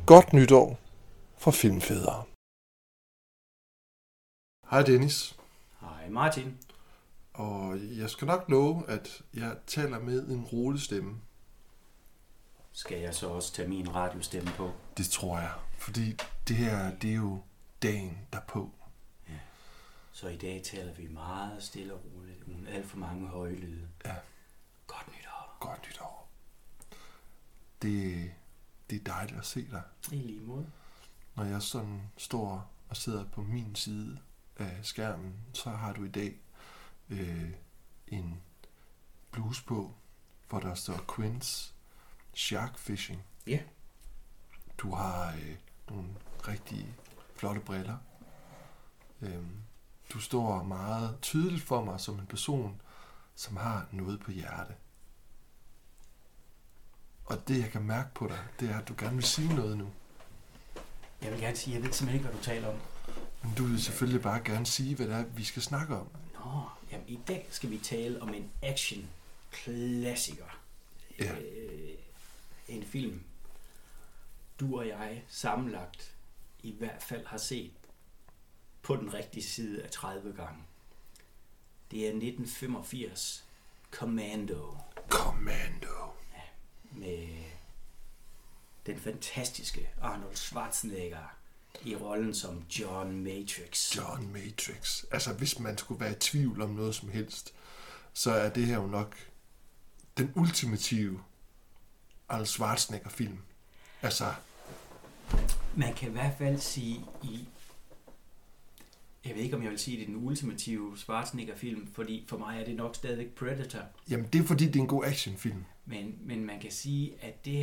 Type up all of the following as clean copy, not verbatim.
Godt nytår fra Filmfædre. Hej Dennis. Hej Martin. Og jeg skal nok love, at jeg taler med en rolig stemme. Skal jeg så også tage min radiostemme på? Det tror jeg, fordi det her, det er jo dagen derpå. Ja. Så i dag taler vi meget stille og roligt, uden alt for mange høje lyde. Ja. Godt nytår. Godt nytår. Det er dejligt at se dig. I lige måde. Når jeg sådan står og sidder på min side af skærmen, så har du i dag en bluse på, hvor der står Quint's Shark Fishing. Ja. Du har nogle rigtig flotte briller. Du står meget tydeligt for mig som en person, som har noget på hjerte. Og det, jeg kan mærke på dig, det er, at du gerne vil sige noget nu. Jeg vil gerne sige, jeg ved simpelthen ikke, hvad du taler om. Men du vil selvfølgelig bare gerne sige, hvad det er, vi skal snakke om. Nå, jamen i dag skal vi tale om en action-klassiker. Ja. En film, du og jeg sammenlagt i hvert fald har set på den rigtige side af 30 gange. Det er 1985 Commando. Commando. Med den fantastiske Arnold Schwarzenegger i rollen som John Matrix. John Matrix. Altså, hvis man skulle være i tvivl om noget som helst, så er det her jo nok den ultimative Arnold Schwarzenegger-film. Altså, man kan i hvert fald sige jeg ved ikke, om jeg vil sige, det er den ultimative Schwarzenegger-film, fordi for mig er det nok stadigvæk Predator. Jamen, det er fordi, det er en god actionfilm. Men man kan sige, at det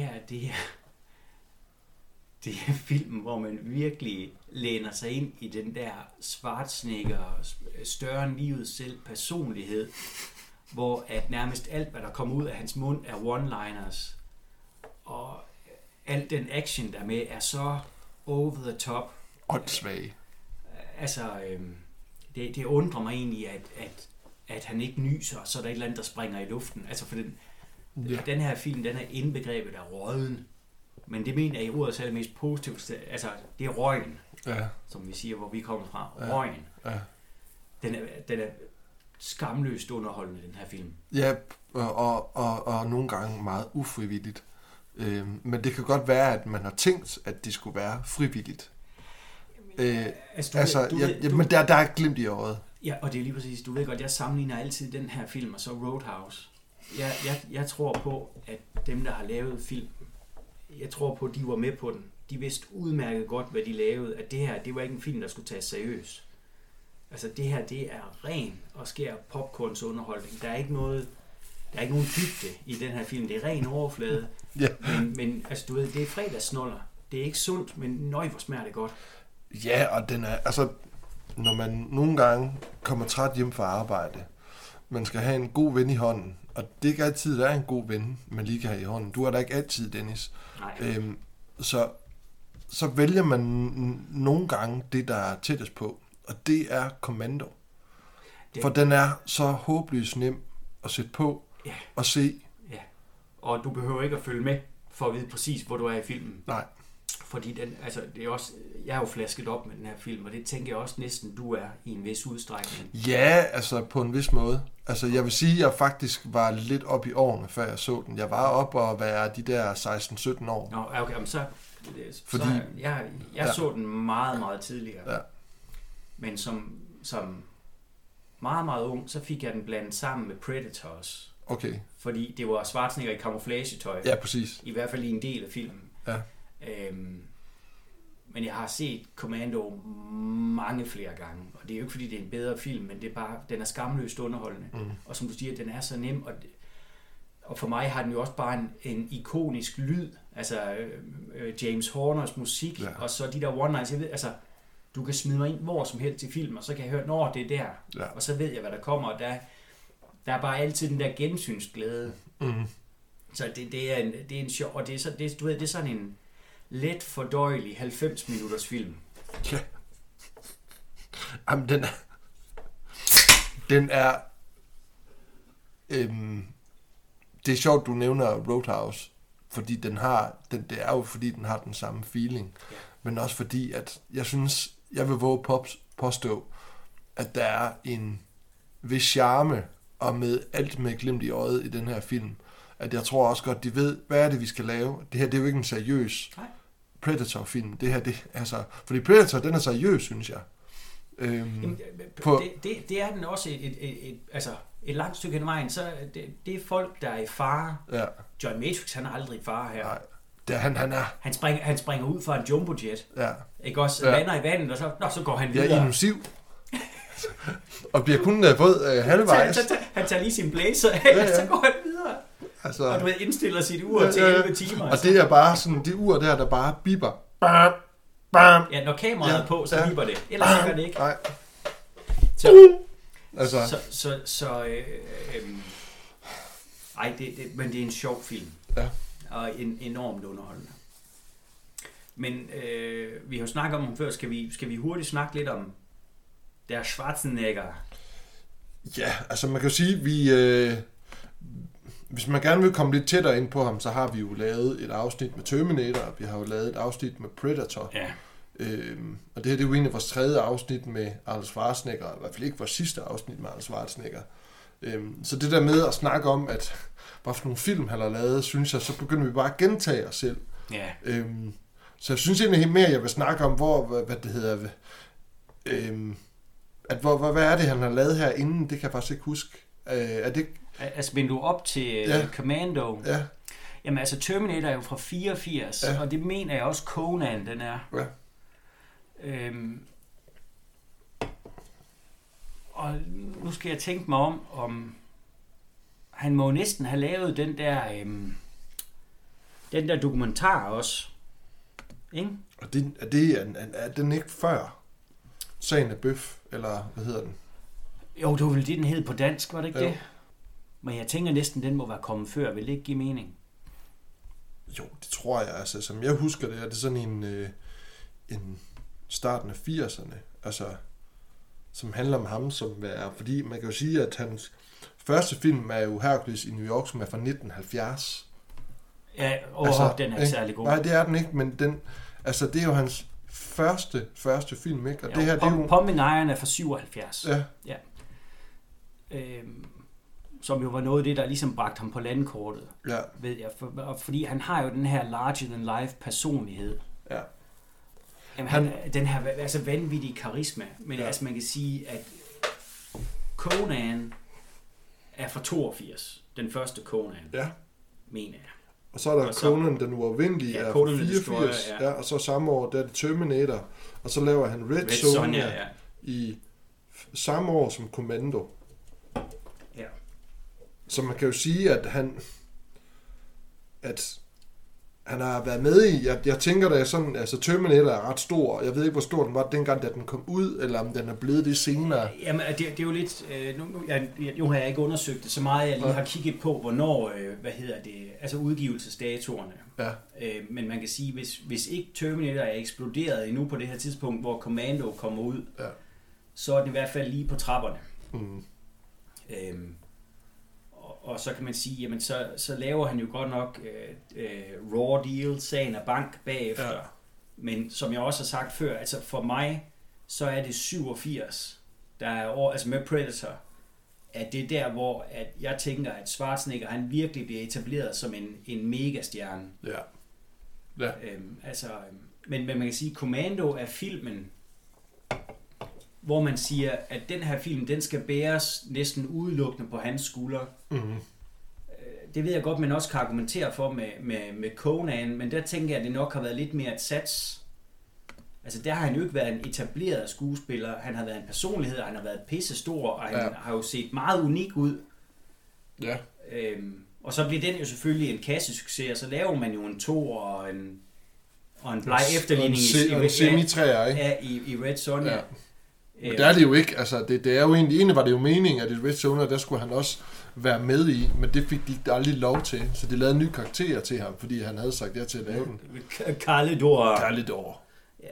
er filmen, hvor man virkelig læner sig ind i den der Schwarzenegger, større end livet selv personlighed, hvor at nærmest alt, hvad der kommer ud af hans mund, er one-liners. Og al den action, der med, er så over the top. Åndssvage. Altså, det undrer mig egentlig, at han ikke nyser, så er der et eller andet, der springer i luften. Altså, for den her film, den er indbegrebet af røgen. Men det mener jeg i ordet er det mest positivt. Altså, det er røgen, ja. Som vi siger, hvor vi kommer fra. Ja. Røgen. Ja. Den er skamløst underholdende, den her film. Ja, og nogle gange meget ufrivilligt. Men det kan godt være, at man har tænkt, at det skulle være frivilligt. Men der er glimt i øjet. Ja, og det er lige præcis, du ved godt, jeg sammenligner altid den her film og så Roadhouse. Jeg tror på, at dem, der har lavet film, jeg tror på, at de var med på den. De vidste udmærket godt, hvad de lavede, at det her, det var ikke en film, der skulle tages seriøst. Altså det her, det er ren og skær popcorns underholdning. Der er ikke nogen dybde i den her film. Det er ren overflade. Yeah. Men altså, du ved, det er fredagssnoller. Det er ikke sundt, men nøj, hvor smager det godt. Ja, og den er, altså, når man nogle gange kommer træt hjem fra arbejde, man skal have en god ven i hånden, og det er ikke altid, der er en god ven, man lige kan have i hånden. Du er der ikke altid, Dennis. Nej. Så vælger man nogle gange det, der er tættest på, og det er Commando. For den er så håbløst nem at sætte på og se. Ja, og du behøver ikke at følge med for at vide præcis, hvor du er i filmen. Nej. Fordi det er også, jeg er jo flasket op med den her film, og det tænker jeg også næsten, du er i en vis udstrækning. Ja, altså på en vis måde. Altså jeg vil sige, at jeg faktisk var lidt op i årene, før jeg så den. Jeg var op og være de der 16-17 år. Nå, okay, men så jeg så den meget, meget tidligere. Ja. Men som meget, meget ung, så fik jeg den blandet sammen med Predators. Okay. Fordi det var Schwarzenegger i camouflagetøj. Ja, præcis. I hvert fald i en del af filmen. Ja. Men jeg har set Commando mange flere gange, og det er jo ikke fordi det er en bedre film, men det er bare, den er skamløst underholdende. Og som du siger, den er så nem, og for mig har den jo også bare en ikonisk lyd, altså James Horners musik, og så de der one-lines, jeg ved, altså du kan smide mig ind hvor som helst i film, og så kan jeg høre, når det er der, og så ved jeg, hvad der kommer, og der er bare altid den der gensynsglæde. Så det er en sjov, og det er sådan en let fordøjelig 90 minutters film. Ja. Jamen, den er det er sjovt, du nævner Roadhouse, fordi det er jo fordi den har den samme feeling, men også fordi, at jeg vil våge påstå, at der er en vis charme, og med alt med glimt i øjet i den her film, at jeg tror også godt, de ved, hvad er det, vi skal lave. Det her, det er jo ikke en seriøs Predator-film. Det her, fordi Predator, den er seriøs, synes jeg. Det er den også et langt stykke hen vejen, så det er folk, der er i fare. Ja. John Matrix, han er aldrig i fare her. Nej. Det er, han springer ud fra en jumbojet. Ja. Ikke også? Lander i vandet, og så går han videre. Ja, i en siv. Og bliver kun våd halvvejs. Han tager lige sin blazer af, så går han videre. Altså, og du ved, indstiller sit ur til 11 timer. Og det er bare sådan, det ur der bare bipper. Bam, bam. Ja, når kameraet er på, så bipper det. Ellers gør det ikke. Nej. Men det er en sjov film. Ja. Og enormt underholdende. Men vi har jo snakket om før, skal vi hurtigt snakke lidt om der Schwarzenegger? Ja, altså man kan jo sige, hvis man gerne vil komme lidt tættere ind på ham, så har vi jo lavet et afsnit med Terminator, vi har jo lavet et afsnit med Predator. Ja. Og det her, det er jo egentlig vores tredje afsnit med Arnold Schwarzenegger, i hvert fald ikke vores sidste afsnit med Arnold Schwarzenegger. Så det der med at snakke om, at hvad for nogle film han har lavet, synes jeg, så begynder vi bare at gentage os selv. Ja. Så jeg synes egentlig helt mere, jeg vil snakke om, hvad det hedder, hvad er det, han har lavet her inden, det kan jeg faktisk ikke huske. Er det... Altså, vil du op til Commando? Ja. Jamen, altså, Terminator er jo fra 84, og det mener jeg også Conan, den er. Ja. Og nu skal jeg tænke mig om han må næsten have lavet den der dokumentar også. Ikke? Og er den ikke før Sagen af Bøf, eller hvad hedder den? Jo, det var vel det, den hed på dansk, var det ikke det? Men jeg tænker næsten, den må være kommet før. Vil det ikke give mening? Jo, det tror jeg. Altså, som jeg husker det, er det sådan en starten af 80'erne, altså, som handler om ham, fordi man kan jo sige, at hans første film er jo Hercules i New York, som er fra 1970. Ja, den er ikke særlig god. Nej, det er den ikke, men det er jo hans første film, ikke? Og jo, det her, det er jo... Pommenejeren er fra 77. Ja. Som jo var noget af det, der ligesom bragte ham på landkortet, ved jeg. Fordi han har jo den her larger-than-life personlighed. Ja. Jamen, den her vanvittige karisma. Men altså, man kan sige, at Conan er fra 82. Den første Conan, mener jeg. Og så er der Conan den uafvindelige, er fra 84. Og så samme år, der er det Terminator. Og så laver han Red Sonja i samme år som Commando. Ja. Så man kan jo sige, at han har været med i, jeg tænker da sådan, altså Terminator er ret stor, jeg ved ikke, hvor stor den var dengang, da den kom ud, eller om den er blevet det senere. Jamen, det er jo lidt, nu har jeg ikke undersøgt det så meget, jeg lige har kigget på, hvornår, altså udgivelsesdatorerne. Ja. Men man kan sige, hvis ikke Terminator er eksploderet endnu på det her tidspunkt, hvor Commando kommer ud, så er den i hvert fald lige på trapperne. Mm. Og så kan man sige, jamen så laver han jo godt nok Raw Deal, Sagen af Bank bagefter. Ja. Men som jeg også har sagt før, altså for mig, så er det 87, der er altså med Predator, at det er der, hvor at jeg tænker, at Schwarzenegger, han virkelig bliver etableret som en megastjerne. Ja. Ja. Men man kan sige, Commando er filmen, hvor man siger, at den her film, den skal bæres næsten udelukkende på hans skulder. Mm-hmm. Det ved jeg godt, man også kan argumentere for med Conan, men der tænker jeg, at det nok har været lidt mere et sats. Altså der har han jo ikke været en etableret skuespiller, han har været en personlighed, han har været pisse stor, og han har jo set meget unik ud. Ja. Og så bliver den jo selvfølgelig en kassesucces, og så laver man jo en 2 og en bleg efterligning i Red Sonja. Ja. Men det er det jo ikke, altså det er jo egentlig var det jo meningen, at i Red Sonja, der skulle han også være med i, men det fik de aldrig lov til, så de lavede nye karakterer til ham, fordi han havde sagt ja til at lave den. Carlidor. Ja.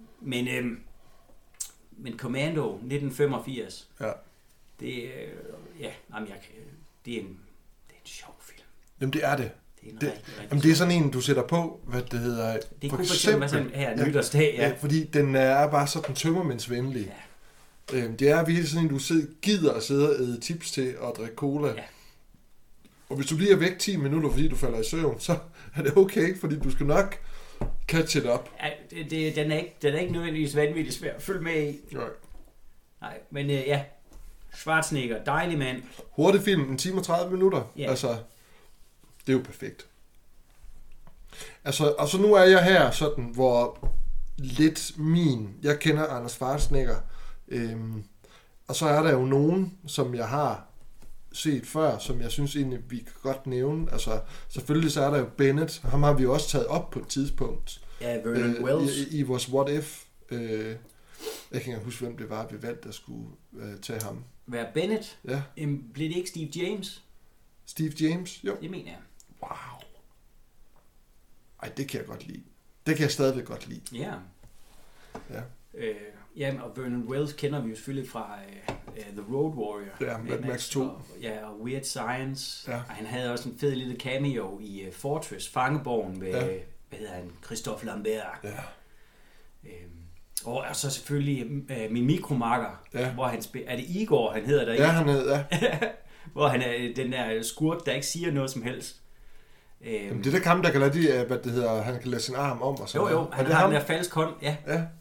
Men Commando 1985, det er en sjov film. Jamen det er det. Det er sådan en, du sætter på, hvad det hedder. Det kunne for eksempel være sådan her nytårsdag. Ja, fordi den er bare sådan tømmermændsvenlig. Ja. Det er virkelig sådan en, du gider at sidde og æde chips til og drikke cola. Ja. Og hvis du bliver væk 10 minutter, fordi du falder i søvn, så er det okay, fordi du skal nok catch it up. Ja, den er ikke nødvendigvis vanvittigt svær at følge med i. Nej, men Schwarzenegger, dejlig mand. Hurtig film, 1 time og 30 minutter. Ja. Altså, det er jo perfekt. Altså, og så nu er jeg her sådan, hvor lidt jeg kender Anders Schwarzenegger, og så er der jo nogen, som jeg har set før, som jeg synes egentlig, vi kan godt nævne. Altså, selvfølgelig så er der jo Bennett, ham har vi jo også taget op på et tidspunkt. Ja, Vernon Wells. I vores What If. Jeg kan ikke huske, hvem det var, vi valgte, der skulle tage ham. Være Bennett? Ja. Blev det ikke Steve James? Steve James? Jo. Det mener jeg. Wow. Ej, det kan jeg godt lide. Det kan jeg stadigvæk godt lide. Ja. Ja. Og Vernon Wells kender vi jo selvfølgelig fra The Road Warrior. Ja, Mad Max 2. Og Weird Science. Ja. Og han havde også en fed lille cameo i Fortress, Fangeborgen med, hvad hedder han, Christophe Lambert. Ja. Og så selvfølgelig min mikromarker, hvor han er det Igor, han hedder der? Ja, han hedder, hvor han er den der skurk, der ikke siger noget som helst. Jamen, det er der kamp, der kan lade hvad det hedder, han kan lade sin arm om og sådan. Jo, han har den der falsk hånd, ja.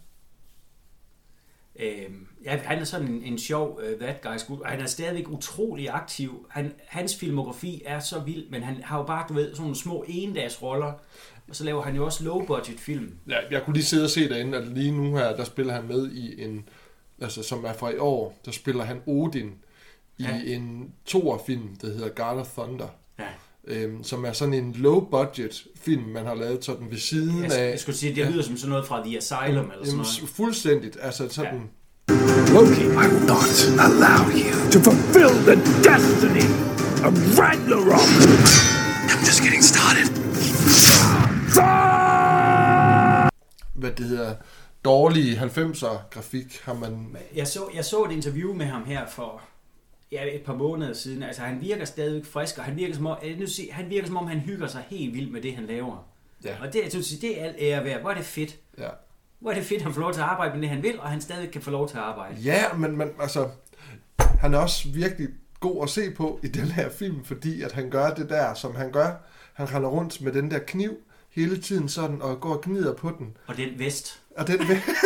Han er sådan en sjov that guy skud. Han er stadigvæk utrolig aktiv. Hans filmografi er så vild, men han har jo bare, du ved, sådan nogle små endagsroller. Og så laver han jo også low-budget film. Ja, jeg kunne lige sidde og se derinde, at lige nu her, der spiller han med i en, altså som er fra i år, der spiller han Odin i en toerfilm, der hedder God of Thunder. Ja. Som er sådan en low-budget film, man har lavet sådan ved siden af. Jeg skulle sige, det lyder som sådan noget fra The Asylum eller sådan noget. Fuldstændigt, altså sådan. Ja. Loki, I will not allow you to fulfill the destiny of Ragnarok. I'm just getting started. Hvad det hedder, dårlige 90'er grafik har man. Jeg så et interview med ham her for et par måneder siden. Altså han virker stadigvæk frisk, og han virker som om han hygger sig helt vildt med det han laver. Ja. Og det er alt ære værd. Hvor er det fedt. Ja. Hvor er det fedt, han får lov til at arbejde med det han vil, og han stadig kan få lov til at arbejde. Ja, men altså han er også virkelig god at se på i den her film, fordi at han gør det der, som han gør. Han render rundt med den der kniv hele tiden sådan, og går og gnider på den. Og den vest. Det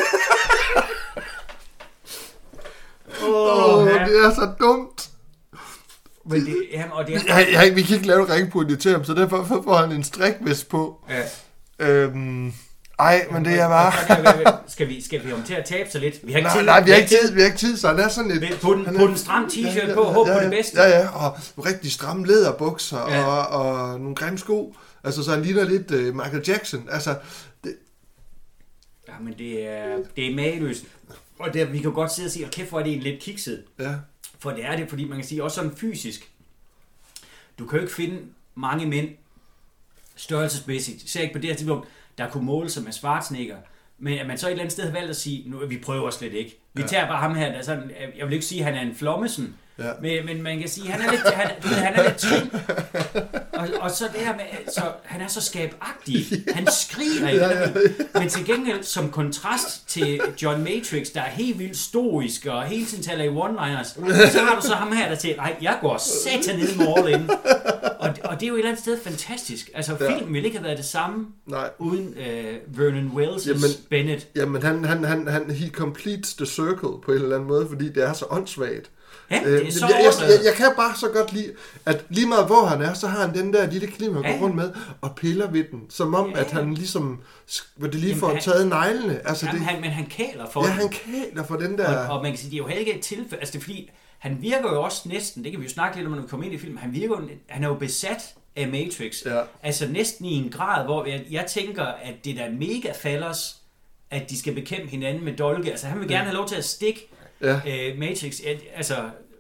er så dumt. Men vi kan ikke lave et ringpunkt til ham, så derfor får han en strikvest på. Ja. Men det er bare. Skal vi om til at tabe sig lidt? Vi har ikke tid, så han er sådan lidt. På den stram t-shirt på, håb på det bedste. Ja, og rigtig stramme læderbukser og nogle grimme sko. Altså, så han ligner lidt Michael Jackson. Altså, det. Ja, men det er mageløst. Og vi kan godt sidde og sige, kæft, hvor er det lidt kikset. Ja. For det er det, fordi man kan sige, også sådan fysisk. Du kan jo ikke finde mange mænd, størrelsesmæssigt, ser ikke på det her tidspunkt, der kunne måle sig med Schwarzenegger. Men at man så et eller andet sted har valgt at sige, nu vi prøver slet ikke. Vi tager bare ham her, der sådan, jeg vil ikke sige, at han er en flommesen, men man kan sige, at han er lidt trin. Og så det her med, så han er så skabagtig. Han skriger, men til gengæld som kontrast til John Matrix, der er helt vildt stoisk og hele tiden taler i one-liners, så har du så ham her, der siger, nej, jeg går satan ned med all in. Og det er jo et eller andet sted fantastisk. Altså filmen ville ikke have været det samme uden Vernon Wells' Bennett. Jamen han he completes the circle på en eller anden måde, fordi det er så åndssvagt. Ja, det er så jeg kan bare så godt lide, at lige meget hvor han er, så har han den der lille kniv, han går rundt med, og piller ved den, som om, at han ligesom, hvor det lige får taget neglene. Altså, men han kæler for den. Ja, han kæler for den der. Og man kan sige, det er jo heller ikke et tilfælde, altså det er fordi, han virker jo også næsten, det kan vi jo snakke lidt om, når vi kommer ind i filmen, han er jo besat af Matrix. Ja. Altså næsten i en grad, hvor jeg tænker, at det der mega fallers, at de skal bekæmpe hinanden med dolke. Altså han vil gerne have lov til at stikke Matrix. Altså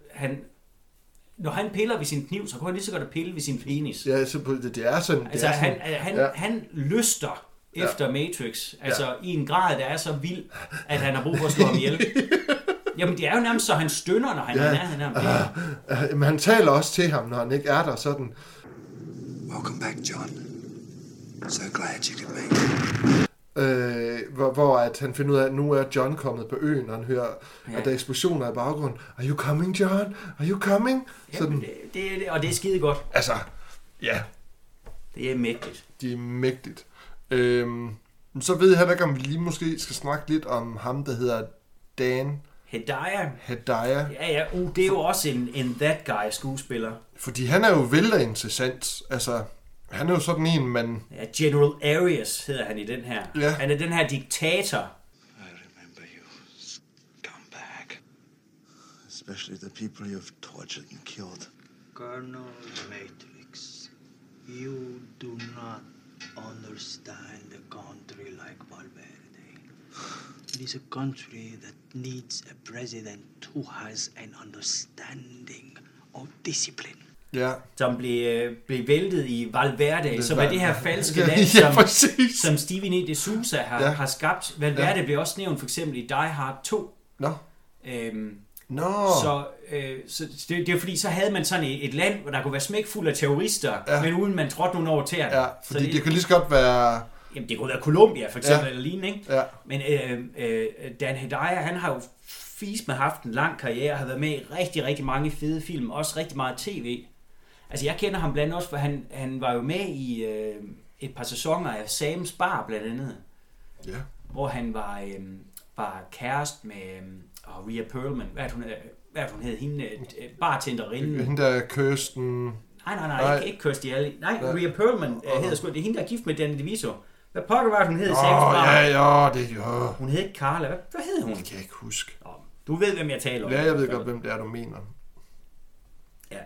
når han piller ved sin kniv, så kunne han lige så godt at pille ved sin penis. Ja, så det er sådan. Altså han lyster efter Matrix. Altså i en grad, der er så vild, at han har brug for at slå ham ihjel. Jamen det er jo nærmest så, han stønner, når han er nærheden af ham. Men han taler også til ham, når han ikke er der sådan. Welcome back, John. So glad you could make it. Hvor at han finder ud af, at nu er John kommet på øen, og han hører, at der er eksplosioner i baggrunden. Are you coming, John? Are you coming? Jamen, og det er skide godt. Altså, ja. Det er mægtigt. Det er mægtigt. Så ved jeg heller ikke, om vi lige måske skal snakke lidt om ham, der hedder Dan Hedaya. Ja, det er jo også en that guy skuespiller. Fordi han er jo vældig interessant. Altså, han er jo sådan en, man... Ja, General Arias hedder han i den her. Ja. Han er den her diktator. I remember you, scumbag. Especially the people you've tortured and killed. Colonel Matrix, you do not understand the country like Valverde. It is a country that needs a president who has an understanding of discipline. Ja. Som blev væltet i Valverde, som er det her falske land, som Steven E. D'Souza har skabt. Valverde blev også nævnt for eksempel i Die Hard 2. Nå. Så det er fordi, så havde man sådan et land, hvor der kunne være smækfuld af terrorister, men uden man trådte nogen over tæerne. Ja, fordi det kan lige så godt være... Jamen, det kunne være Colombia, for eksempel, eller lignende, ikke? Ja. Men Dan Hedaya, han har jo med haft en lang karriere, har været med i rigtig, rigtig mange fede film, også rigtig meget tv. Altså, jeg kender ham blandt også, for han var jo med i et par sæsoner af Sam's Bar, blandt andet. Ja. Hvor han var kæreste med Rhea Perlman. Hvad er hun hed? Hende, bartenderinde. Hende der Kirsten... Nej, ikke Kirstie Alley. Nej, Rhea Perlman hedder sgu. Det er hende, der er gift med Danny DeVito. Hvad pokker var hun hed i Sam's Bar? Hun hed ikke Carla. Hvad hed hun? Det kan jeg ikke huske. Du ved, hvem jeg taler om. Ja, jeg ved godt, hvem det er, du mener. Ja.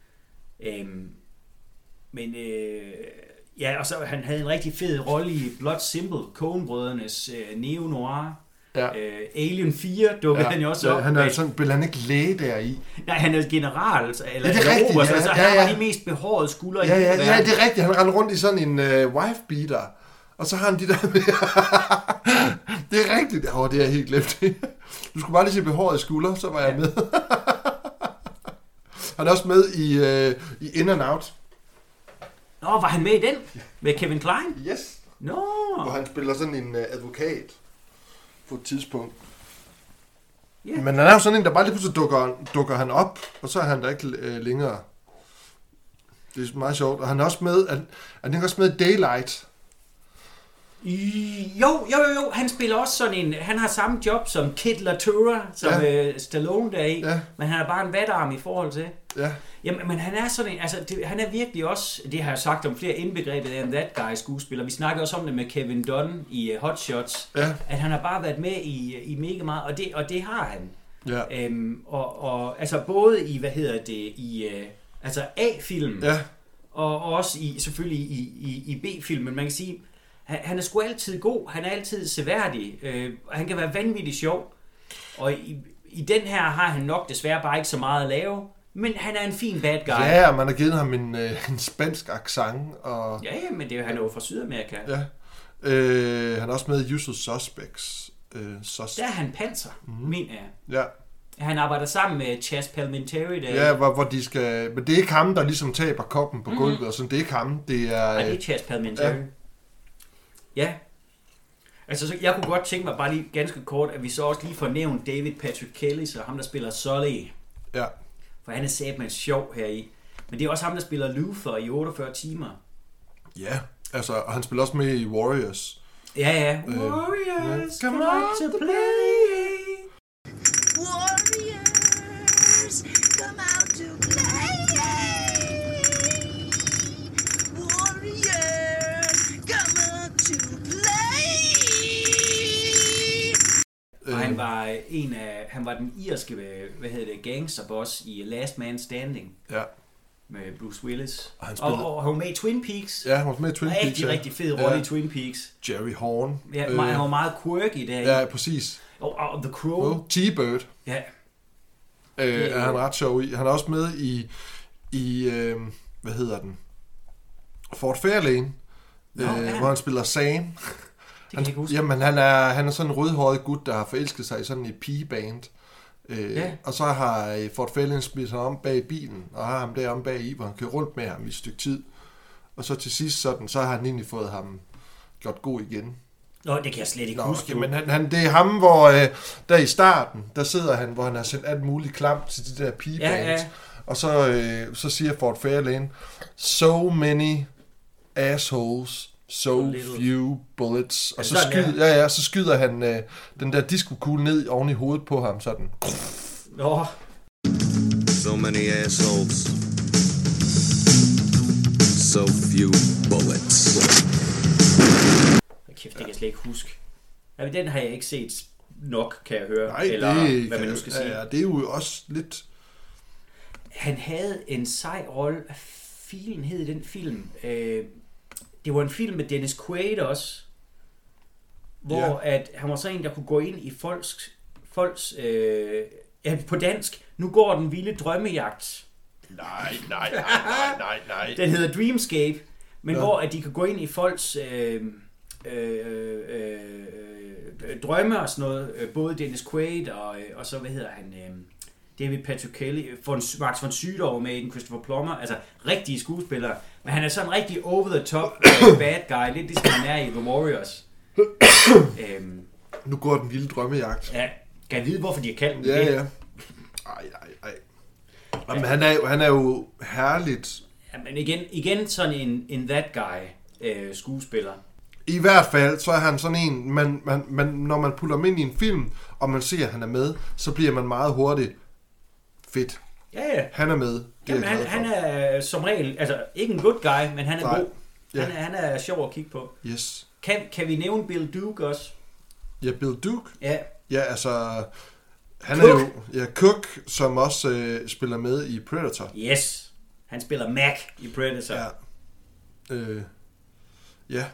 Ja, og så han havde en rigtig fed rolle i Blood Simple, Coen-brødrenes neo-noir. Ja. Alien 4 dukkede han jo også op. Han er sådan, vil han ikke læge deri? Nej, han er general, eller det er rigtigt, så han var de mest behårede skuldre. Ja, det er rigtigt. Han render rundt i sådan en wife-beater, og så har han de der med... Det er rigtigt. Det er helt glemt. Du skulle bare lige se behårede skuldre, så var jeg med. Han er også med i In and Out. Nå, var han med i den? Med Kevin Kline? Yes. Nå. Hvor han spiller sådan en advokat på et tidspunkt. Yeah. Men han er jo sådan en, der bare lige pludselig dukker han op, og så er han der ikke længere. Det er meget sjovt. Og han er også med, er han også med i Daylight? Jo. Han spiller også sådan en... Han har samme job som Kid Latura, som Stallone der i. Ja. Men han er bare en vatarm i forhold til. Ja. Jamen, men han er sådan en... Altså, han er virkelig også... Det har jeg sagt om flere indbegrebet af en that guy skuespiller. Vi snakkede også om det med Kevin Dunn i Hot Shots. Ja. At han har bare været med i mega meget. Og det har han. Ja. Og altså både i... altså A-film. Ja. Og også selvfølgelig i B-film. Men man kan sige... Han er sgu altid god, han er altid seværdig, han kan være vanvittigt sjov, og i den her har han nok desværre bare ikke så meget at lave, men han er en fin bad guy. Ja, man har givet ham en spansk accent. Og... Ja, men han er jo fra Sydamerika. Ja. Han er også med i Usual Suspects. Der er han panser, mener jeg. Ja. Han arbejder sammen med Chas Palminteri. Ja, hvor de skal... Men det er ikke ham, der ligesom taber koppen på gulvet, og sådan. Det er ikke ham, det er... Nej, det er Chas Palminteri. Ja. Ja, altså så jeg kunne godt tænke mig bare lige ganske kort, at vi så også lige får nævnt David Patrick Kelly, så ham der spiller Sully. Ja. For han er satme sjov heri. Men det er også ham der spiller Luther i 48 timer. Ja, altså og han spiller også med i Warriors. Ja. Warriors, come on to play. Warriors, come out to play. Og han var den irske, gangsterboss i Last Man Standing. Ja. Med Bruce Willis. Og han var med i Twin Peaks. Ja, han var med i Twin Peaks. Rigtig fed rolle i Twin Peaks. Jerry Horn. Ja, han var meget quirky der. Ja, præcis. Og The Crow. T-Bird. Ja. Er han ret sjov i. Han er også med i hvad hedder den? Fort Fairlane. Hvor han spiller Sam. Jamen, han er sådan en rødhåret gut, der har forelsket sig i sådan et pigeband. Og så har Fort Fairlane smidt ham om bag bilen, og har ham derom bag i, hvor han kører rundt med ham i et stykke tid. og så til sidst sådan, så har han egentlig fået ham gjort god igen. Nå, det kan jeg slet ikke huske. Okay, men det er ham, hvor der i starten, der sidder han, hvor han har sendt alt muligt klamt til de der pigebands. Ja. Og så siger Ford Fairlane, so many assholes, so few bullets. Og så skyder han den der disco-kugle ned oven i hovedet på ham, sådan. Nå. So many assholes, so few bullets. Kæft, det kan jeg slet ikke huske. Jamen, den har jeg ikke set nok, kan jeg høre. Nej, eller hvad man nu skal sige. Ja, det er jo også lidt... Han havde en sej rolle. Hvad filen hed den film? Det var en film med Dennis Quaid også, hvor at han var så en, der kunne gå ind i folks på dansk, nu går den vilde drømmejagt. Nej. Den hedder Dreamscape, men hvor at de kan gå ind i folks drømme og sådan noget, både Dennis Quaid og så, hvad hedder han, David Patrick Kelly, Max von Sydow med i den, Christopher Plummer, altså rigtige skuespillere, men han er sådan en rigtig over the top bad guy, lidt ligesom han er i The Warriors. Nu går den vilde drømmejagt. Ja, kan jeg vide, hvorfor de har kaldt den det? Ja. Ej. Jamen, han er jo herligt. Ja, men igen sådan en that guy skuespiller. I hvert fald, så er han sådan en, man, når man putter ham ind i en film, og man ser, at han er med, så bliver man meget hurtigt fedt. Ja. Han er med. Jamen, han er som regel, altså ikke en good guy, men han er god. Ja. Han er sjov at kigge på. Yes. Kan vi nævne Bill Duke også? Ja, Bill Duke? Ja. Ja, altså... Han Cook. er jo Cook, som også spiller med i Predator. Yes. Han spiller Mac i Predator. Ja.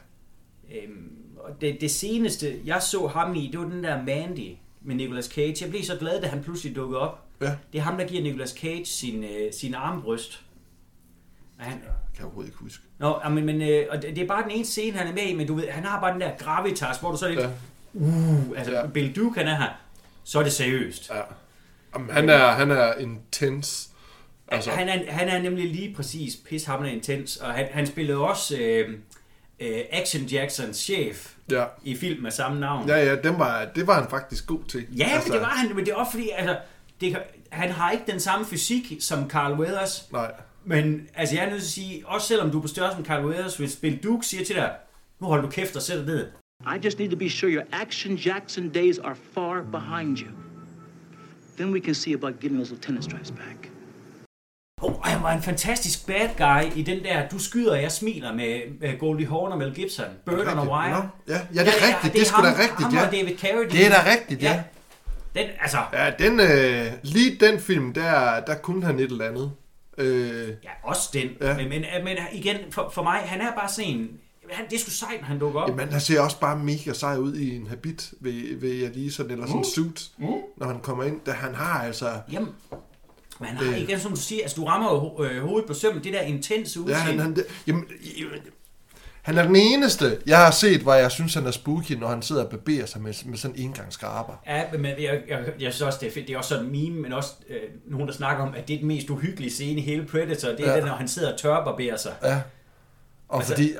Og det seneste, jeg så ham i, det var den der Mandy med Nicolas Cage. Jeg blev så glad, da han pludselig dukkede op. Ja. Det er ham, der giver Nicolas Cage sin armbryst. Han kan jeg overhovedet ikke huske. Nå, men og det er bare den ene scene, han er med i, men du ved, han har bare den der gravitas, hvor du så lidt... Ja. Bill Duke, han er her, så er det seriøst. Ja. Jamen, han er intens. Altså. Han er nemlig lige præcis pishamrende intens, og han spillede også Action Jacksons chef i film med samme navn. Ja, det var han faktisk god til. Ja, altså. Men det var han, men det er også fordi, altså, han har ikke den samme fysik som Carl Weathers. Nej. Men altså, jeg er nødt til at sige, også selvom du er på størrelse som Carl Weathers, hvis Bill Duke siger til dig, nu holder du kæft og sætter ned. I just need to be sure your Action Jackson days are far behind you. Then we can see about getting those lieutenant stripes back. Han var en fantastisk bad guy i den der, du skyder og jeg smiler med Goldie Hawn og Mel Gibson. Bird on a Wire. No. Ja, det er rigtigt. Det er sgu da rigtigt, ham ja. og David Carradine. Det er da rigtigt, ja. Den, altså... Ja, lige den film, der kunne han et eller andet. Ja, også den. Ja. Men igen, for mig, han er bare sådan en... Det er sgu sejt, når han dukker op. Jamen, han ser også bare mega sej ud i en habit, ved jeg lige sådan, eller sådan en suit, når han kommer ind. Da han har altså... Jamen, men han har igen, som du siger, altså du rammer jo hovedet på sømmen, det der intense udseende. Ja, han er den eneste, jeg har set, hvor jeg synes, han er spooky, når han sidder og barberer sig med sådan en engangsskraber. Ja, men jeg synes også, det er fedt. Det er også sådan en meme, men også nogen, der snakker om, at det er den mest uhyggelige scene i hele Predator. Det er den, når han sidder og tørbarberer sig. Ja. Og altså, fordi,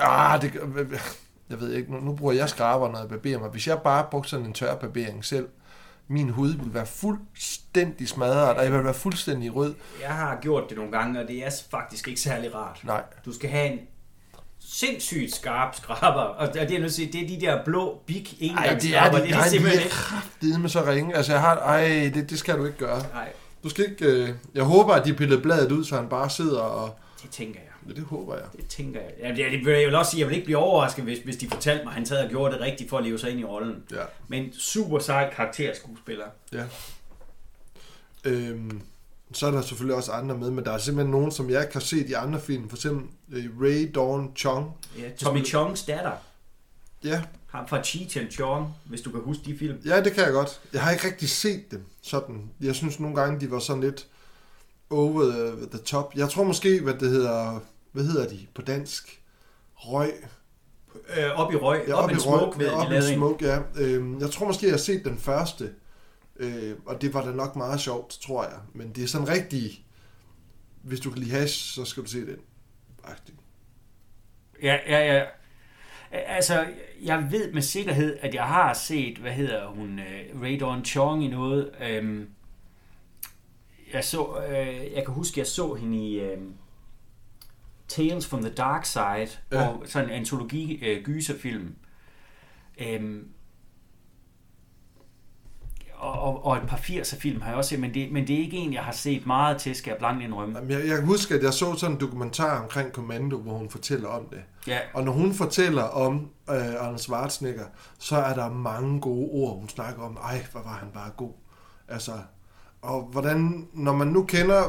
jeg ved ikke, nu bruger jeg skraber, når jeg barberer mig. Hvis jeg bare brugte sådan en tørbarbering selv, min hud ville være fuldstændig smadret, og jeg ville være fuldstændig rød. Jeg har gjort det nogle gange, og det er faktisk ikke særlig rart. Nej. Du skal have en sindssygt skarp skraber, og det er nødt til at sige, det er de der blå big engangsskraber. Det er simpelthen ikke. Det er med så ringe. Altså det skal du ikke gøre. Nej. Du skal ikke. Jeg håber, at de pillede bladet ud, så han bare sidder og. Det tænker jeg. Ja, det håber jeg. Det tænker jeg. Jeg vil også sige, jeg vil ikke blive overrasket, hvis de fortalte mig, at han sad og gjorde det rigtigt for at leve sig ind i rollen. Ja. Men super sej karakterskuespiller. Ja. Så er der selvfølgelig også andre med, men der er simpelthen nogen, som jeg ikke har set i andre film. For eksempel Ray Dawn Chong. Ja, Tommy Chongs datter. Ja. Ham fra Cheech and Chong, hvis du kan huske de film. Ja, det kan jeg godt. Jeg har ikke rigtig set dem sådan. Jeg synes nogle gange, de var sådan lidt over the top. Jeg tror måske, hvad hedder de på dansk? Røg. Op i røg. Ja, op i smoke. Ja, op i smoke, ja. Jeg tror måske, jeg har set den første. Og det var da nok meget sjovt, tror jeg. Men det er sådan rigtig... Hvis du kan lide hash, så skal du se den. Ja. Altså, jeg ved med sikkerhed, at jeg har set, Rae Dawn Chong i noget. Jeg kan huske, jeg så hende i Tales from the Dark Side, og sådan en antologi-gyserfilm. Og et par 80'er-film har jeg også set, men det er ikke en, jeg har set meget til, skal jeg blankt indrømme. Jeg kan huske, at jeg så sådan en dokumentar omkring Commando, hvor hun fortæller om det. Ja. Og når hun fortæller om Arnold Schwarzenegger, så er der mange gode ord, hun snakker om. Ej, hvor var han bare god. Altså, og hvordan, når man nu kender,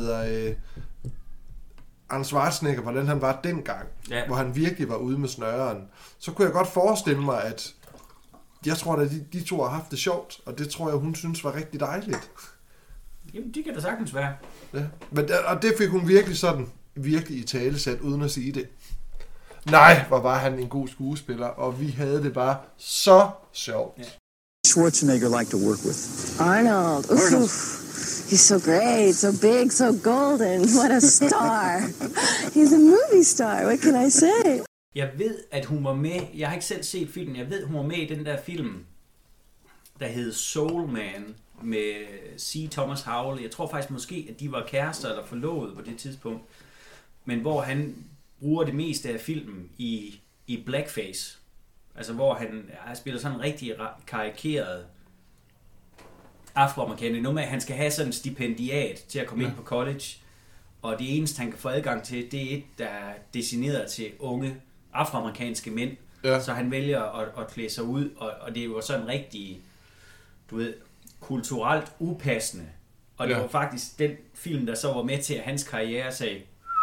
Arnold Schwarzenegger, hvordan han var dengang, hvor han virkelig var ude med snøren, så kunne jeg godt forestille mig, at jeg tror, at de to har haft det sjovt, og det tror jeg, hun synes var rigtig dejligt. Jamen, det kan da sagtens være. Ja. Og det fik hun virkelig i talesat, uden at sige det. Nej, hvor var han en god skuespiller, og vi havde det bare så sjovt. Ja. Schwarzenegger like to work with? Arnold. Oof. He's so great, so big, so golden. What a star. He's a movie star. What can I say? Jeg ved, at hun var med. Jeg har ikke selv set filmen. Jeg ved, hun var med i den der film, der hed Soul Man med C. Thomas Howell. Jeg tror faktisk måske, at de var kærester eller forlovet på det tidspunkt. Men hvor han bruger det meste af filmen i blackface. Altså hvor han spiller sådan en rigtig karikeret afroamerikaner. Noget med, at han skal have sådan en stipendiat til at komme ind på college. Og det eneste, han kan få adgang til, det er et, der er designeret til unge afroamerikanske mænd. Ja. Så han vælger at klæde sig ud, og det er jo sådan rigtig, du ved, kulturelt upassende. Og det var faktisk den film, der så var med til, at hans karriere sagde,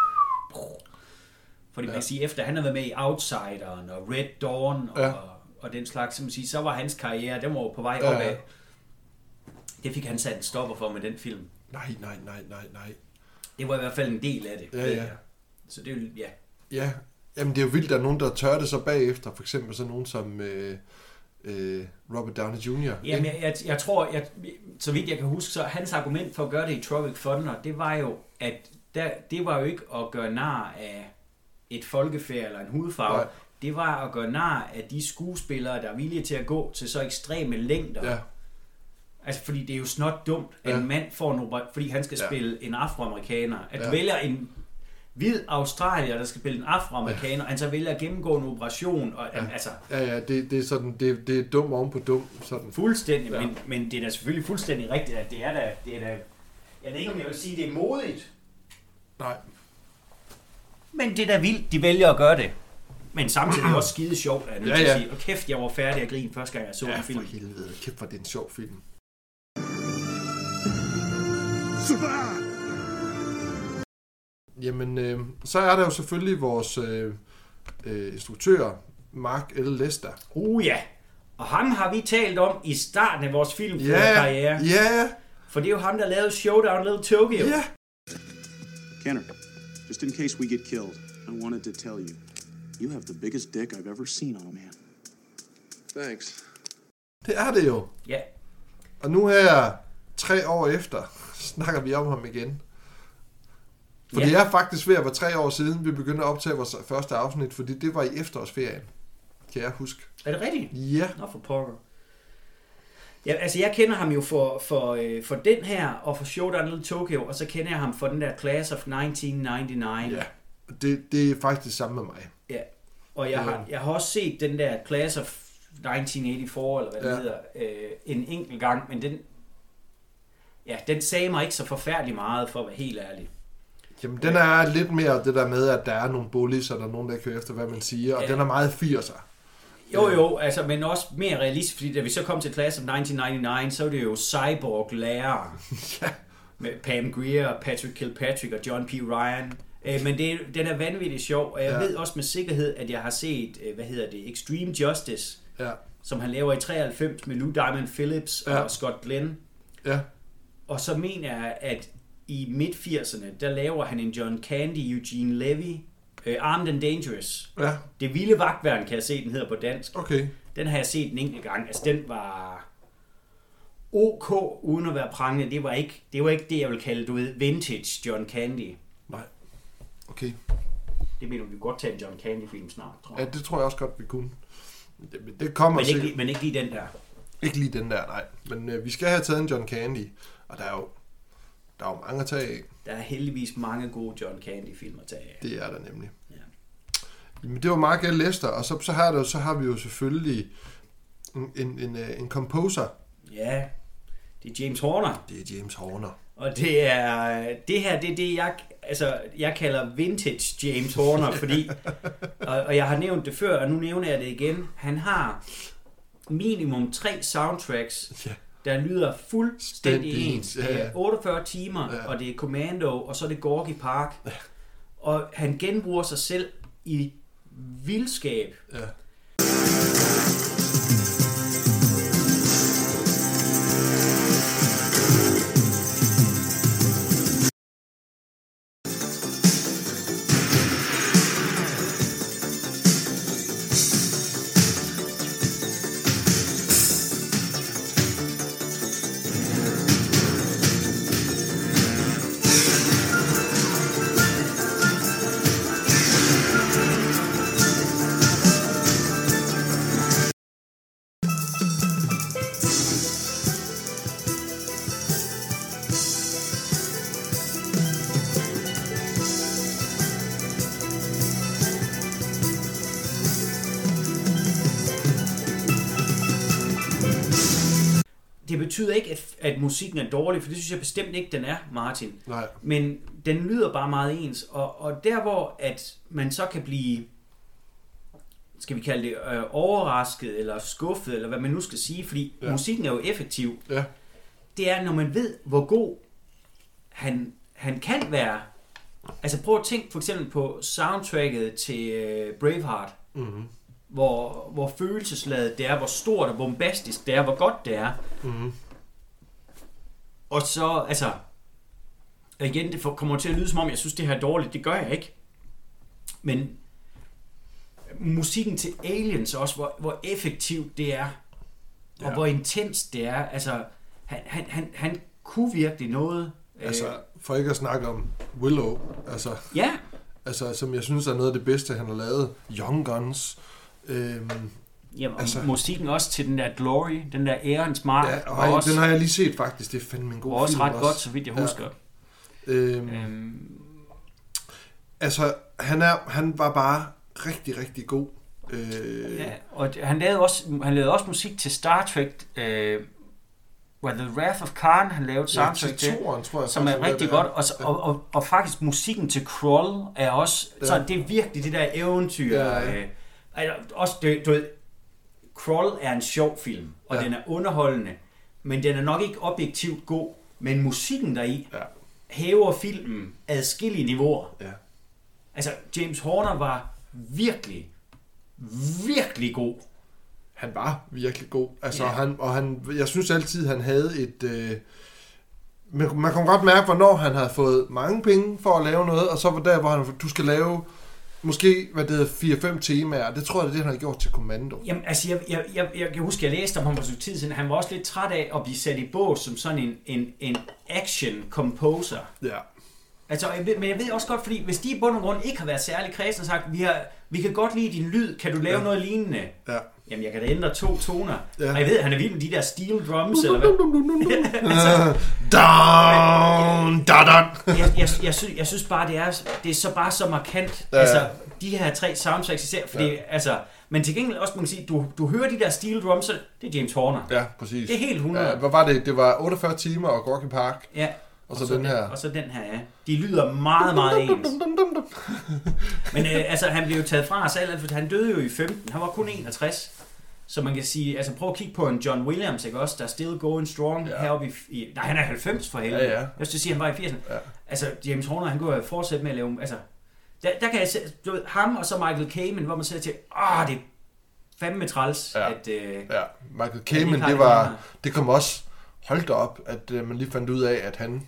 fordi man kan sige, efter han havde været med i Outsideren og Red Dawn og den slags, så var hans karriere, den var jo på vej opad. Det fik han sat en stopper for med den film. Nej. Det var i hvert fald en del af det. Ja. Så det er jo, Ja, jamen det er jo vildt, at der er nogen, der tør det så bagefter. For eksempel sådan nogen som Robert Downey Jr. Jamen jeg tror, så vidt jeg kan huske, så hans argument for at gøre det i Tropic Thunder, det var jo, at det var jo ikke at gøre nar af et folkefærd eller en hudfarve. Nej. Det var at gøre nar af de skuespillere, der er villige til at gå til så ekstreme længder. Ja. Altså, fordi det er jo snot dumt, at en mand får fordi han skal spille en afroamerikaner. At du vælger en hvid australier, der skal spille en afroamerikaner, og han så vælger at gennemgå en operation. Og, altså, det er sådan, det er dum oven på dum. Sådan. Fuldstændig, men det er da selvfølgelig fuldstændig rigtigt, at det er da, jeg ved ikke, om jeg vil sige, det er modigt. Nej. Men det er da vildt, de vælger at gøre det. Men samtidig er det også skide sjovt, at jeg nødt til at sige, og kæft, jeg var færdig at grine første gang, jeg så en film. Ja, for helvede. Kæft, var det en sjov film. Jamen, så er der jo selvfølgelig vores instruktør, Mark L. Lester. Ja, og ham har vi talt om i starten af vores filmkarriere. Ja. For det er jo ham, der lavede Showdown Little Tokyo. Ja. Kenner, just in case we get killed, I wanted to tell you, you have the biggest dick I've ever seen on a man. Thanks. Det er det jo. Ja. Og nu her, 3 år efter, snakker vi om ham igen. For det er faktisk ved at være 3 år siden, vi begyndte at optage vores første afsnit, fordi det var i efterårsferien. Kan jeg huske. Er det rigtigt? Ja. Nå, for pokker. Ja, altså jeg kender ham jo for den her, og for Showdown Little Tokyo, og så kender jeg ham for den der Class of 1999. Ja, det er faktisk samme med mig. Ja, og jeg har også set den der Class of 1984, eller hvad det hedder, en enkelt gang, men den sagde mig ikke så forfærdeligt meget, for at være helt ærlig. Jamen, den er lidt mere det der med, at der er nogle bullies, og der er nogen, der kører efter, hvad man siger, og den er meget 80'er. Jo, altså, men også mere realistisk, fordi da vi så kom til Class of 1999, så var det jo cyborg-lærere med Pam Grier, Patrick Kilpatrick og John P. Ryan. Men den er vanvittigt sjov, og jeg ved også med sikkerhed, at jeg har set, Extreme Justice, som han laver i 93 med Lou Diamond Phillips og Scott Glenn. Ja. Og så mener jeg, at i midt-80'erne, der laver han en John Candy, Eugene Levy, Armed and Dangerous. Ja. Det vilde vagtværn, kan jeg se, den hedder på dansk. Okay. Den har jeg set en enkelt gang. Altså, den var OK, uden at være prangende. Det var ikke det, jeg vil kalde, vintage John Candy. Nej. Okay. Det mener vi godt tage en John Candy-film snart, tror jeg. Ja, det tror jeg også godt, vi kunne. Det kommer men ikke lige den der. Ikke lige den der, nej. Men vi skal have taget en John Candy, og der er jo mange at tage af. Der er heldigvis mange gode John Candy-film at tage af. Det er der nemlig. Ja. Men det var Mark L. Lester, og så har vi jo selvfølgelig en composer. Ja, det er James Horner. Det er James Horner. Og det her, det er det, jeg kalder vintage James Horner, fordi, og jeg har nævnt det før, og nu nævner jeg det igen, han har minimum 3 soundtracks, der lyder fuldstændig ens. Det er 48 timer, og det er Commando, og så er det Gorky Park. Og han genbruger sig selv i vildskab. Ja. Det betyder ikke, at musikken er dårlig, for det synes jeg bestemt ikke, den er, Martin. Nej. Men den lyder bare meget ens, og der hvor at man så kan blive, skal vi kalde det, overrasket eller skuffet, eller hvad man nu skal sige, fordi musikken er jo effektiv. Ja. Det er, når man ved, hvor god han kan være. Altså prøv at tænke for eksempel på soundtracket til Braveheart. Mm-hmm. Hvor følelsesladet det er, hvor stort og bombastisk det er, hvor godt det er. Mm-hmm. Og så, altså, igen, det kommer til at lyde som om, jeg synes, det her er dårligt. Det gør jeg ikke. Men musikken til Aliens også, hvor effektivt det er, og hvor intens det er. Altså, han kunne virkelig noget. Altså, for ikke at snakke om Willow, altså, altså, som jeg synes er noget af det bedste, han har lavet. Young Guns. Jamen, altså, musikken også til den der Glory, den der Ærens Mark. Ja, og også, den har jeg lige set faktisk. Det er fandme en god film. Også ret godt, så vidt jeg husker. Altså, han var bare rigtig, rigtig god. Ja, og han lavede også musik til Star Trek, The Wrath of Khan, han lavede soundtrack til, tror jeg, som er rigtig godt, og faktisk musikken til Krull er også, så det er virkelig det der eventyr. Også, du ved, Krull er en sjov film, og den er underholdende, men den er nok ikke objektivt god, men musikken deri hæver filmen adskillige niveauer. Ja. Altså, James Horner var virkelig, virkelig god. Han var virkelig god. Altså, jeg synes altid, han havde et... man kan godt mærke, hvornår han havde fået mange penge for at lave noget, og så var der, hvor du skal lave måske, 4-5 temaer. Det tror jeg, det han har gjort til Commando. Jamen, altså, jeg kan huske, jeg læste om ham for så tid siden. Han var også lidt træt af at blive sat i bås som sådan en action composer. Ja. Altså, men jeg ved også godt, fordi hvis de i bund og grund ikke har været særlig kredsende og sagt, vi kan godt lide din lyd, kan du lave noget lignende? Ja. Jamen, jeg kan da ændre 2 toner. Ja. Og jeg ved, han er vild med de der steel drums, eller hvad? Jeg synes bare, det er så bare så markant. Ja. Altså, de her 3 soundtracks især, fordi, altså... Men til gengæld også, man kan sige, du hører de der steel drums, det er James Horner. Ja, præcis. Det er helt 100. Ja, hvad var det? Det var 48 timer og Gorky Park. Ja. Og så den her. Og så den her, ja. De lyder meget, meget ens. Men altså, han blev jo taget fra os alt, for han døde jo i 15. Han var kun 61. Så man kan sige, altså prøv at kigge på en John Williams, ikke også? Der er still going strong heroppe i... Nej, han er 90 for helvede. Ja. Jeg skal sige, han var i 80'erne. Ja. Altså, James Horner, han kunne jo fortsætte med at lave... Altså, der kan jeg se, du ved, ham og så Michael Kamen, hvor man sætter til, det er fandme træls, at... Michael Kamen, det kom også holdt op, at man lige fandt ud af, at han,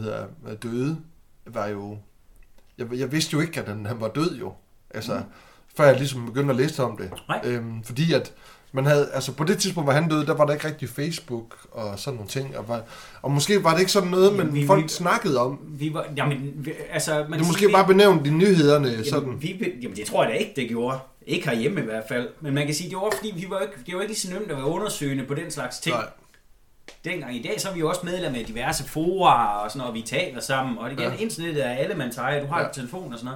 døde, var jo... Jeg vidste jo ikke, at han var død jo. Altså, før jeg ligesom begyndte at læse om det. Fordi at man havde, altså på det tidspunkt, hvor han døde, der var der ikke rigtig Facebook og sådan nogle ting. Og måske var det ikke sådan noget, men folk snakkede om. Altså, det måske bare benævnt i nyhederne. Sådan. Jamen det tror jeg da ikke, det gjorde. Ikke herhjemme i hvert fald. Men man kan sige, det var fordi, det var ikke lige så nemt at være undersøgende på den slags ting. Nej. Dengang i dag, så er vi jo også medlemmer af diverse fora og sådan noget, og vi taler sammen. Og igen, internettet er allemands eje. Du har jo telefon og sådan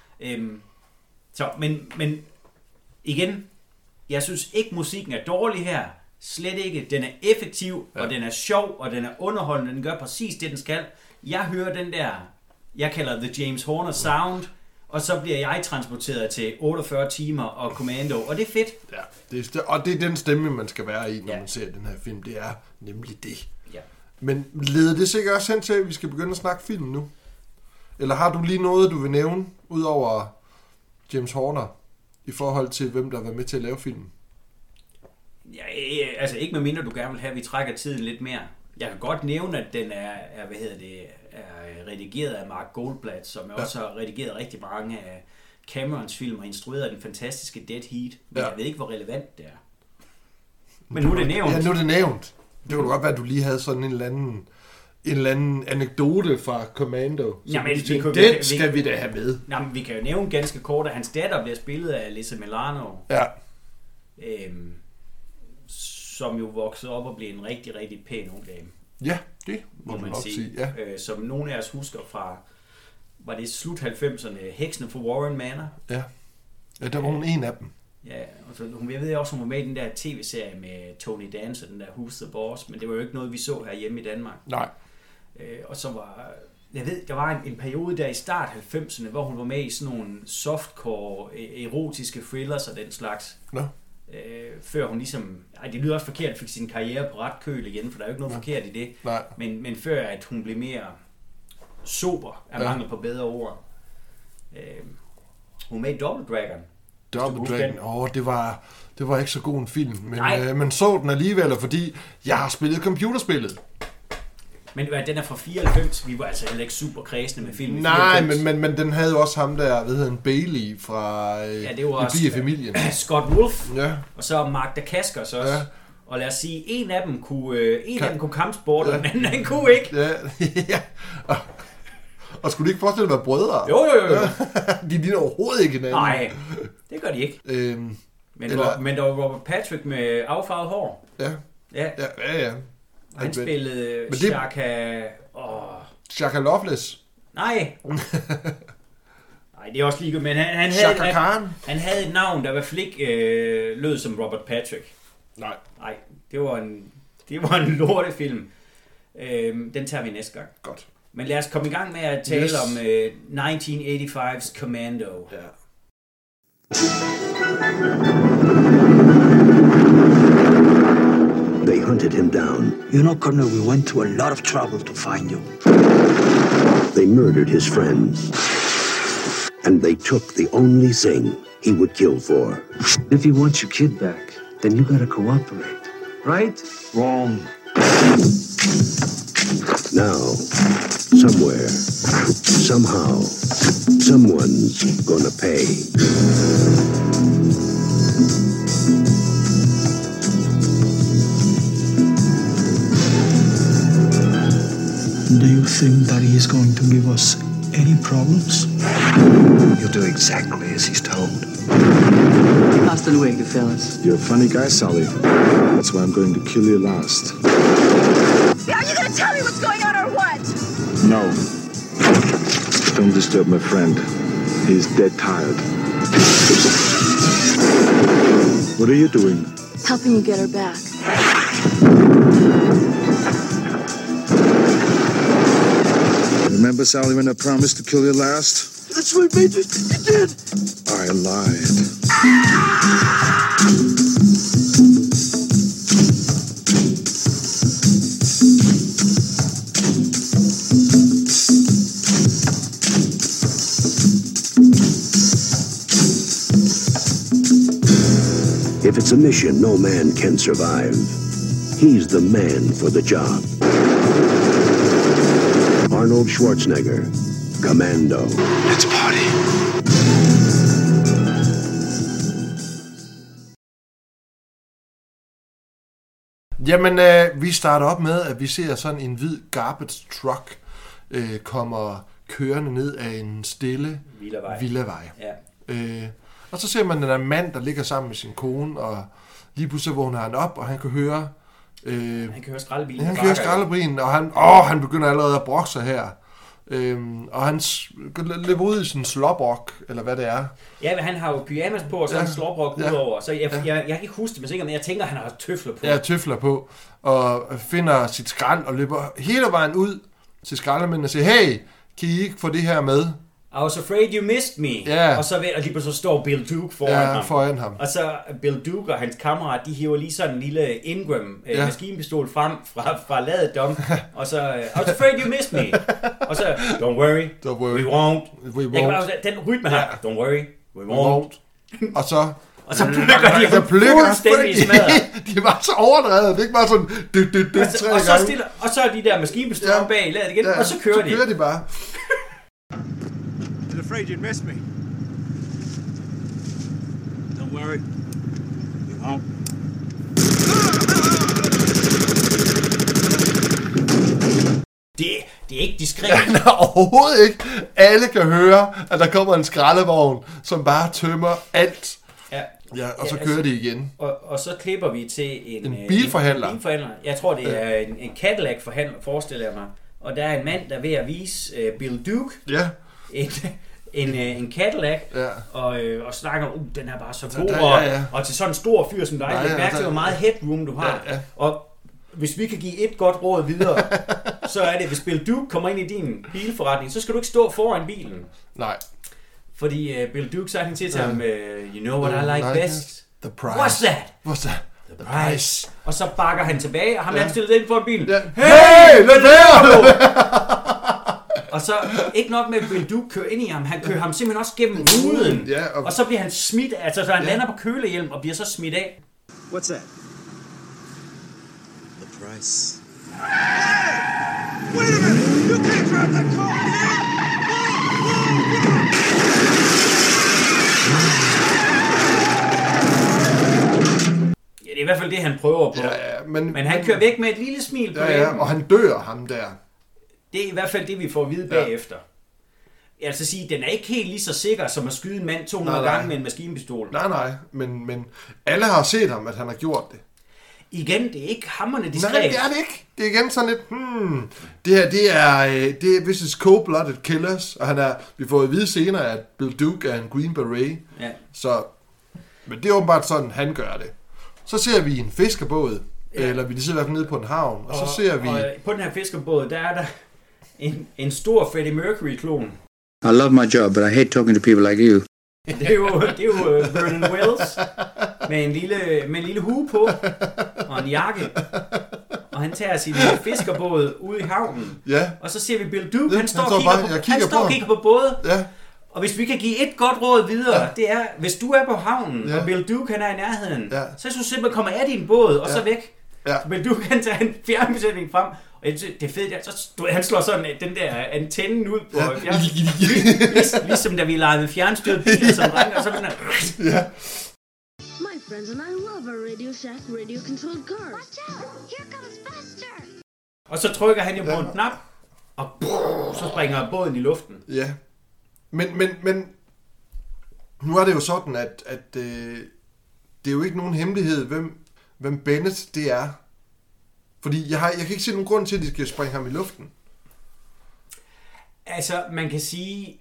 noget. Men igen, jeg synes ikke, musikken er dårlig her. Slet ikke. Den er effektiv, og den er sjov, og den er underholdende. Den gør præcis det, den skal. Jeg hører den der, jeg kalder The James Horner Sound, og så bliver jeg transporteret til 48 timer og Commando, og det er fedt. Ja, og det er den stemme, man skal være i, når man ser den her film. Det er nemlig det. Ja. Men leder det sikkert også hen til, at vi skal begynde at snakke film nu? Eller har du lige noget, du vil nævne, ud over James Horner, i forhold til, hvem der har været med til at lave filmen? Ja, altså ikke med mindre du gerne vil have, at vi trækker tiden lidt mere. Jeg kan godt nævne, at den er redigeret af Mark Goldblatt, som også har redigeret rigtig mange af Camerons film og instrueret den fantastiske Dead Heat. Men jeg ved ikke, hvor relevant det er. Men nu er det nævnt. Ja, nu er det nævnt. Det kunne godt være, at du lige havde sådan en eller anden anekdote fra Commando. Jamen, den skal vi da have med. Jamen, vi kan jo nævne ganske kort, at hans datter bliver spillet af Alyssa Milano. Ja. Som jo voksede op og blev en rigtig, rigtig pæn ung dame. Ja, det må man nok sige. Ja. Som nogle af os husker fra, var det slut 90'erne, Heksene for Warren Manor. Ja, der var hun en af dem. Ja, og så, jeg ved også, hun var med i den der tv-serie med Tony Danza, den der Who's the Boss, men det var jo ikke noget, vi så herhjemme i Danmark. Nej. Og så var, jeg ved, der var en periode der i start 90'erne, hvor hun var med i sådan nogle softcore, erotiske thrillers og den slags. Nå. Før hun ligesom, det lyder også forkert, at fik sin karriere på ret køl igen, for der er jo ikke noget forkert i det. Nej. Men før at hun blev mere sober, er mangel på bedre ord. Hun med i Double Dragon. Double Dragon, det var ikke så god en film, men så den alligevel, fordi jeg har spillet computerspillet. Men den er fra 94, vi var altså heller ikke super kredsende med filmen. Nej, men den havde jo også ham der, hvad hedder han, Bailey fra I familien. Scott Wolf, og så Mark Dacascos også. Ja. Og lad os sige, en af dem kunne kampsport, og den anden han kunne ikke. Ja. Og skulle de ikke forestille at være brødre? Jo. De ligner overhovedet ikke hinanden. Nej, det gør de ikke. Men der var Robert Patrick med affarvet hår. Ja. Han spillede Shaka Loveless. Nej, det er også lige, men han havde et navn, der i hvert fald ikke lød som Robert Patrick. Nej, det var en lortefilm. Den tager vi næste gang. Godt. Men lad os komme i gang med at tale om 1985's Commando. Ja. They hunted him down. You know, Colonel, we went to a lot of trouble to find you. They murdered his friends. And they took the only thing he would kill for. If he wants your kid back, then you gotta cooperate. Right? Wrong. Now, somewhere, somehow, someone's gonna pay. Do you think that he is going to give us any problems? You'll do exactly as he's told. Hasta luego, fellas. You're a funny guy, Sully. That's why I'm going to kill you last. Are you gonna tell me what's going on or what? No. Don't disturb my friend. He's dead tired. What are you doing? Helping you get her back. Remember, Sally, when I promised to kill you last? That's right, Major. You did. I lied. If it's a mission no man can survive, he's the man for the job. Arnold Schwarzenegger, Commando. Let's party. Jamen, vi starter op med, at vi ser sådan en hvid garbage truck kommer kørende ned af en stille villavej. Ja. Og så ser man den der mand, der ligger sammen med sin kone, og lige pludselig vågner han op, og han kan høre... han kan høre skraldebilen. Han kan høre skraldebilen, og han begynder allerede at brokke sig her. Og han løber ud i sådan en slåbrok, eller hvad det er. Ja, men han har jo pyjamas på, og så en slåbrok udover. Så jeg kan ikke huske det, men jeg tænker, han har tøfler på. Ja, tøfler på, og finder sit skrald, og løber hele vejen ud til skraldemændene og siger, hey, kan I ikke få det her med? I was afraid you missed me. Ja. Og så står Bill Duke foran ham. Og så Bill Duke og hans kammerat, de hiver lige sådan en lille Ingram maskinpistol frem fra ladedom. Og så, I was afraid you missed me. Og så, don't worry, we won't. Den rytme her, don't worry, we won't. Og så plukker de fuldstændig i smadret. De var så overdrevet, det er ikke bare sådan og så er de der maskinpistoler bag i ladet igen, og så kører de. Så kører de bare. I'm afraid you'd miss me. Don't worry. We won't. Det er ikke diskret. Nej, overhovedet ikke. Alle kan høre, at der kommer en skraldevogn, som bare tømmer alt. Ja, og så kører de igen. Og så klipper vi til en bilforhandler. Jeg tror, det er en Cadillac-forhandler, forestiller jeg mig. Og der er en mand, der er ved at vise Bill Duke en Cadillac, og snakker, den er bare så god. Og til sådan en stor fyr som dig, læg mærke til, hvor meget headroom du har. Ja. Og hvis vi kan give et godt råd videre, så er det, hvis Bill Duke kommer ind i din bilforretning, så skal du ikke stå foran bilen. Nej. Fordi Bill Duke sagde til ham, you know what I like best? The price. What's that? The price. Og så bakker han tilbage, og ham han stillet ind foran bilen. Ja. Hey, lad være! Og så ikke nok med, at Bill Duke kører ind i ham, han kører ham simpelthen også gennem ruden. Og så bliver han smidt, altså så han lander på kølehjelm og bliver så smidt af. What's that? The price. Hey! Wait a minute! You can't drive that car! Ja, det er i hvert fald det, han prøver på. Men han kører væk med et lille smil på læben. Og han dør ham der. Det er i hvert fald det, vi får at vide bagefter. Jeg vil sige, den er ikke helt lige så sikker, som at skyde en mand 200 gange med en maskinpistol. Nej, men alle har set ham, at han har gjort det. Igen, det er ikke hamrende diskret. Nej, det er det ikke. Det er igen sådan lidt, det her, det er this is cold-blooded killers, og vi får at vide senere, at Bill Duke er en Green Beret. Ja. Så, men det er åbenbart sådan, han gør det. Så ser vi en fiskerbåd, eller vi sidder i hvert fald nede på en havn, og så ser vi... Og på den her fiskerbåd, der er der en stor Freddie Mercury-klon. I love my job, but I hate talking to people like you. Det er jo Vernon Wells med en lille hue på og en jakke. Og han tager sin fiskerbåd ud i havnen. Ja. Og så ser vi Bill Duke, han står og kigger på både. Ja. Og hvis vi kan give et godt råd videre, det er, hvis du er på havnen, og Bill Duke han er i nærheden, så synes du simpelthen kommer af din båd, og så væk. Ja. Bill Duke han tager en fjernbesætning frem, og det er fedt, så han slår sådan den der antenne ud på fjernbesætningen. Ligesom da vi legede med fjernstyret biler som dreng, og så den der... Ja. My friends and I love our Radio Shack radio-controlled cars. Watch out! Here comes Buster! Og så trykker han jo på en knap, og så springer båden i luften. Ja. Men nu er det jo sådan, at det er jo ikke nogen hemmelighed, hvem Bennett det er. Fordi jeg kan ikke se nogen grund til, at de skal springe ham i luften. Altså, man kan sige...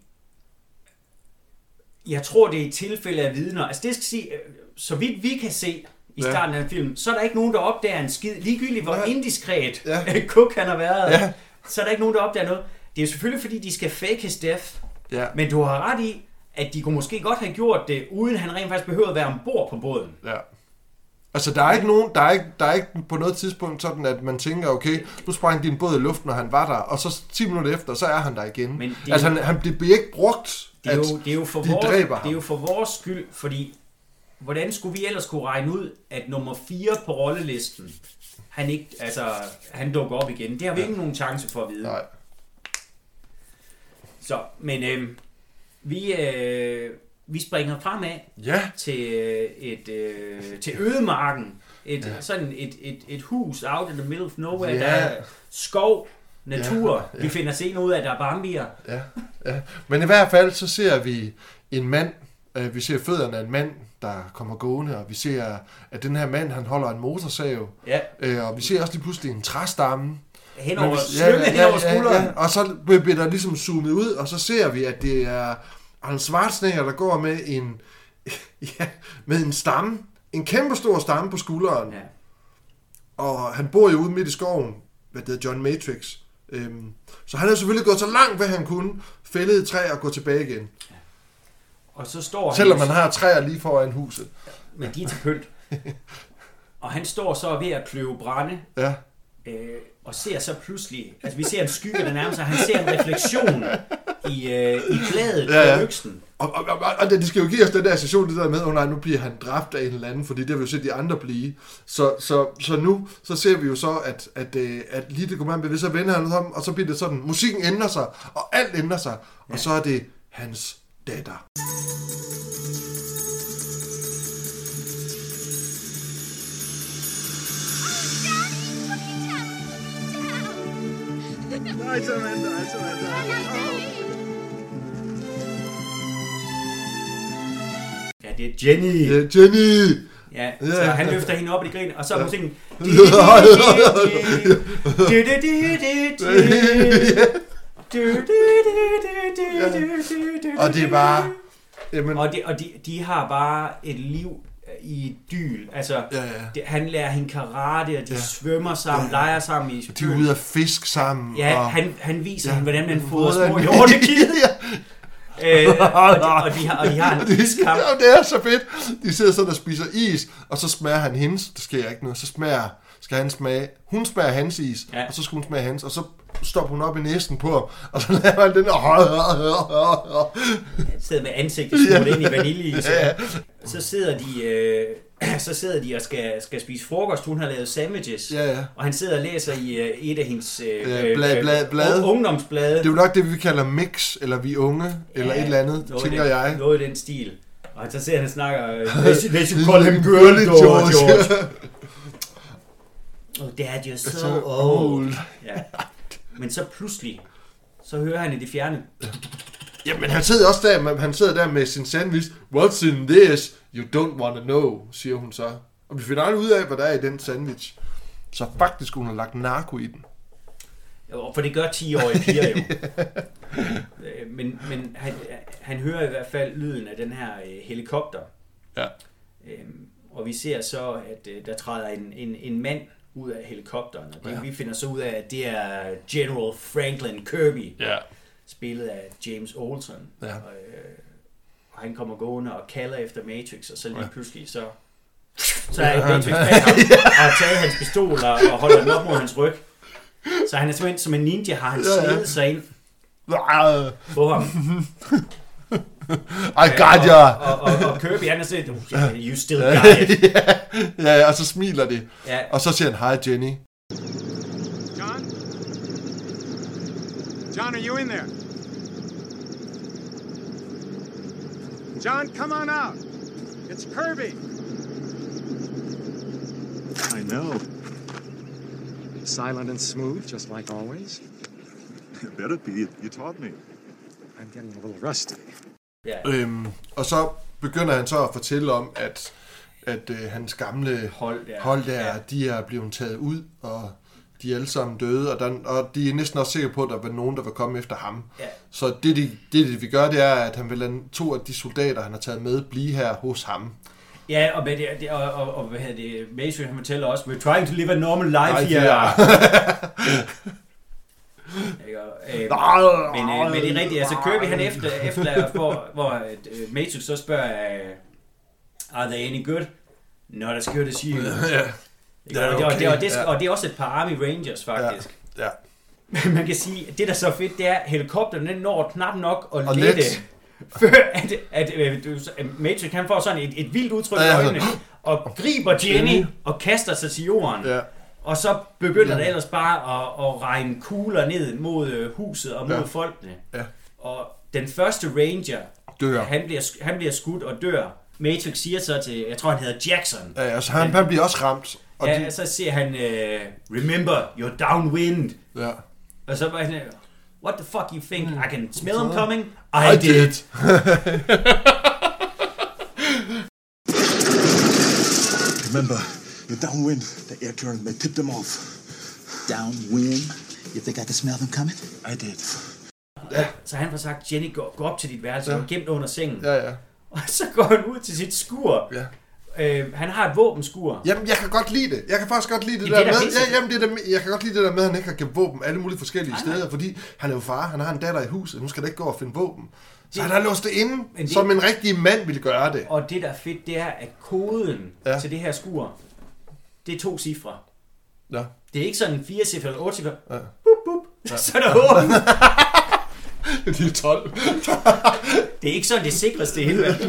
Jeg tror, det er et tilfælde af vidner. Altså, det skal sige... Så vidt vi kan se i starten af filmen, så er der ikke nogen, der opdager en skid. Ligegyldigt, hvor indiskret Cook han har været. Så er der ikke nogen, der opdager noget. Det er jo selvfølgelig, fordi de skal fake his death. Ja. Men du har ret i, at de kunne måske godt have gjort det, uden han rent faktisk behøvede at være ombord på båden. Ja. Altså, der er ikke nogen, der er ikke på noget tidspunkt sådan, at man tænker, okay, nu sprang din båd i luften, når han var der, og så 10 minutter efter, så er han der igen. Men altså, han bliver ikke brugt, det er jo for vores skyld, fordi hvordan skulle vi ellers kunne regne ud, at nummer 4 på rollelisten, han dukker op igen. Det har vi ikke nogen chance for at vide. Nej. Så, men vi springer fremad til ødemarken sådan et hus out in the middle of nowhere, der er skov, natur. Vi finder senere ud af, at der er bambier. Ja. Men i hvert fald så ser vi en mand, vi ser fødderne af en mand, der kommer gående, og vi ser, at den her mand, han holder en motorsav. Og vi ser også lige pludselig en træstamme. Henover skulderen. Ja. Og så bliver der ligesom zoomet ud, og så ser vi, at det er Arnold Schwarzenegger, der går med en stamme. En kæmpe stor stamme på skulderen. Ja. Og han bor jo ude midt i skoven, hvad det hedder, John Matrix. Så han er selvfølgelig gået så langt, hvad han kunne, fældet et træ og gå tilbage igen. Ja. Og så står selvom man har træer lige foran huset. Men de er til pynt. Og han står så ved at kløve brænde. Ja. Og ser så pludselig, altså vi ser en skygge, der nærmer sig, han ser en refleksion i bladet på øksen. Og det skal jo give os den der session, det der med, nej, nu bliver han dræbt af en eller anden, fordi det vil jo se de andre blive. Så nu, så ser vi jo så, at lige det kommer an bevidst, så vender han om, og så bliver det sådan, musikken ændrer sig, og alt ændrer sig, og så er det hans datter. It's Amanda. Ja, det er Jenny. Ja, Jenny. Ja, så han løfter hende op i de grin, og så er musikken. Og det er bare... Jamen. Og de har bare et liv i dyl. Altså, han lærer hende karate, og de svømmer sammen, leger sammen i... De er ude at fisk sammen. Ja, og han viser hende, hvordan man fodrer små hjortekid. Og de har en iskamp. Det er så fedt. De sidder sådan og spiser is, og så smager han hendes. Der sker ikke noget. Så skal han smage. Hun smager hans is, og så skal hun smage hans, og så stopper hun op i næsen på ham, og så laver han den der... Han sidder med ansigtet smurt ind i vaniljeis. Så sidder de og skal spise frokost. Hun har lavet sandwiches, og han sidder og læser i et af hendes ungdomsblade. Det er jo nok det, vi kalder mix, eller vi unge, eller et eller andet, tænker jeg. Noget i den stil. Og så ser han snakker, they should call him Girly George. Oh, Dad, you're so old. Ja. Men så pludselig, så hører han i det fjerne. Jamen, han sidder der med sin sandwich. What's in this? You don't want to know, siger hun så. Og vi finder aldrig ud af, hvad der er i den sandwich. Så faktisk hun har lagt narko i den. Jo, for det gør 10-årige piger jo. Men han hører i hvert fald lyden af den her helikopter. Ja. Og vi ser så, at der træder en mand ud af helikopteren. Og vi finder så ud af, at det er General Franklin Kirby. Ja. Spillet af James Olsen. Ja. Og han kommer gående og kalder efter Matrix, og så lige pludselig så er Matrix bag ham, og har taget hans pistol og holder den op mod hans ryg. Så han er simpelthen som en ninja, har han snedet sig ind på ham. I got ya! Og Kirby, han er sådan, you still got it. Ja, og så smiler det. Ja. Og så siger han, hi Jenny. John, are you in there? John, come on out. It's Kirby. I know. Silent and smooth, just like always. It better be. You taught me. I'm getting a little rusty. Yeah. Og så begynder han så at fortælle om, at hans gamle hold der, de er blevet taget ud, og de er alle sammen døde, og de er næsten også sikre på, at der var nogen, der vil komme efter ham. Ja. Så det vi gør, det er, at han vil lade 2 af de soldater, han har taget med, blive her hos ham. Ja, og hvad hedder det, Mason, han fortæller også, we're trying to live a normal life here. Men det er rigtigt, altså Kirby, han efter hvor Matrix så spørger, are they any good? Not as good as you. Og det er også et par Army Rangers, faktisk. Ja. Men man kan sige, at det der er så fedt, det er, at helikopteren den når knap nok at lette, før at Matrix han får sådan et vildt udtryk i øjnene, og griber Jenny og kaster sig til jorden. Ja. Og så begynder det ellers bare at regne kugler ned mod huset og mod folkene. Ja. Og den første ranger, han bliver skudt og dør. Matrix siger så til, jeg tror han hedder Jackson. Ja, altså han bliver også ramt. Og ja, så siger han, remember, you're downwind. Ja. Og så var han, what the fuck you think? I can smell them coming? I did. Remember, you're downwind. The air current may tip them off. Downwind? You think I can smell them coming? I did. Ja. Så han får sagt, Jenny, gå op til dit værelse, og gemt under sengen. Ja. Og så går han ud til sit skur. Ja. Han har et våbenskur. Jamen, jeg kan godt lide det. Jeg kan faktisk godt lide det der med. Jeg kan godt lide det der med, at han ikke har gemt våben alle mulige forskellige steder, fordi han er jo far, han har en datter i huset, nu skal der ikke gå og finde våben. Så han har låst det inde, som en rigtig mand ville gøre det. Og det, der er fedt, det er, at koden til det her skur, det er 2 cifre. Ja. Det er ikke sådan 4 cifre eller 8 cifre. Ja. Ja. Så er der 8. Det er 12. Det er ikke sådan det sikreste i hele verden.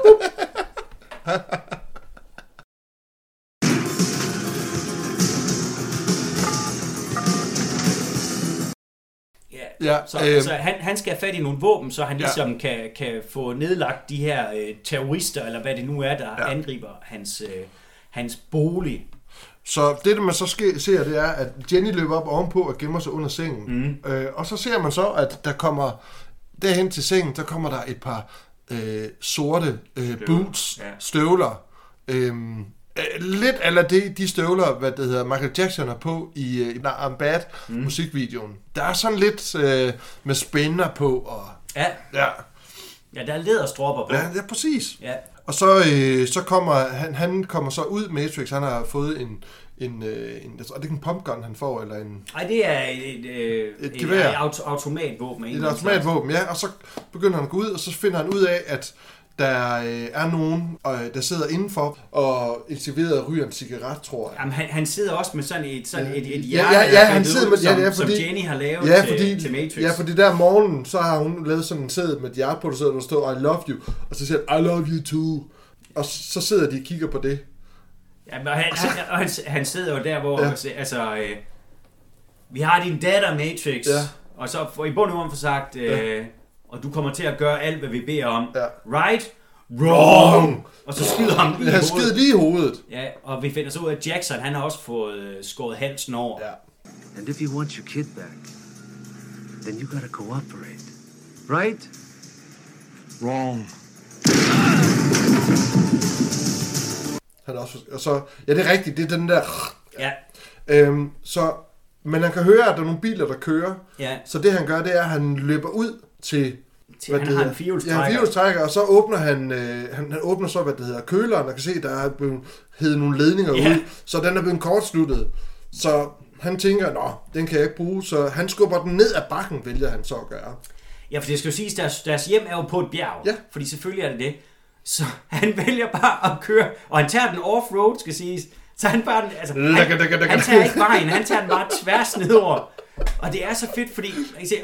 Ja, så han skal have fat i nogle våben, så han ligesom kan få nedlagt de her terrorister, eller hvad det nu er, der angriber hans bolig. Så det, man så ser, det er, at Jenny løber op ovenpå og gemmer sig under sengen. Og så ser man så, at der kommer derhen til sengen, der kommer der et par sorte boots, støvler. Lidt eller de støvler, hvad det hedder, Michael Jackson er på i I'm Bad musikvideoen. Der er sådan lidt med spænder på. Og, ja, der er læderstropper på. Ja, præcis. Ja. Og så kommer han kommer så ud, Matrix, han har fået en det er ikke en pumpgun, han får, eller en... Nej, det er et gevær. Automatvåben. Et automatvåben, ja, og så begynder han at gå ud, og så finder han ud af, at der er nogen, der sidder indenfor og intiverede ryger en cigaret, tror jeg. Jamen, han sidder også med sådan et hjerte, han sidder med, som Jenny har lavet til Matrix. Ja, fordi der om morgenen, så har hun lavet sådan en sæd med et hjerte på, der står, I love you, og så siger han, I love you too. Og så sidder de og kigger på det. Ja, og han sidder jo der, hvor vi har din datter, Matrix, og så får i bund og grund for sagt, og du kommer til at gøre alt, hvad vi beder om. Ja. Right? Wrong! Og så skyder ham lige i hovedet. Han skyder lige i hovedet. Ja, og vi finder så ud af, at Jackson, han har også fået skåret halsen over. Ja. And if you want your kid back, then you gotta cooperate. Right? Wrong. Han også, og så, ja, det er rigtigt, det er den der... Ja. Men han kan høre, at der er nogle biler, der kører. Ja. Så det, han gør, det er, at han løber ud til han har en firehjulstrækker. Ja, en firehjulstrækker, og så åbner han åbner så, hvad det hedder, køleren, og kan se, der er blevet nogle ledninger ud, så den er blevet kortsluttet. Så han tænker, den kan jeg ikke bruge, så han skubber den ned ad bakken, vælger han så at gøre. Ja, for det skal jo siges, deres hjem er jo på et bjerg, fordi selvfølgelig er det. Så han vælger bare at køre, og han tager den off-road, skal siges. Så han bare, han tager ikke vejen, han tager den bare tværs nedover. Og det er så fedt, fordi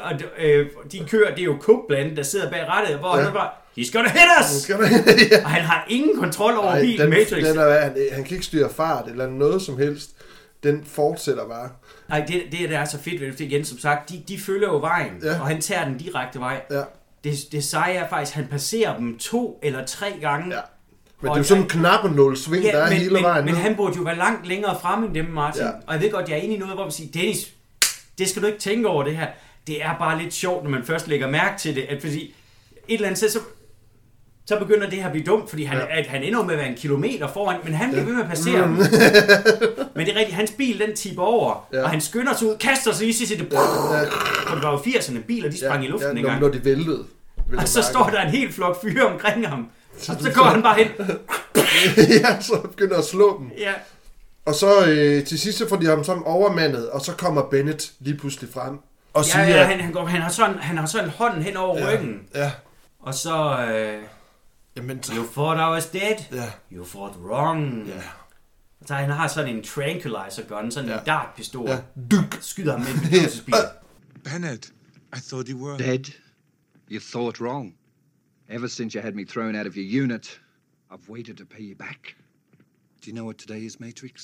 de kører, det er jo Coke Blend, der sidder bag rattet, hvor han bare, he's gonna hit us! Og han har ingen kontrol over bilen, Matrix. Han kan ikke styre fart eller noget som helst. Den fortsætter bare. Nej, det er så fedt ved det, igen, som sagt, de følger jo vejen, og han tager den direkte vej. Ja. Det seje er faktisk, han passerer dem 2 eller 3 gange. Ja. Men det er jo sådan en knappenål sving, der er hele vejen. Men han burde jo være langt længere fremme end dem, Martin. Ja. Og jeg ved godt, jeg er inde i noget, hvor vi siger, Dennis, det skal du ikke tænke over det her. Det er bare lidt sjovt, når man først lægger mærke til det. At fordi et eller andet sted, så begynder det her at blive dumt, fordi han ender med at være en kilometer foran, men han bliver ved med at passere dem. Men det er rigtigt, hans bil, den tipper over, og han skynder sig ud, kaster sig i sig det. For det var jo 80'erne, biler, de sprang i luften en gang. Når de væltede. Og så står der en helt flok fyre omkring ham. Og så går han bare hen. Ja, så begynder at slå dem. Ja. Og så til sidst så får de ham sådan overmandet, og så kommer Bennett lige pludselig frem. Og siger, han har sådan hånden hen over ryggen. Ja. Og så... you thought I was dead. Yeah. You thought wrong. Yeah. Så han har sådan en tranquilizer gun, sådan en dartpistol. Dunk. Skyder ham med en bedøvelsesbil. Bennett, I thought you were... Dead? You thought wrong. Ever since you had me thrown out of your unit, I've waited to pay you back. Do you know what today is, Matrix?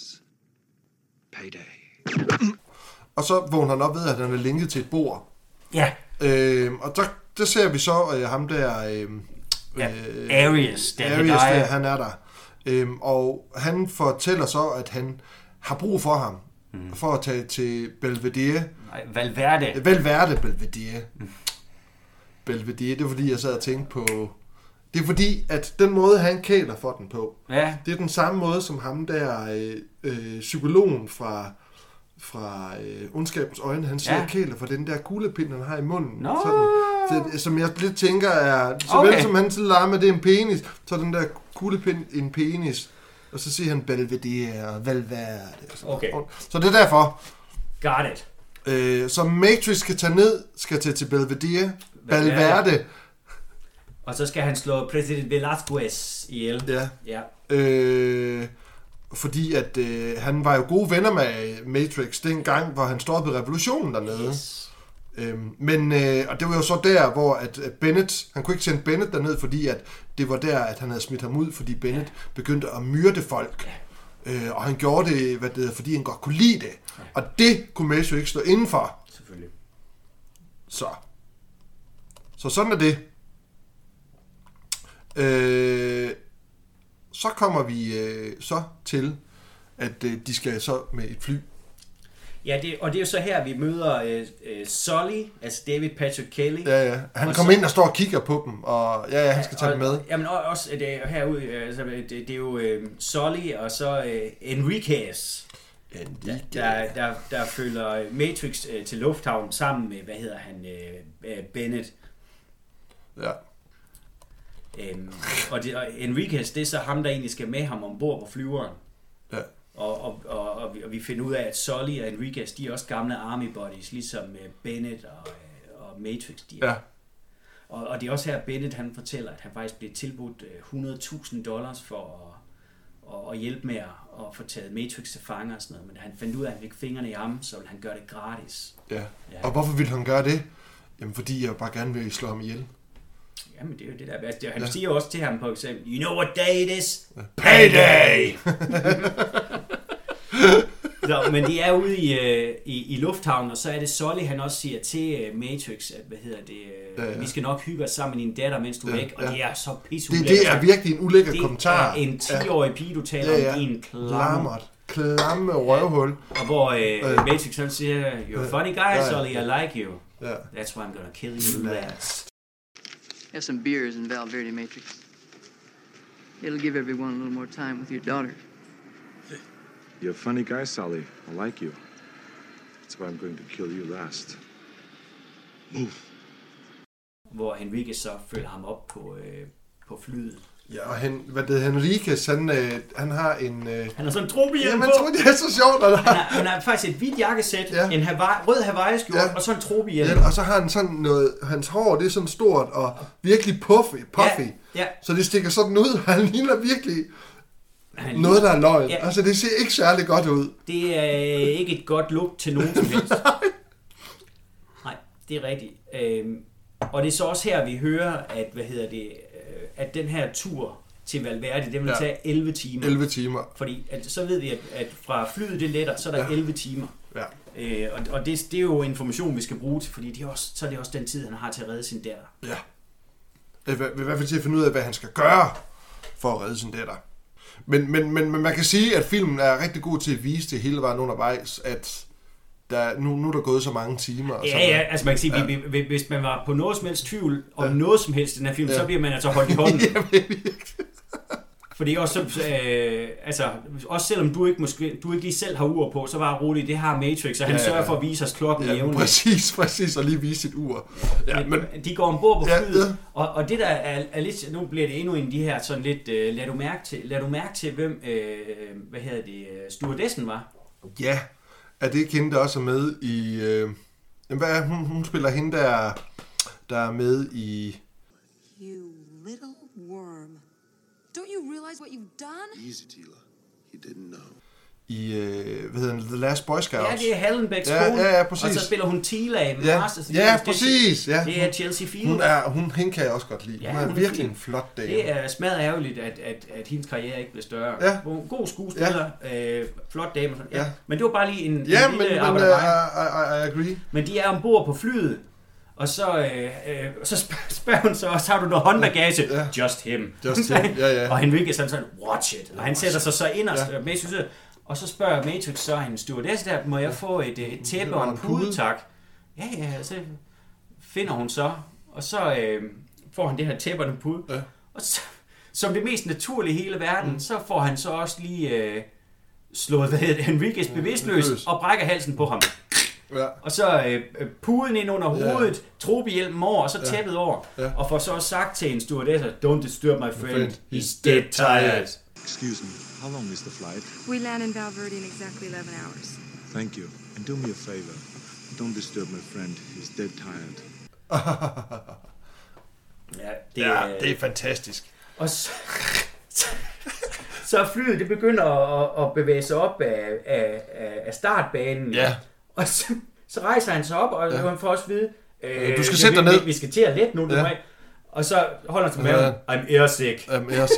Payday. Og så vågner han op ved, at han er linket til et bord. Ja. Og der ser vi så ham der... Arias, han er der. Og han fortæller så, at han har brug for ham, for at tage til Belvedere. Valverde Belvedere. Belvedere, det er fordi, jeg sad og tænkte på... Det er fordi, at den måde, han kæler for den på, det er den samme måde, som ham der psykologen fra Ondskabens Øjne, han siger kæler for den der kuglepind, han har i munden. Sådan, som jeg lidt tænker er, såvel som han leger med, det er en penis, så er den der kuglepind en penis. Og så siger han Belvedere og Valverde. Okay. Så det er derfor. Got it. Så Matrix skal tage til Belvedere. Valverde. Og så skal han slå præsident Velasquez ihjel. Ja. Fordi at han var jo gode venner med Matrix dengang, hvor han stoppede revolutionen dernede. Yes. Og det var jo så der, hvor at Bennett, han kunne ikke sende Bennett derned, fordi at det var der, at han havde smidt ham ud, fordi Bennett begyndte at myrde folk. Og han gjorde det, fordi han godt kunne lide det. Og det kunne Matrix ikke stå indenfor. Selvfølgelig. Så sådan er det. Så kommer vi så til, at de skal så med et fly. Ja, og det er jo så her, vi møder Sully, altså David Patrick Kelly. Ja. Han kommer ind og står og kigger på dem, og han skal tage dem med. Jamen også herude, altså, det er jo Sully og så Enriquez, der følger Matrix til lufthavnen sammen med, Bennett. Ja. Og Enriquez, det er så ham, der egentlig skal med ham ombord på flyveren. Ja. Og vi finder ud af, at Sully og Enriquez, de er også gamle Army Buddies, ligesom Bennett og Matrix, de er. Ja. Og det er også her, Bennett han fortæller, at han faktisk blev tilbudt $100,000 for at hjælpe med at få taget Matrix til fanger og sådan noget. Men han fandt ud af, at han fik fingrene i ham, så ville han gøre det gratis. Ja. Og hvorfor ville han gøre det? Jamen fordi jeg bare gerne vil slå ham ihjel. Jamen det er jo det der. Han siger også til ham på eksempel, you know what day it is? Payday! Så, men de er ude i lufthavnen, og så er det Sully, han også siger til Matrix, at vi skal nok hygge os sammen med din datter, mens du er væk, og det er så pisseulækkert. Det er virkelig en ulækker kommentar. Det er en 10-årig pige, du taler om, en klamme røvhul. Og hvor Matrix han siger, you're a funny guy, Sully, I like you. That's why I'm gonna kill you last. Have some beers in Valverde, Matrix. It'll give everyone a little more time with your daughter. You're a funny guy, Sully. I like you. That's why I'm going to kill you last. Move. Hvor Henriquez så følger ham op på flyet. Ja, og Henriquez, han har en... Han har sådan en trobehjelm på. Jamen, det er så sjovt. Han har faktisk et hvidt jakkesæt, en rød Hawaii-skjorte, og så en trobehjelm. Ja, og så har han sådan noget... Hans hår, det er sådan stort og virkelig puffy. Ja. Så det stikker sådan ud, han ligner virkelig... Noget, der er løgn. Ja. Altså, det ser ikke særlig godt ud. Det er ikke et godt look til nogen som helst. Nej, det er rigtigt. Og det er så også her, vi hører, at, at den her tur til Valverde, det vil tage 11 timer. 11 timer. Fordi så ved vi, at fra flyet det letter, så er der 11 timer. Ja. Og det er jo information, vi skal bruge til, fordi så er det også den tid, han har til at redde sin datter. Ja. I hvert fald til at finde ud af, hvad han skal gøre for at redde sin datter. Men man kan sige, at filmen er rigtig god til at vise det hele vejen undervejs, at nu er der gået så mange timer. Og altså man kan sige, hvis man var på noget som helst tvivl om noget som helst i den her film, så bliver man altså holdt i hånden. Fordi også, også selvom du ikke lige selv har ur på, så var roligt, det har Matrix, og han sørger for at vise os klokken jævnligt. Præcis, og lige vise sit ur. Men de går ombord på flyet, og det der er lidt, nu bliver det endnu en af de her sådan lidt, lad du mærke til, hvem, stewardessen var? Ja, er det ikke hende, der også er med i, hvad er hun spiller hende, der er med i... You little worm. Don't you realize what you've done? Easy, Tila. He didn't know. I, The Last Boy Scouts. Ja, det er Hallenbecks kone. Ja, præcis. Og så spiller hun Tila i Masters. Ja, præcis. Ja. Det er Chelsea Field. Hende kan jeg også godt lide. Hun er virkelig en flot dame. Det er smadret ærgerligt, at hendes karriere ikke blev større. Ja. God skuespiller, flot dame. Ja. Men det var bare lige en lille arbejder. I agree. Men de er ombord på flyet, Og så spørger hun så også, har du noget håndbagage? Ja. Just him. Just him, ja. Og Henrique sådan, watch it. Og han sætter sig så ind og så spørger Matrix så hendes stewardess der, må jeg få et tæppe og en pude, tak? Ja, så finder hun så, og så får han det her tæppe og en pude. Ja. Og så, som det mest naturlige i hele verden, så får han så også lige slået Henriques bevidstløs og brækker halsen på ham. Ja. Og så puden ind under hovedet, tropehjelmen over, og så tæppet over. Ja. Og får så også sagt til en stewardess, don't disturb my friend, he's dead tired. Excuse me, how long is the flight? We land in Val Verde in exactly 11 hours. Thank you. And do me a favor. Don't disturb my friend, he's dead tired. Det er fantastisk. Og så flyet, det begynder at bevæge sig op af startbanen. Ja. Og så rejser han sig op, og han får også vide, du skal sætte dig ned. Vi skal til at lette nu. Ja. Og så holder han sig med, I'm airsick.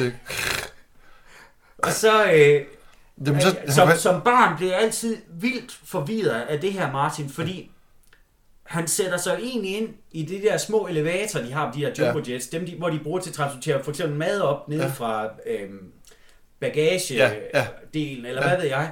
Og så, som barn bliver jeg altid vildt forvirret af det her, Martin, fordi han sætter sig egentlig ind i de der små elevatorer, de har, de her jumbojets, dem, hvor de bruger til at transportere for eksempel mad op nede fra bagagedelen, eller hvad ved jeg.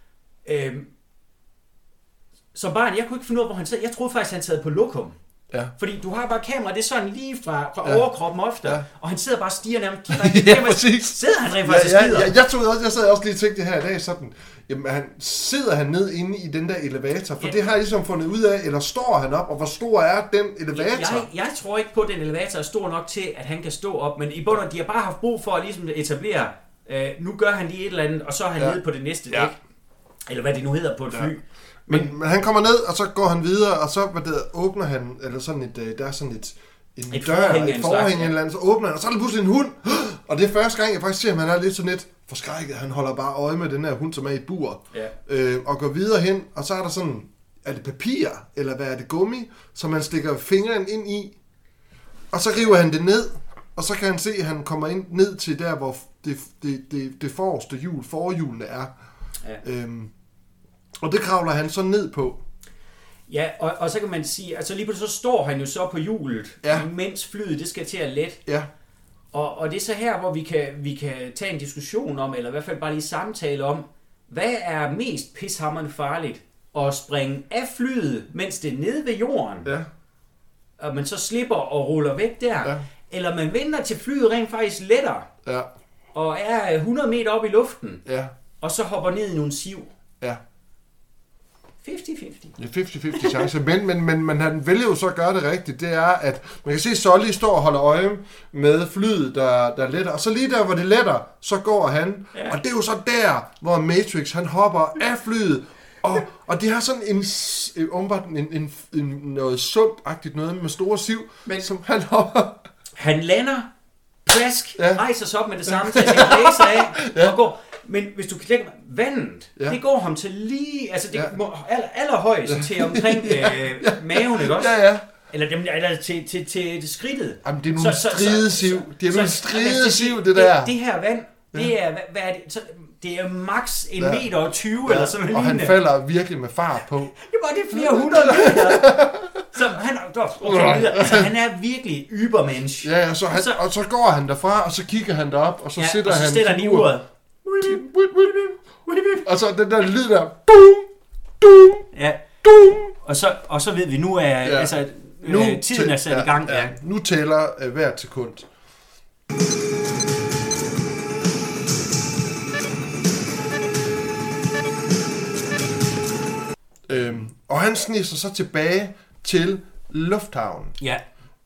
Som barn, jeg kunne ikke finde ud af, hvor han sad. Jeg troede faktisk, han sad på lokum. Ja. Fordi du har bare kamera, det er sådan lige fra overkroppen ofte, og han sidder bare og stiger nærmest direkte. Ja, præcis. Sidder han rent faktisk og skider? Jeg sad også lige og tænkte det her i dag sådan, jamen sidder han ned inde i den der elevator, for det har jeg ligesom fundet ud af, eller står han op, og hvor stor er den elevator? Jeg tror ikke på, at den elevator er stor nok til, at han kan stå op, men i bunden, de har bare haft brug for at ligesom etablere, nu gør han lige et eller andet, og så er han nede på det næste dæk, eller hvad det nu hedder på et fly. Men han kommer ned, og så går han videre, og så åbner han, eller sådan der er sådan en dør, et forhæng eller andet, så åbner han, og så er der pludselig en hund, og det er første gang, jeg faktisk ser, at han er lidt sådan lidt forskrækket. Han holder bare øje med den her hund, som er i et bur, og går videre hen, og så er der sådan, er det papir, eller hvad er det, gummi, som man stikker fingeren ind i, og så river han det ned, og så kan han se, at han kommer ind ned til der, hvor det forreste hjul, forhjulene er. Ja. Og det kravler han så ned på. Ja, og så kan man sige, altså lige pludselig så står han jo så på hjulet, mens flyet det skal til at lette. Ja. Og det er så her, hvor vi kan tage en diskussion om, eller i hvert fald bare lige samtale om, hvad er mest pishammerende farligt? At springe af flyet, mens det er nede ved jorden, og man så slipper og ruller væk der, eller man venter til flyet rent faktisk letter, og er 100 meter op i luften, og så hopper ned i nogle siv. Ja. 50-50. Ja, 50-50 chance. Men han vælger jo så at gøre det rigtigt. Det er, at man kan se, at Sully står og holder øje med flyet, der letter. Og så lige der, hvor det letter, så går han. Ja. Og det er jo så der, hvor Matrix, han hopper af flyet. Og det har sådan noget sumpagtigt noget med store siv, som han hopper. Han lander, plask, rejser sig op med det samme, så han blæser af og går. Men hvis du klikker vandet, det går ham til lige, altså det allerhøjst til omkring maven, ikke også? Ja. Eller til skridtet. Jamen, det er nogle stridesiv. Det er nogle stridesiv, det der. Det her vand, det er, hvad er det? Så, det er max 1,20 meter eller sådan noget. Og han falder virkelig med fart på. Det var det flere hundrede meter. Så han er virkelig übermensch. Ja, og så går han derfra, og så kigger han derop, og så sætter han... og så stiller han i uret. Og så den der lyd der... Dum, dum, dum. Og så ved vi, nu er tiden er sat i gang. Ja. Nu tæller hvert sekund. Og han sniger så tilbage til lufthavnen. Ja.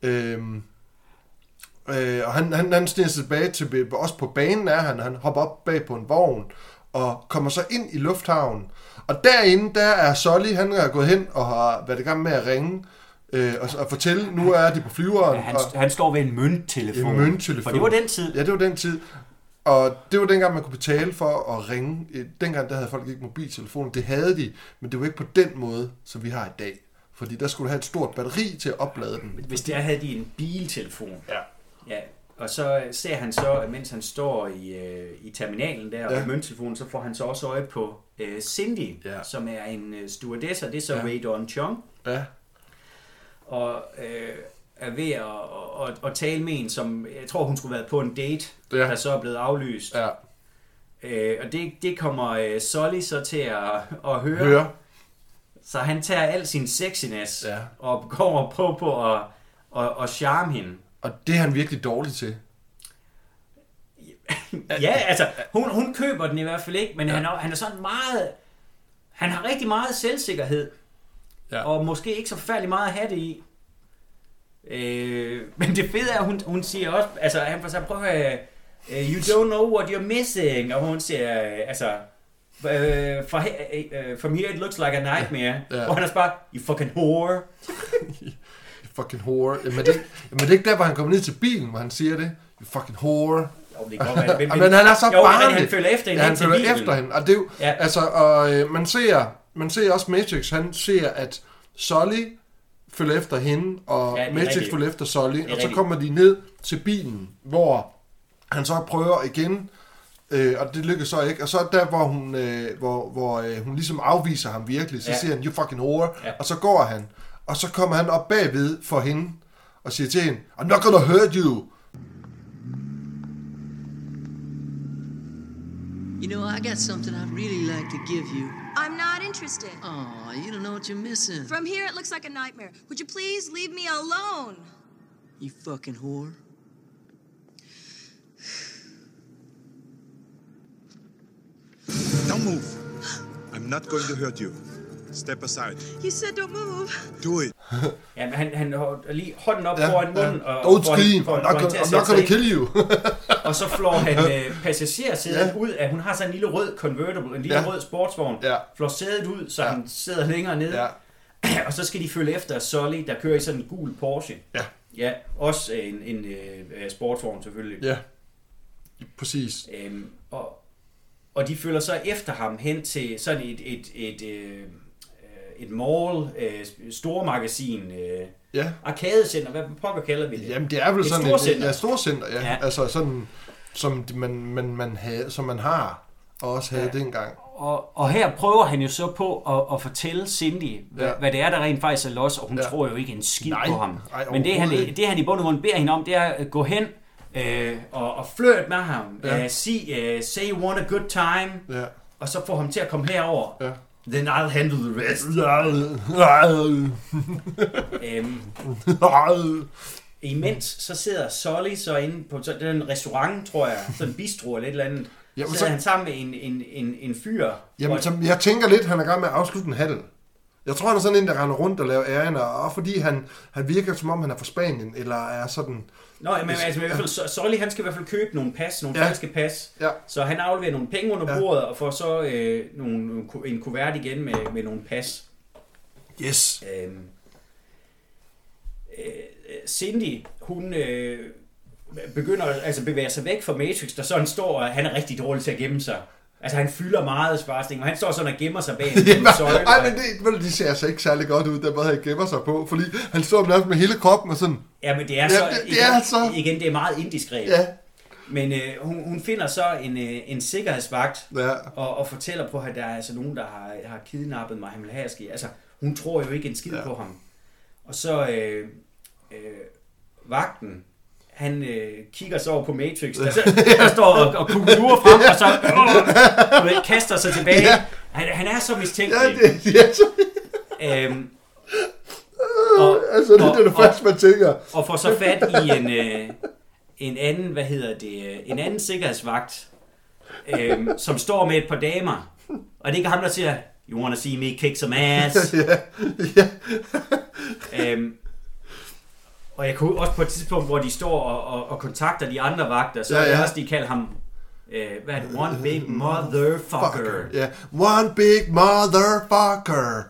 Og han sniger sig tilbage til, også på banen er han hopper op bag på en vogn, og kommer så ind i lufthavnen. Og derinde, der er Sully, han er gået hen og har været i gang med at ringe, og fortælle, nu er de på flyveren. Ja, han står ved en mønttelefon. For det var den tid. Ja, det var den tid. Og det var dengang, man kunne betale for at ringe. Dengang, der havde folk ikke mobiltelefon. Det havde de, men det var ikke på den måde, som vi har i dag. Fordi der skulle du have et stort batteri til at oplade den. Hvis der havde de en biltelefon. Ja. Og så ser han så, mens han står i terminalen der, og mønttelefonen, så får han så også øje på Cindy, som er en stewardess, og det er så Rae Dawn Chong. Ja. er ved at tale med en, som jeg tror, hun skulle have været på en date, der så er blevet aflyst. Ja. Og det kommer Sully så til at høre. Så han tager al sin sexiness og går på at charme hende. Og det er han virkelig dårlig til. Ja, altså, hun køber den i hvert fald ikke, men han er sådan meget... Han har rigtig meget selvsikkerhed, og måske ikke så forfærdelig meget at have det i. Men det fede er, at hun siger også... Altså, han får så prøve at... You don't know what you're missing. Og hun siger, altså... From here it looks like a nightmare. Og han er bare, you fucking whore. You fucking whore. Men det er ikke der, hvor han kommer ned til bilen, hvor han siger det. You fucking whore. Jo, det kan godt være. Men han er så barnlig. Han følger efter hende. Han følger efter hende. Og det er jo, altså, og man ser også Matrix, han ser, at Sully følger efter hende, og Matrix følger efter Sully, og så kommer de ned til bilen, hvor han så prøver igen, og det lykkes så ikke, og så der, hvor hun ligesom afviser ham virkelig, så siger han, you fucking whore, og så går han, og så kommer han op bagved for hende, og siger til hende, I'm not gonna hurt you. You know, I got something I'd really like to give you. I'm not interested. Oh, you don't know what you're missing. From here, it looks like a nightmare. Would you please leave me alone? You fucking whore. Don't move. I'm not going to hurt you. Step aside. You said don't move. Do it. Ja, men han har lige hånden op foran munden. Don't scream. I'm not gonna kill you. Og så flår han passagersædet ud af, hun har sådan en lille rød convertible, en lille rød sportsvogn. Flår sædet ud, så han sidder længere nede. Og så skal de følge efter Sully, der kører i sådan en gul Porsche. Ja, også en sportsvogn selvfølgelig. Ja, præcis. Og de følger så efter ham hen til sådan et mall, stormagasin, arkadecenter, hvad pokker kalder vi det? Jamen det er vel sådan et storcenter, ja. Altså sådan, som man havde, som man har, og også havde dengang. Og her prøver han jo så på at fortælle Cindy, hvad det er, der rent faktisk er los, og hun tror jo ikke en skid på ham. Men det han i bund og grund beder hende om, det er at gå hen og flirt med ham, say you want a good time, og så få ham til at komme herover. Then I'll handle the rest. Imens så sidder Sully så inde på den restaurant, tror jeg, sådan en bistro eller et eller andet. Så sidder han sammen med en fyr. Jamen, jeg tænker lidt, han er i gang med at afslutte en handel. Jeg tror, han er sådan en, der render rundt og laver ærender, og fordi han virker som om, han er fra Spanien, eller er sådan... Nå, men altså i hvert fald, Sully, han skal i hvert fald købe nogle pas, nogle falske pas. Så han afleverer nogle penge under bordet, og får så en kuvert igen med nogle pas. Yes. Cindy, hun begynder altså bevæge sig væk fra Matrix, der sådan står, og han er rigtig dårlig til at gemme sig. Altså han fylder meget sparsting, og han står sådan og gemmer sig bag en søjle. Nej, men det ser altså ikke særlig godt ud, der måde han gemmer sig på, fordi han står nærmest med hele kroppen og sådan. Ja, men det er så, igen, det er meget indiskret. Ja. Men hun finder så en sikkerhedsvagt, og fortæller på, at der er altså nogen, der har kidnappet mig, han vil have at ske. Altså, hun tror jo ikke en skid på ham. Og så vagten, han kigger så over på Matrix, der står og kugler frem, og så kaster sig tilbage. Han er så mistænkelig. Altså, det er det første, man tænker. Og får så fat i en anden, en anden sikkerhedsvagt, som står med et par damer. Og det er ikke ham, der siger, you wanna see me kick some ass? Og jeg kunne også på et tidspunkt, hvor de står og kontakter de andre vagter, så er også, de kalder ham, hvad er det? One big motherfucker. One big motherfucker.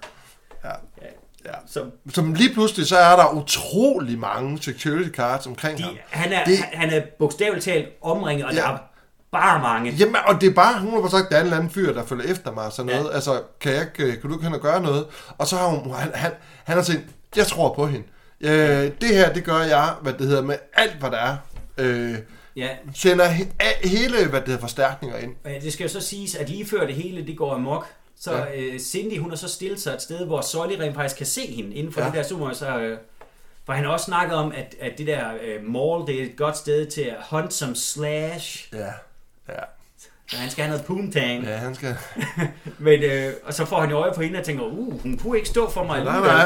Som lige pludselig, så er der utrolig mange security cards omkring ham. Han er bogstaveligt talt omringet, og der er bare mange. Jamen, og det er bare, hun har sagt, der er en eller anden fyr, der følger efter mig og sådan noget. Altså, kan du ikke hen og gøre noget? Og så har han har sagt, jeg tror på hende. Det her, det gør jeg, med alt, hvad der er. Sender hele, forstærkninger ind. Det skal jo så siges, at lige før det hele, det går amok, så Cindy, hun har så stillet sig et sted, hvor Sully rent faktisk kan se hende inden for det der supermarked, For han har også snakket om, at det der mall, det er et godt sted til at hunt som slash. Ja. Så han skal have noget poontang. Ja, han skal. Men, og så får han jo øje på hende og tænker, hun kunne ikke stå for mig.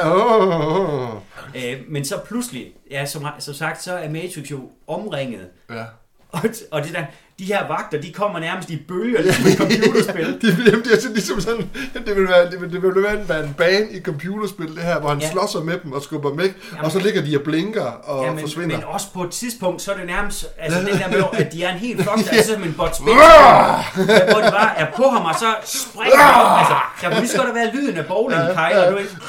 Nej. Men så pludselig, ja, som sagt, så er Matrix jo omringet. Ja. Og det der, de her vagter, de kommer nærmest i bølger, ligesom i computerspil. Det er så ligesom sådan, det vil være en bane i computerspil, det her, hvor han slår sig med dem og skubber dem væk, og så ligger de og blinker og forsvinder. Men også på et tidspunkt, så er det nærmest, altså den der med, at de er en helt flok, der er som en bot spil, hvor de bare er på ham, og så springer de op. Altså, der kunne lige så godt være lyden af bowlingkejler, du ikke?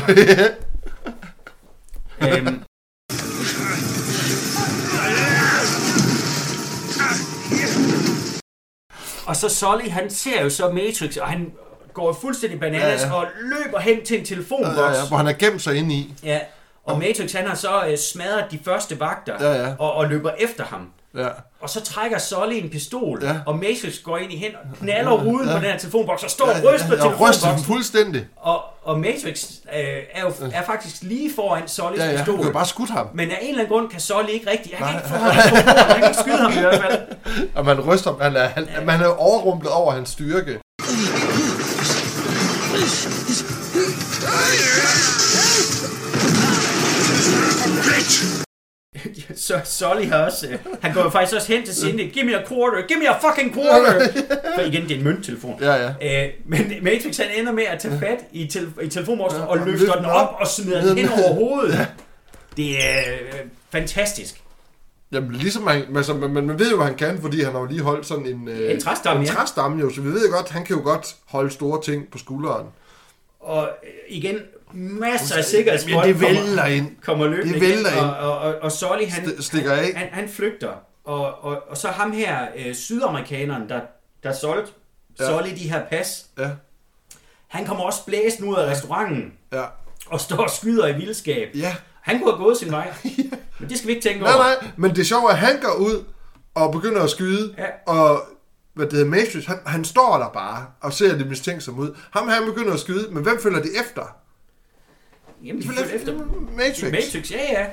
Og så Sully, han ser jo så Matrix, og han går fuldstændig bananas og løber hen til en telefonboks. Hvor han er gemt sig inde i. Ja, og Matrix, han har så smadret de første vagter og løber efter ham. Ja. Og så trækker Sully en pistol, og Matrix går ind i hen og knaller ruden på den her telefonboks og står og ryster telefonboksen. Ryster den fuldstændig. Og Matrix er faktisk lige foran Sullys pistol. Han kan bare skudt ham. Men af en eller anden grund kan Sully ikke rigtigt. Han kan ikke få ham på bordet, han kan ikke skyde ham i hvert fald. Og man ryster, man er overrumplet over hans styrke. Så Sully har også... han går jo faktisk også hen til Cindy. Give me a quarter. Give me a fucking quarter. For igen, det er en mønttelefon. Men Matrix, han ender med at tage fat i telefonboksen og løfter den op og smider den hen over hovedet. Ja. Det er fantastisk. Jamen, ligesom man ved jo, hvad han kan, fordi han har jo lige holdt sådan en træstamme jo, så vi ved godt, han kan jo godt holde store ting på skulderen. Og igen, masser af sikkerhedsfolk kommer løbende igen, og Sully, stikker af. Han flygter. Og så ham her, sydamerikaneren, der solgte Sully de her pas, han kommer også blæsende ud af restauranten og står og skyder i vildskab. Ja. Han kunne have gået sin vej, men det skal vi ikke tænke over. Nej, men det sjove er, at han går ud og begynder at skyde, og Matrix, han står der bare og ser det mistænksomt ud. Han begynder at skyde, men hvem følger de efter? Jamen, de følger efter Matrix, ja.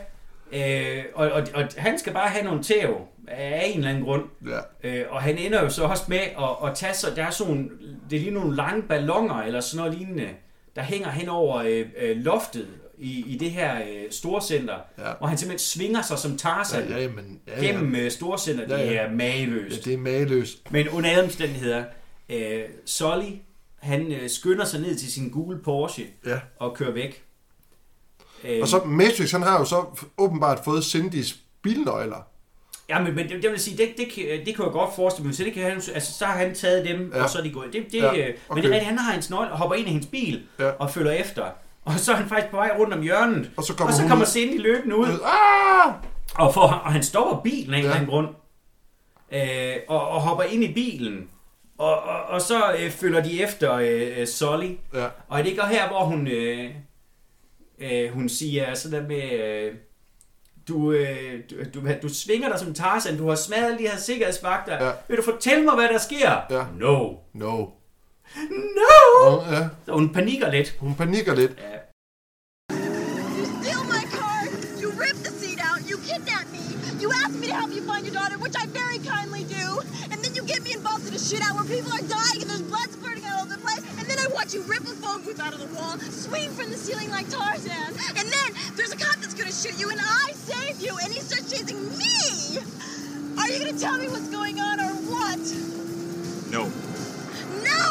Og han skal bare have nogle tæv af en eller anden grund. Ja. Og han ender jo så også med at tage sig, der er sådan, det er lige nogle lange balloner eller sådan noget lignende, der hænger hen over loftet i det her storcenter, hvor han simpelthen svinger sig som Tarzan gennem storcenter. Det er mageløst. Ja, det er mageløst. Men under alle omstændigheder, Sully, han skynder sig ned til sin gule Porsche og kører væk. Og så Matrix, han har jo så åbenbart fået Cindys bilnøgler. Ja, men det vil sige, det kan jeg godt forestille mig. Så det kan han, altså, så har han taget dem, og så er de gået. Men det er rigtigt, han har hendes nøgle og hopper ind i hendes bil og følger efter. Og så er han faktisk på vej rundt om hjørnet. Og så kommer Cindy løbende ud. Og han stopper bilen af en eller anden grund. Og hopper ind i bilen. Og så følger de efter Sully. Ja. Og det går her, hvor hun siger sådan der med... Du svinger dig som Tarzan. Du har smadret de her sikkerhedsvagter. Ja. Vil du fortælle mig, hvad der sker? Ja. No. Så hun panikker lidt. Ja. You steal my car. You rip the seat out. You kidnap me. You ask me to help you find your daughter, which I very kindly do. And then you get me involved in a shootout where people are dying and there's blood spurting all over the place. And then I watch you rip a phone booth out of the wall, swing from the ceiling like Tarzan. And then there's a cop that's gonna shoot you and I save you and he starts chasing me. Are you gonna tell me what's going on or what? No. No!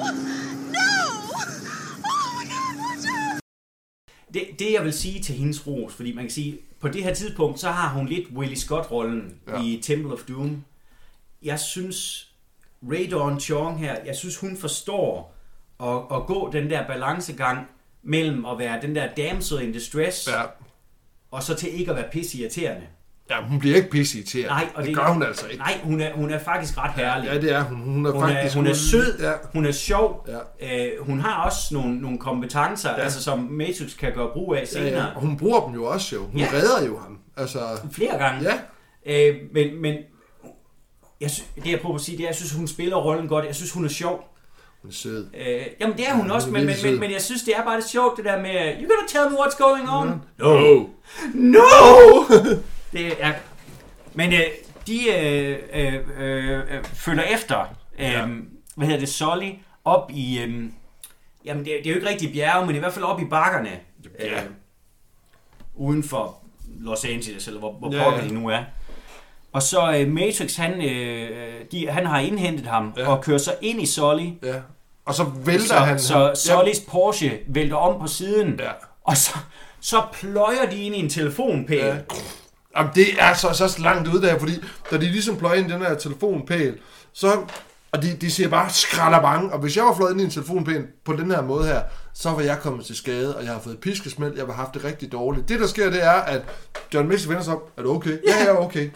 Oh my God, watch out! Det jeg vil sige til hendes ros, fordi man kan sige, på det her tidspunkt, så har hun lidt Willie Scott-rollen i Temple of Doom. Jeg synes, Rae Dawn Chong her, jeg synes hun forstår at gå den der balancegang mellem at være den der damsel in distress, og så til ikke at være pisseirriterende. Ja, hun bliver ikke pisseirriterende. Nej, og det gør hun altså ikke. Nej, hun er faktisk ret herlig. Ja, det er hun. Hun er sød, hun er sjov. Ja. Hun har også nogle kompetencer, altså, som Matrix kan gøre brug af senere. Ja. Og hun bruger dem jo også. Hun redder jo ham. Altså... Flere gange. Ja. Men det jeg prøver at sige, det er, jeg synes, hun spiller rollen godt. Jeg synes, hun er sjov. Sød. Jamen det er hun også, men jeg synes, det er bare det sjovt, det der med, you gonna tell me what's going on? No! Det er... Men de følger efter, Sully, op i... jamen det er jo ikke rigtig bjerge, men i hvert fald op i bakkerne. Uden for Los Angeles, eller hvor pokker de nu er. Og så Matrix, han har indhentet ham og kører så ind i Sully. Ja. Og så vælter han. Så Sullys Porsche vælter om på siden. Ja. Og så pløjer de ind i en telefonpæl. Ja. Jamen, det er så langt ude der, fordi da de ligesom pløjer ind i den her telefonpæl, så... Og de siger bare skralderbange, og hvis jeg var fløjet ind i en telefonpæl på den her måde her, så var jeg kommet til skade, og jeg har fået piskesmæld, jeg har haft det rigtig dårligt. Det der sker, det er, at John Macy vender sig op. Er du okay? Ja, jeg er okay.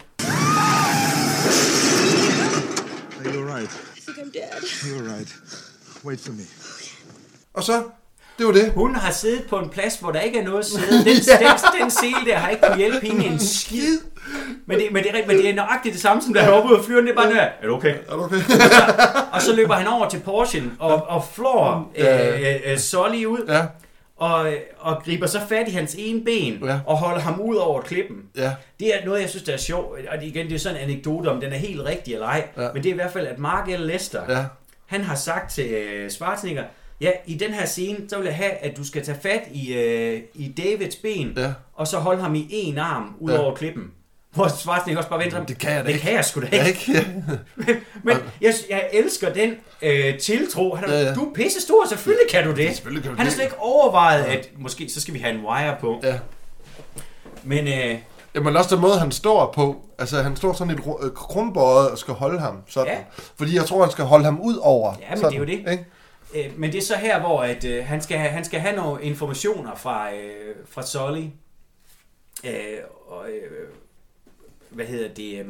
You're right. I think I'm dead. You're right. Wait for me. Og så, det var det. Hun har siddet på en plads, hvor der ikke er noget sæde. Den sele der har ikke kunnet hjælpe hende en skid. Men det er nøjagtigt det samme, som der er oppe ud af flyveren. Det er bare noget. Er du okay? Er du okay? og så løber han over til Porschen og flår Sully ud. Ja. Og griber så fat i hans ene ben og holder ham ud over klippen. Ja. Det er noget, jeg synes, der er sjovt. Og igen, det er sådan en anekdote, om den er helt rigtig eller ej. Ja. Men det er i hvert fald, at Mark L. Lester, han har sagt til Schwarzenegger, ja, i den her scene, så vil jeg have, at du skal tage fat i Davids ben, og så holde ham i en arm ud over klippen. Hvor Schwarzenegger også bare venter ham. Det kan jeg da ikke. Det kan jeg sgu da ikke. Men jeg elsker den tiltro. Du er pisse stor, selvfølgelig kan du det. Han har slet ikke overvejet, at måske så skal vi have en wire på. Ja. Men... Jamen også den måde, han står på. Altså, han står sådan lidt krumbøjet og skal holde ham sådan. Ja. Fordi jeg tror, han skal holde ham ud over. Ja, men sådan, det er jo det. Ikke? Men det er så her, hvor at, han skal have nogle informationer fra Sully. Hvad hedder det?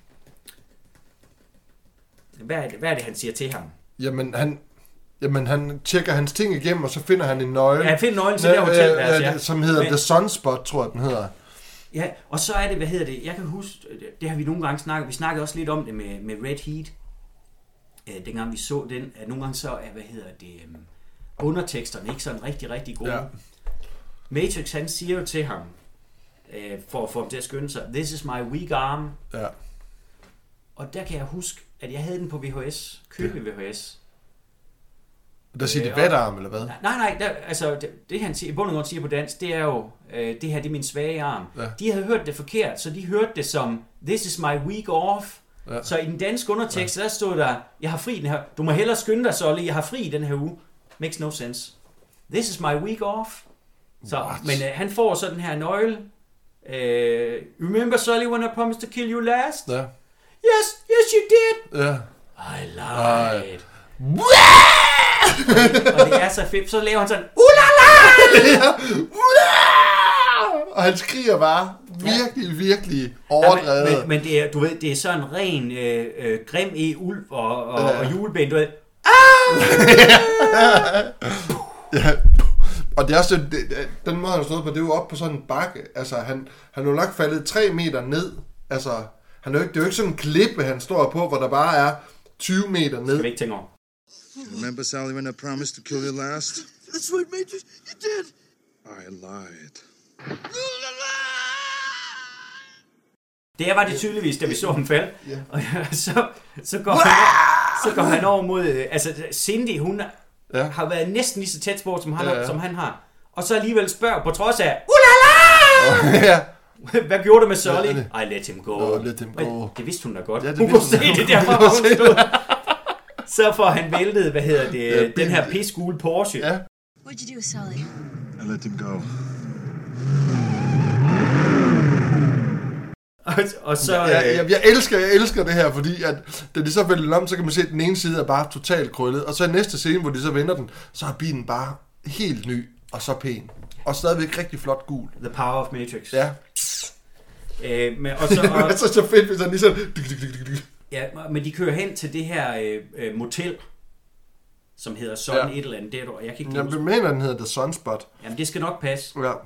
Hvad er det, han siger til ham? Jamen, han tjekker hans ting igennem, og så finder han en nøgle. Ja, han finder nøglen til det hotelværelse, som hedder The Sunspot, tror jeg, den hedder. Ja, og så er det, hvad hedder det? Jeg kan huske, det har vi nogle gange snakket. Vi snakkede også lidt om det med Red Heat. Dengang vi så den, at nogle gange så er, hvad hedder det, underteksterne ikke sådan rigtig, rigtig gode. Ja. Matrix, han siger jo til ham, for at få ham til at skynde sig, this is my weak arm. Ja. Og der kan jeg huske, at jeg havde den på VHS, VHS. Der siger de vetarm, eller hvad? Nej, det han siger, bunden siger på dansk, det er jo, det her det er min svage arm. Ja. De havde hørt det forkert, så de hørte det som, this is my week off. Ja. Så i den danske undertekst, der stod der, jeg har fri den her, du må hellere skynde dig, Sully, jeg har fri den her uge. Makes no sense. This is my week off. Så, men han får så den her nøgle. Remember, Sully, when I promised to kill you last? Ja. Yes, you did. Ja. I lied. Og det er så fedt. Så laver han sådan, ulala! Og han skriger bare virkelig overdrevet. Ja, men det er, du ved, det er sådan en ren grim ulv og julebænd, du ved. Ja. Og det er også den måde, han har stået på, det er jo oppe på sådan en bakke. Altså, han er jo nok faldet 3 meter ned. Altså, det er jo ikke sådan en klippe, han står på, hvor der bare er 20 meter ned. Skal vi ikke tænke over? Remember, Sally, when I promised to kill you last? That's right, Matrix. You did. I lied. Det var det tydeligvis, da vi så ham falde. Yeah. Og så går han over mod... Altså, Cindy, hun har været næsten lige så tæt på, som han har. Og så alligevel spørger, på trods af... Ulala! Hvad gjorde du med Sully? I let him go. Let him go. Det vidste hun da godt. Ja, hun kunne se det derfra, hvor hun stod. Så får han væltet, hvad hedder det, den her pissegule Porsche. Ja. What'd you do with Sully? I let him go. Og så... Jeg elsker det her, fordi at da de så vælter om, så kan man se, at den ene side er bare totalt krøllet. Og så i næste scene, hvor de så vender den, så er bilen bare helt ny og så pæn. Og stadigvæk rigtig flot gul. The power of Matrix. Ja. Og så, så fedt, hvis han lige så... Ja, men de kører hen til det her motel, som hedder Sun et eller andet. Det og jeg kan ikke jeg mener, den hedder The Sunspot. Jamen, det skal nok passe. Ja.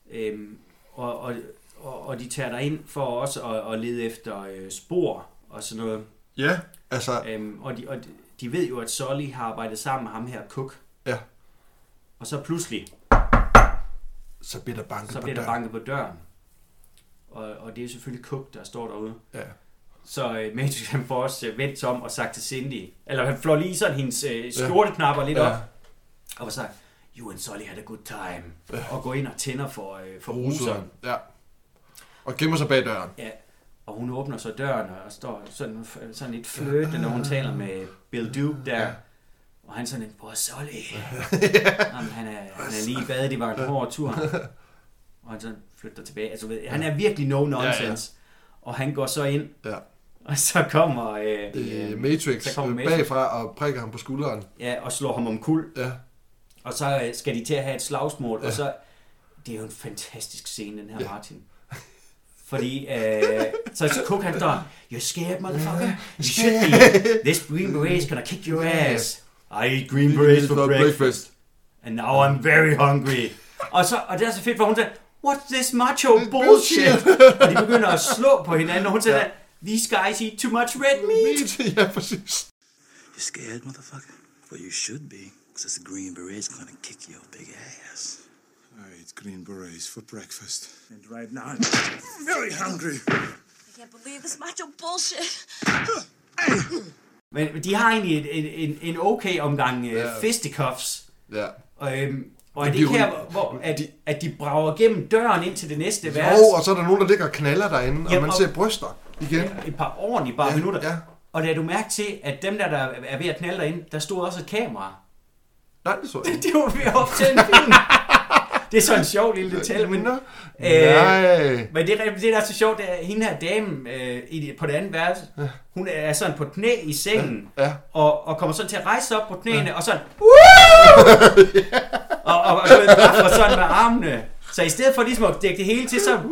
Og de tager der ind for også at lede efter spor og sådan noget. Ja, altså... Og de ved jo, at Sully har arbejdet sammen med ham her, Cook. Ja. Og så pludselig, så bliver der banket på døren. Og det er selvfølgelig Cook, der står derude. Ja. Så Matrix han får også vendt om og sagt til Cindy, eller han flår lige sådan hendes skjorteknapper lidt op, og sagt, you and Sully had a good time, og går ind og tænder for bruseren. Ja. Og gemmer sig bag døren. Ja. Og hun åbner så døren og står sådan lidt flirtende, når hun taler med Bill Duke der. Ja. Og han sådan, hvor er Sully? Jamen, han er lige i bad, det var en hård tur. Og han sådan flytter tilbage. Altså, han er virkelig no nonsense. Og han går så ind. Ja. Og så kommer Matrix bagfra og prikker ham på skulderen. Ja, og slår ham omkuld. Ja. Og så skal de til at have et slagsmål. Og så, det er jo en fantastisk scene, den her Martin. Fordi, så Cook han står, you're scared, motherfucker? You should be. This Green Beret is gonna kick your ass. I eat Green Berets for breakfast. And now I'm very hungry. Og det er så fedt, for hun siger, what's this macho bullshit? Og de begynder at slå på hinanden, og hun siger, these guys eat too much red meat. Ja, præcis. You're scared, motherfucker? Well, you should be, because the Green Berets gonna kick your big ass. I eat Green Berets for breakfast. And right now, I'm very hungry. I can't believe this macho bullshit. Men de har egentlig en okay omgang fisticuffs. Ja. Og er det her, hvor at de brager gennem døren ind til det næste værelse? Jo, og så er der nogen, der ligger og knaller derinde, og man ser bryster igen. Ja, et par ordentlige minutter. Ja. Og da du mærke til, at dem der er ved at knalde derinde, der stod også et kamera. Nej, det så jeg. Det var ved at optage en film. Det er så en sjov lille detalje, men men det der er så sjovt, det er hende her dame på det andet værelse. Hun er sådan på knæ i sengen, og kommer sådan til at rejse op på knæene, og sådan og bare sådan med armene. Så i stedet for ligesom at dække det hele til, så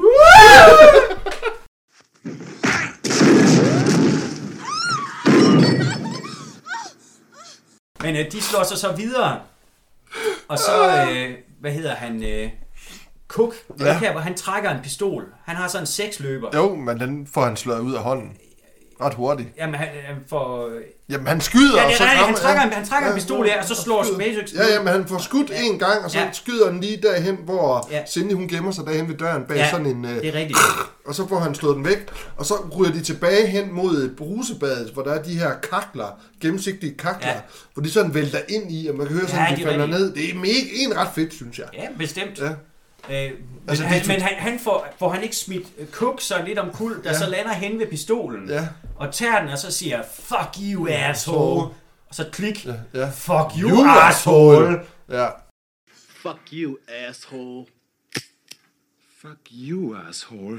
men de slår sig så videre. Og så Cook, her, hvor han trækker en pistol. Han har sådan en 6-løber. Jo, men den får han slået ud af hånden. Ret hurtigt. Jamen, han får... Jamen, han skyder, og så han trækker en pistol her, og så slår Matrix. Ja, men han får skudt en gang, og så skyder han lige derhen, hvor Cindy, hun gemmer sig derhen ved døren bag sådan en... det er rigtigt. Og så får han slået den væk, og så ryger de tilbage hen mod brusebadet, hvor der er de her kakler, gennemsigtige kakler, hvor de sådan vælter ind i, og man kan høre sådan, de falder ned. Det er ret fedt, synes jeg. Ja, bestemt. Ja. Men han får han ikke smidt Cook så lidt om kul, der så lander hen ved pistolen, og tager den, og så siger, fuck you, asshole. Og så klik, fuck you, asshole. Ja. Fuck you, asshole. Fuck you, asshole.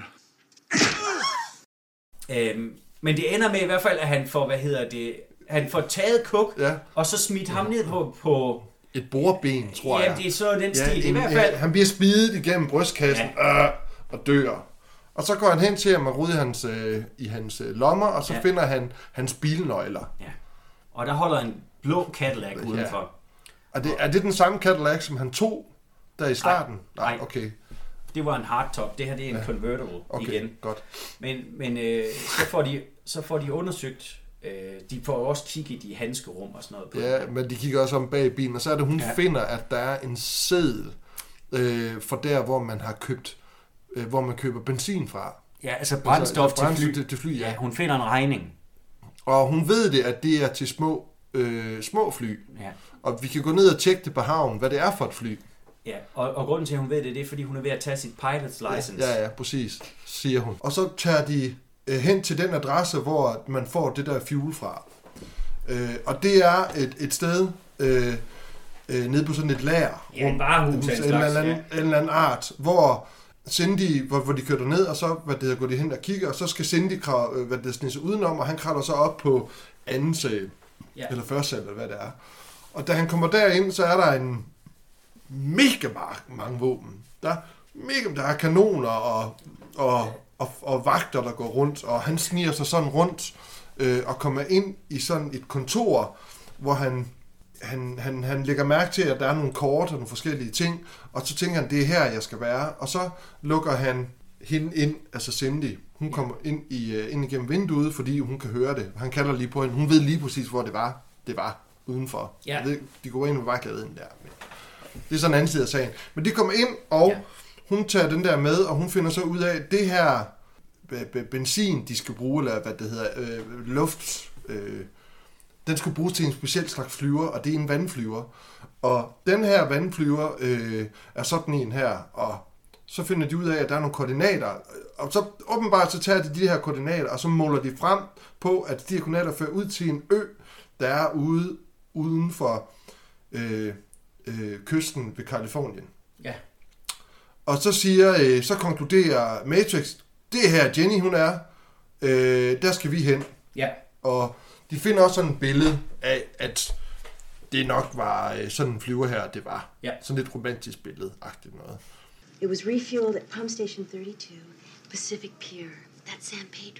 Men det ender med i hvert fald, at han får, han får taget Cook, og så smidt ham ned på et bordben, tror jeg. Ja, det er så den stil. I hvert fald. Han bliver spidet igennem brystkassen og dør. Og så går han hen til ham og ruder i hans lommer, og så finder han hans bilnøgler. Ja. Og der holder en blå Cadillac udenfor. Er det den samme Cadillac, som han tog der i starten? Nej. Okay. Det var en hardtop. Det her det er en convertible igen. Godt. Men så får de undersøgt. De får også kigget i handskerum og sådan noget. Ja, men de kigger også om bag bilen, og så er det, hun finder, at der er en seddel for der, hvor man har købt, hvor man køber benzin fra. Ja, altså brændstof til fly. Ja, hun finder en regning. Og hun ved det, at det er til små fly. Ja. Og vi kan gå ned og tjekke det på havnen, hvad det er for et fly. Ja, og grunden til, at hun ved det, det er, fordi hun er ved at tage sit pilot's license. Ja, præcis, siger hun. Og så tager de hen til den adresse, hvor man får det der fuel fra. Og det er et sted nede på sådan et lager. Ja, en varehus af en eller anden art, hvor Cindy, hvor de kører ned, og så går de hen og kigger, og så skal Cindy snisse udenom, og han kravler så op på anden sal, eller første sal, eller hvad det er. Og da han kommer derind, så er der en mega mange våben. Der er kanoner og vagter, der går rundt, og han sniger sig sådan rundt og kommer ind i sådan et kontor, hvor han lægger mærke til, at der er nogle kort og nogle forskellige ting, og så tænker han, det er her, jeg skal være, og så lukker han hende ind, altså Cindy. Hun kommer ind igennem vinduet, fordi hun kan høre det. Han kalder lige på hende. Hun ved lige præcis, hvor det var. det var udenfor. Ja. De går ind og bare klæder ind der. Det er sådan en anden side af sagen. Men de kommer ind, og hun tager den der med, og hun finder så ud af, det her benzin, de skal bruge, eller hvad det hedder, luft, den skal bruges til en speciel slags flyver, og det er en vandflyver. Og den her vandflyver er sådan en her, og så finder de ud af, at der er nogle koordinater, og så åbenbart så tager de her koordinater, og så måler de frem på, at de her koordinater fører ud til en ø, der er uden for kysten ved Kalifornien. Ja. Og så konkluderer Matrix, det her Jenny, hun er, der skal vi hen. Ja. Og de finder også sådan et billede af, at det nok var sådan en flyver her, det var. Ja. Sådan lidt romantisk billede-agtigt noget. It was refueled at Pump Station 32, Pacific Pier. That's San Pedro.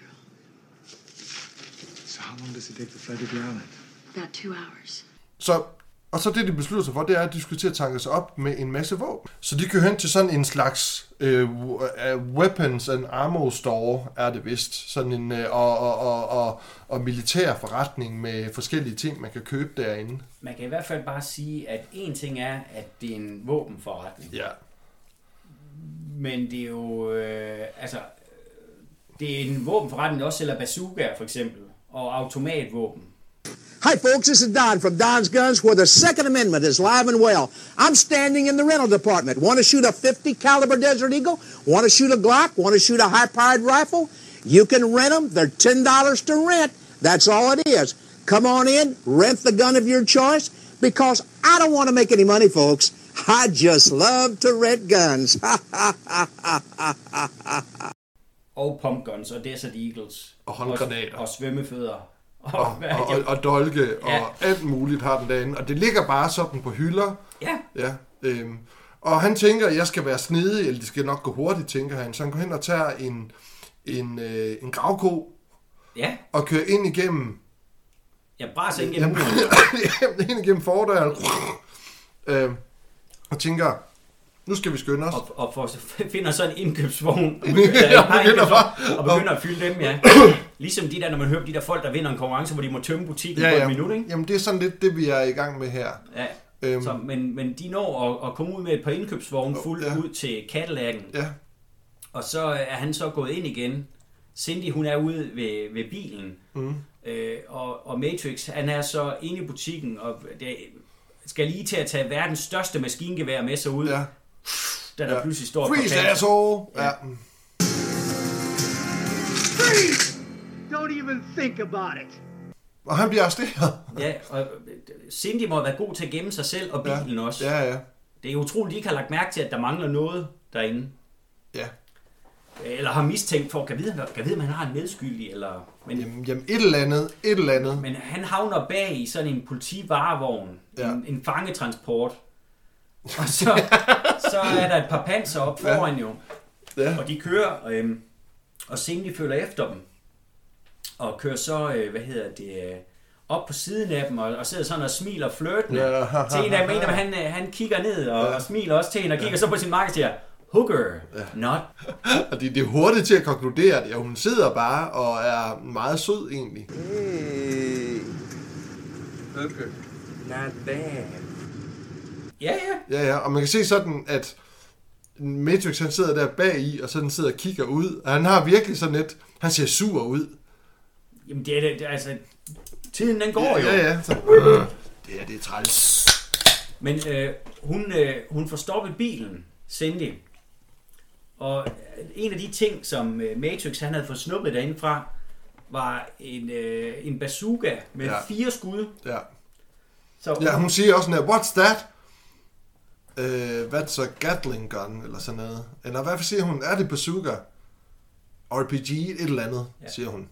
So how long does it take to fly to the island? About 2 hours. Og så det, de beslutter sig for, det er, at de skal til at tanke sig op med en masse våben. Så de kan hen til sådan en slags weapons and ammo store, er det vist. Sådan en og militær forretning med forskellige ting, man kan købe derinde. Man kan i hvert fald bare sige, at en ting er, at det er en våbenforretning. Ja. Men det er jo, det er en våbenforretning, der også sælger bazooka for eksempel, og automatvåben. Hi, folks. This is Don from Don's Guns, where the Second Amendment is live and well. I'm standing in the rental department. Want to shoot a .50 caliber Desert Eagle? Want to shoot a Glock? Want to shoot a high-powered rifle? You can rent them. They're $10 to rent. That's all it is. Come on in, rent the gun of your choice, because I don't want to make any money, folks. I just love to rent guns. Og pumpguns, og Desert Eagles. Og håndgranater. Og svømmefødder. Og dolke, og alt muligt har den derinde. Og det ligger bare sådan på hylder. Ja. Og han tænker, at jeg skal være snedig, eller det skal nok gå hurtigt, tænker han. Så han går hen og tager en gravko. Ja. Og kører ind igennem... Jeg braser ind igennem ind igennem fordøren. Og tænker, nu skal vi skynde os. Og finder så en indkøbsvogn. Og begynder at fylde dem, ja. Ligesom de der, når man hører de der folk, der vinder en konkurrence, hvor de må tømme butikken på et minut, ikke? Jamen, det er sådan lidt det, vi er i gang med her. Ja. Men de når at komme ud med et par indkøbsvogne fuldt ud til Cadillac'en. Ja. Og så er han så gået ind igen. Cindy, hun er ude ved bilen. Og Matrix, han er så inde i butikken, og det skal lige til at tage verdens største maskingevær med sig ud. Ja. Der pludselig står Freeze, asshole! Ja. Freeze! Don't even think about it. Og han bliver arresteret. Ja, og Cindy må være god til at gemme sig selv, og bilen også. Ja. Det er utroligt, de ikke har lagt mærke til, at der mangler noget derinde. Ja. Eller har mistænkt for, kan vide, at man har en medskyldig, eller... Men, jamen et eller andet. Men han havner bag i sådan en politivarevogn, en fangetransport. Og så er der et par panser op foran jo. Ja. Og de kører, og Cindy følger efter dem. Og kører så, op på siden af dem, og sidder sådan og smiler flirtende til en af dem. Han kigger ned og smiler også til hende, og kigger så på sin mark og siger, hooker, not. Og det er hurtigt til at konkludere det, og hun sidder bare og er meget sød egentlig. Hey, hooker, not bad. Ja, og man kan se sådan, at Matrix han sidder der bag i, og sådan sidder og kigger ud, og han har virkelig sådan lidt, han ser sur ud. Jamen det er altså, tiden den går jo. Ja. Så, det er træls. Men hun får stoppet bilen, Cindy. Og en af de ting, som Matrix han havde fået snuppet derindefra, var en bazooka med 4 skud. Ja. Så hun siger også sådan her, what's that? What's a Gatling gun? Eller sådan noget. Eller hvad siger hun? Er det bazooka? RPG? Et eller andet, siger hun.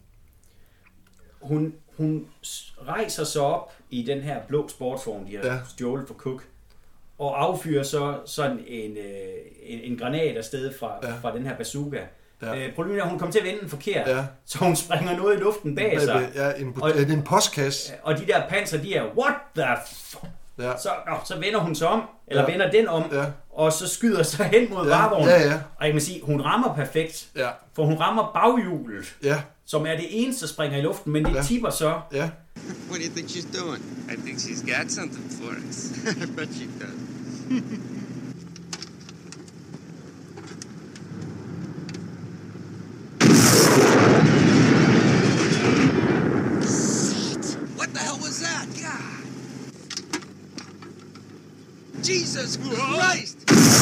Hun rejser sig op i den her blå sportsvogn, de har stjålet for Cook, og affyrer så sådan en granat afsted fra den her bazooka. Problemet er, at hun kommer til at vende den forkert, så hun springer noget i luften bag sig. En postkasse. Og de der panser, de er, what the så vender hun sig om, eller vender den om, og så skyder sig hen mod varevognen. Ja. Og jeg kan sige, hun rammer perfekt, Ja. for hun rammer baghjulet, Ja. som er det eneste, der springer i luften, men det tipper så. Ja. What do you think she's doing? I think she's got something for us. I bet she does. What the hell was that? God. Jesus Christ!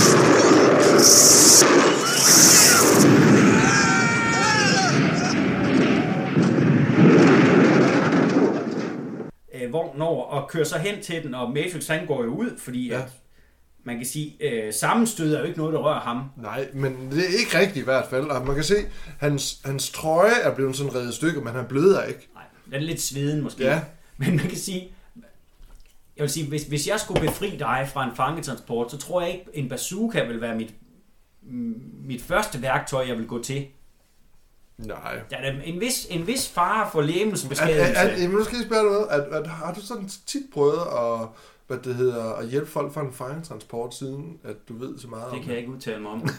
Vognen over og kører så hen til den, og Matrix han går jo ud, fordi at man kan sige, sammenstød er jo ikke noget, der rører ham. Nej, men det er ikke rigtigt i hvert fald. Og man kan se, hans trøje er blevet sådan revet i stykker, men han bløder ikke. Nej, den er lidt sveden måske. Ja. Men man kan sige, jeg vil sige, hvis jeg skulle befri dig fra en fangetransport, så tror jeg ikke, en bazooka vil være mit første værktøj, jeg vil gå til. Nej. Der er en vis fare for legemsbeskadigelse. Nu skal jeg spørge noget. Har du sådan tit prøvet at hjælpe folk fra en fangetransport, siden at du ved så meget om det? Det kan jeg ikke udtale mig om.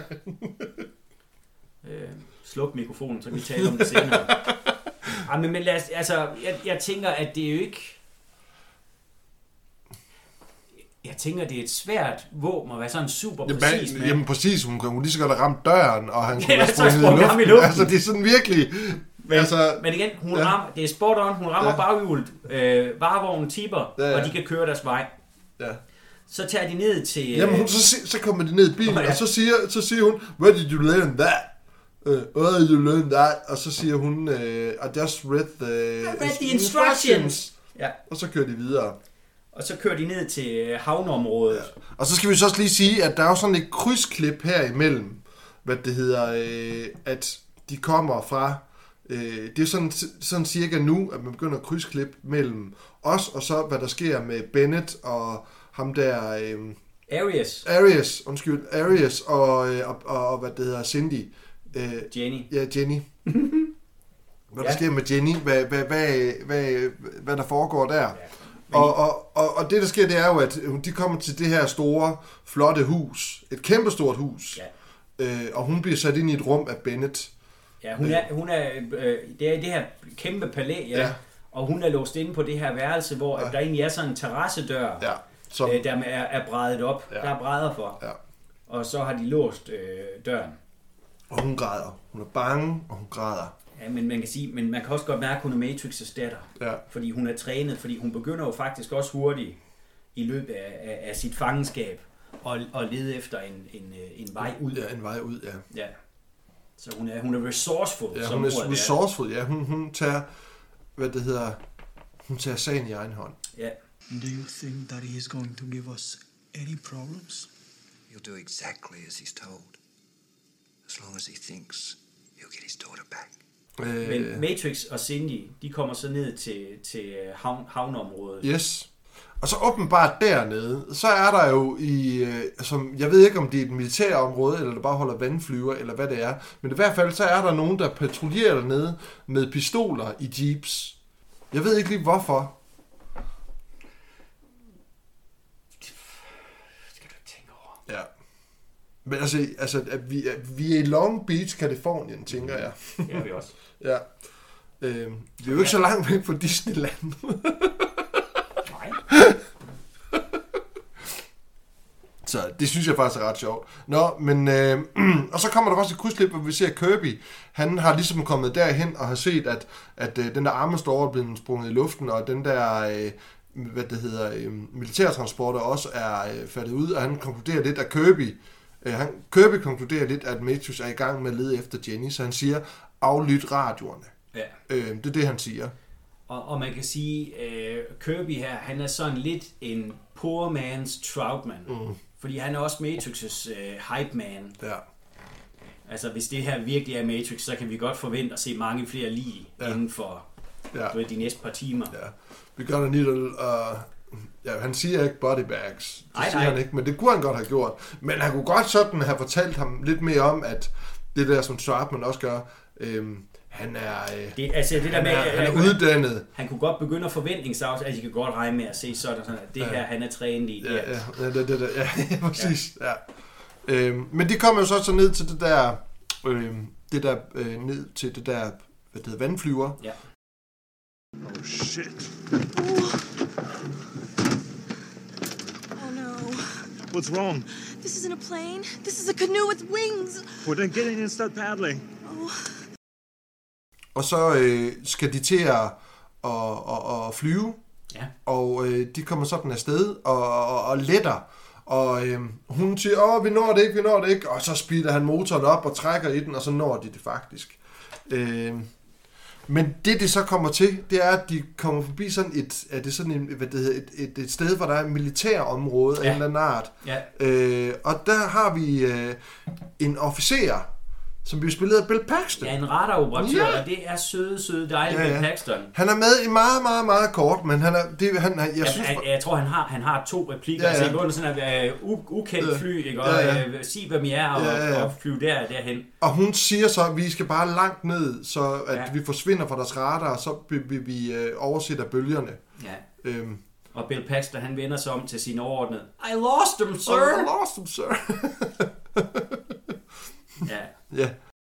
Sluk mikrofonen, så kan vi tale om det senere. Men lad os, altså, jeg tænker, at det er jo ikke... Jeg tænker, det er et svært våben at være sådan super præcis med. Jamen præcis, hun lige så godt have ramt døren, og han kunne have sprunget i luften. Altså, det er sådan virkelig... Men igen, hun rammer, det er spot on, hun rammer baghjulet, varevognen tipper, og de kan køre deres vej. Ja. Så tager de ned til... Jamen, så kommer de ned i bilen, og så siger hun, what did you learn that? What did you learn that? Og så siger hun, I just read the instructions. Ja. Og så kører de videre. Og så kører de ned til havneområdet. Ja. Og så skal vi så også lige sige, at der er jo sådan et krydsklip her imellem, at de kommer fra, det er sådan cirka nu, at man begynder at krydsklippe mellem os, og så hvad der sker med Bennett og ham der... Arias og hvad det hedder, Cindy. Jenny. Ja, Jenny. Hvad der sker med Jenny, hvad der foregår der. Ja. Og det der sker, det er jo, at de kommer til det her store, flotte hus. Et kæmpestort hus. Ja. Og hun bliver sat ind i et rum af Bennett. Ja, det er det her kæmpe palæ, ja. Og hun er låst inde på det her værelse, hvor der egentlig er sådan en terrassedør, der er brædet op. Ja. Der er brædder for. Ja. Og så har de låst døren. Og hun græder. Hun er bange, og hun græder. Ja, men man kan sige, men man kan også godt mærke, at hun er Matrix' datter. Ja. Fordi hun er trænet, fordi hun begynder jo faktisk også hurtigt i løbet af sit fangenskab og lede efter en vej ud. Ja, en vej ud, ja. Ja. Så hun er resourceful. Ja, hun er resourceful, ja. Hun tager, hun tager sagen i egen hånd. Ja. Do you think that he is going to give us any problems? He'll do exactly as he's told. As long as he thinks he'll get his daughter back. Men Matrix og Cindy, de kommer så ned til havneområdet. Yes. Og så åbenbart dernede, så er der jo som jeg ved ikke om det er et militærområde, eller der bare holder vandflyver, eller hvad det er. Men i hvert fald så er der nogen, der patruljerer dernede med pistoler i jeeps. Jeg ved ikke lige hvorfor. Skal du tænke over? Ja. Men altså at vi er i Long Beach, Californien, tænker jeg. Det er vi også. Ja. Vi er jo ikke så langt væk fra Disneyland. Nej. Så det synes jeg faktisk er ret sjovt. Nå, men... og så kommer der også et krydsklip, hvor vi ser Kirby. Han har ligesom kommet derhen og har set, at den der Armor-Store er blevet sprunget i luften, og den der... militærtransporter også er faldet ud, og han konkluderer lidt, at Kirby konkluderer lidt, at Matrix er i gang med at lede efter Jenny, så han siger, aflyt radioerne. Ja. Det er det, han siger. Og man kan sige, Kirby her, han er sådan lidt en poor man's Troutman. Fordi han er også Matrix's hype man. Ja. Altså, hvis det her virkelig er Matrix, så kan vi godt forvente at se mange flere lige inden for de næste par timer. Ja. Vi gør der needle, han siger ikke body bags. Det siger han ikke, men det kunne han godt have gjort. Men han kunne godt sådan have fortalt ham lidt mere om, at det der, som Troutman også gør, Han er, det der med, han er uddannet. Han kunne godt begynde at forventningsafsætte, altså I kan godt regne med at se sådan at det her, han er trænet i. Ja, præcis. Ja. Men de kommer jo så ned til det der, ned til det der, hvad det hedder, vandflyver. Ja. Oh shit. Oh no. What's wrong? This isn't a plane. This is a canoe with wings. Well, then get in and start paddling. Oh. Og så skal de til at flyve. Ja. Og de kommer sådan afsted og letter. Og hun siger, vi når det ikke. Og så speeder han motoren op og trækker i den, og så når de det faktisk. Men det så kommer til, det er, at de kommer forbi sådan et sted, hvor der er et militærområde af en eller anden art. Ja. Og der har vi en officer, som bliver spillet af Bill Paxton. Ja, en radaroperatør, og det er søde, dejlige Bill Paxton. Han er med i meget, meget, meget kort, men jeg tror, han har 2 replikker. Altså, i sådan et ukendt fly, ikke? Og sig, hvem I er, og flyve derhen. Og hun siger så, at vi skal bare langt ned, så at vi forsvinder fra deres radar, og så vil vi oversætter bølgerne. Ja. Og Bill Paxton, han vender sig om til sin overordnede. I lost him, sir! Ja.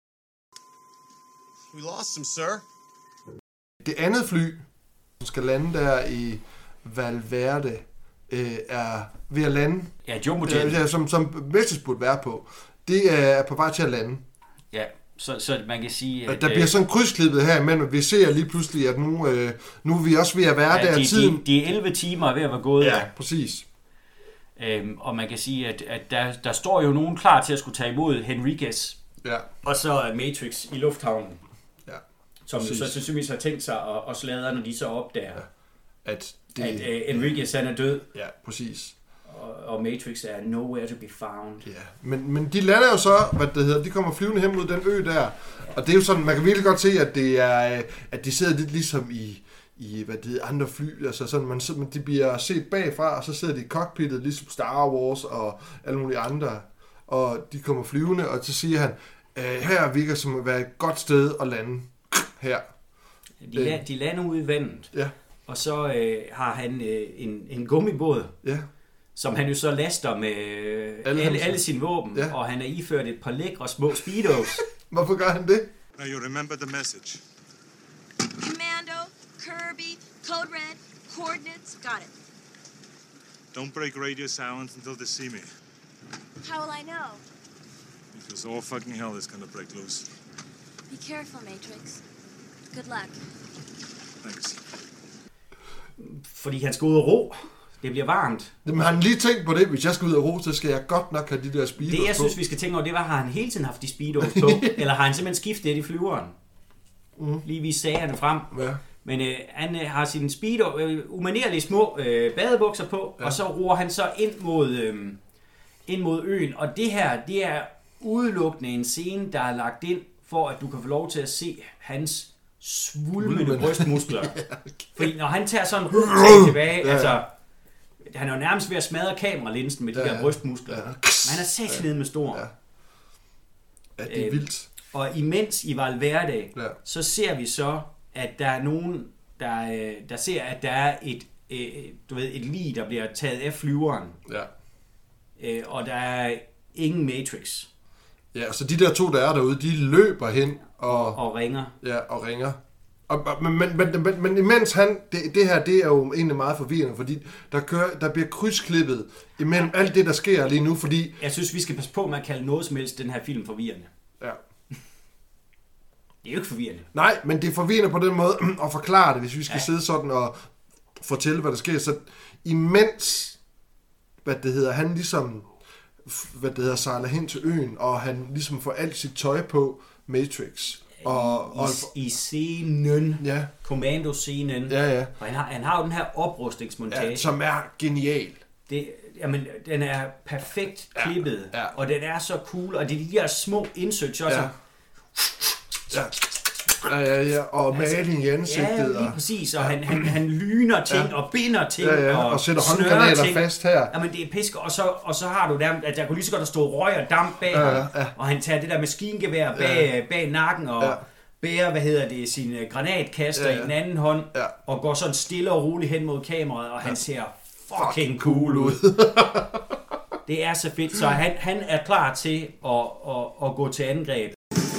We lost him, sir. Det andet fly, som skal lande der i Valverde, er ved at lande. Ja, Jumbo-jet. Som Vestas burde være på. Det er på vej til at lande. Ja, så man kan sige... At der bliver sådan krydsklippet her imellem, vi ser lige pludselig, at nu er vi også ved at være der tiden. De 11 timer ved at være gået. Ja, præcis. Og man kan sige, at der står jo nogen klar til at skulle tage imod Henriquez. Ja. Og så Matrix i lufthavnen. Ja. Som jo så sandsynligvis har tænkt sig at sladre, når de så opdager, at Enriquez han er død. Ja, præcis. Og Matrix er nowhere to be found. Ja, men de lander jo så, de kommer flyvende hen mod den ø der. Ja. Og det er jo sådan, man kan virkelig godt se, at det er, at de sidder lidt ligesom i andre fly, altså sådan, de bliver set bagfra, og så sidder de i cockpittet, ligesom Star Wars og alle mulige andre, og de kommer flyvende, og så siger han, her virker som at være et godt sted at lande her. De lander ude i vandet, ja. Og så har han en gummibåd, ja. Som han jo så laster med alle sine våben, ja. Og han er iført et par lækre små speedos. Hvorfor gør han det? Now you remember the message. Commando, Kirby, Code Red, coordinates, got it. Don't break radio silence until they see me. How will I know? Because all fucking hell is gonna break loose. Be careful, Matrix. Good luck. Thanks. Fordi han skal ud og ro. Det bliver varmt. Men har han lige tænkt på det? Hvis jeg skal ud og ro, så skal jeg godt nok have de der speedos på. Det jeg synes, vi skal tænke over, det var, har han hele tiden haft de speedos på? Eller har han simpelthen skiftet det i flyveren? Lige vise sagerne frem. Ja. Men han har sine umanerlige små badebukser på, ja. Og så roer han så ind mod øen. Og det her, det er udelukkende en scene, der er lagt ind, for at du kan få lov til at se hans svulmende brystmuskler. Fordi når han tager sådan en tilbage, ja. Altså, han er jo nærmest ved at smadre kameralinsen med de der brystmuskler. Ja. Men han er sætsnede med stor. Ja. Ja, det er vildt. Og imens i Valverde, så ser vi så, at der er nogen, der ser, at der er et lig, der bliver taget af flyveren. Ja. Og der er ingen Matrix. Ja, så de der to, der er derude, de løber hen og ringer. Ja, og ringer. Men imens det her, det er jo egentlig meget forvirrende, fordi der bliver krydsklippet imellem alt det, der sker lige nu, fordi... Jeg synes, vi skal passe på med at kalde noget som helst den her film forvirrende. Ja. Det er jo ikke forvirrende. Nej, men det er forvirrende på den måde at forklare det, hvis vi skal sidde sådan og fortælle, hvad der sker. Så imens, han ligesom, sejler hen til øen, og han ligesom får alt sit tøj på, Matrix. I scenen, ja. Commando-scenen, ja. Og han har jo den her oprustningsmontage, ja, som er genial. Den er perfekt klippet, ja. Og den er så cool, og det er de der små inserts også. Ja, og maling i ansigtet. Ja, lige præcis, og han lyner ting og binder ting og sætter håndgranater fast her. Jamen det er pisk, og så har du der, at der kunne lige så godt stå røg og damp bag ham, og han tager det der maskingevær bag nakken, bærer, sin granatkaster i den anden hånd, og går sådan stille og roligt hen mod kameraet, og han ser fucking cool ud. Det er så fedt, så han er klar til at gå til angreb.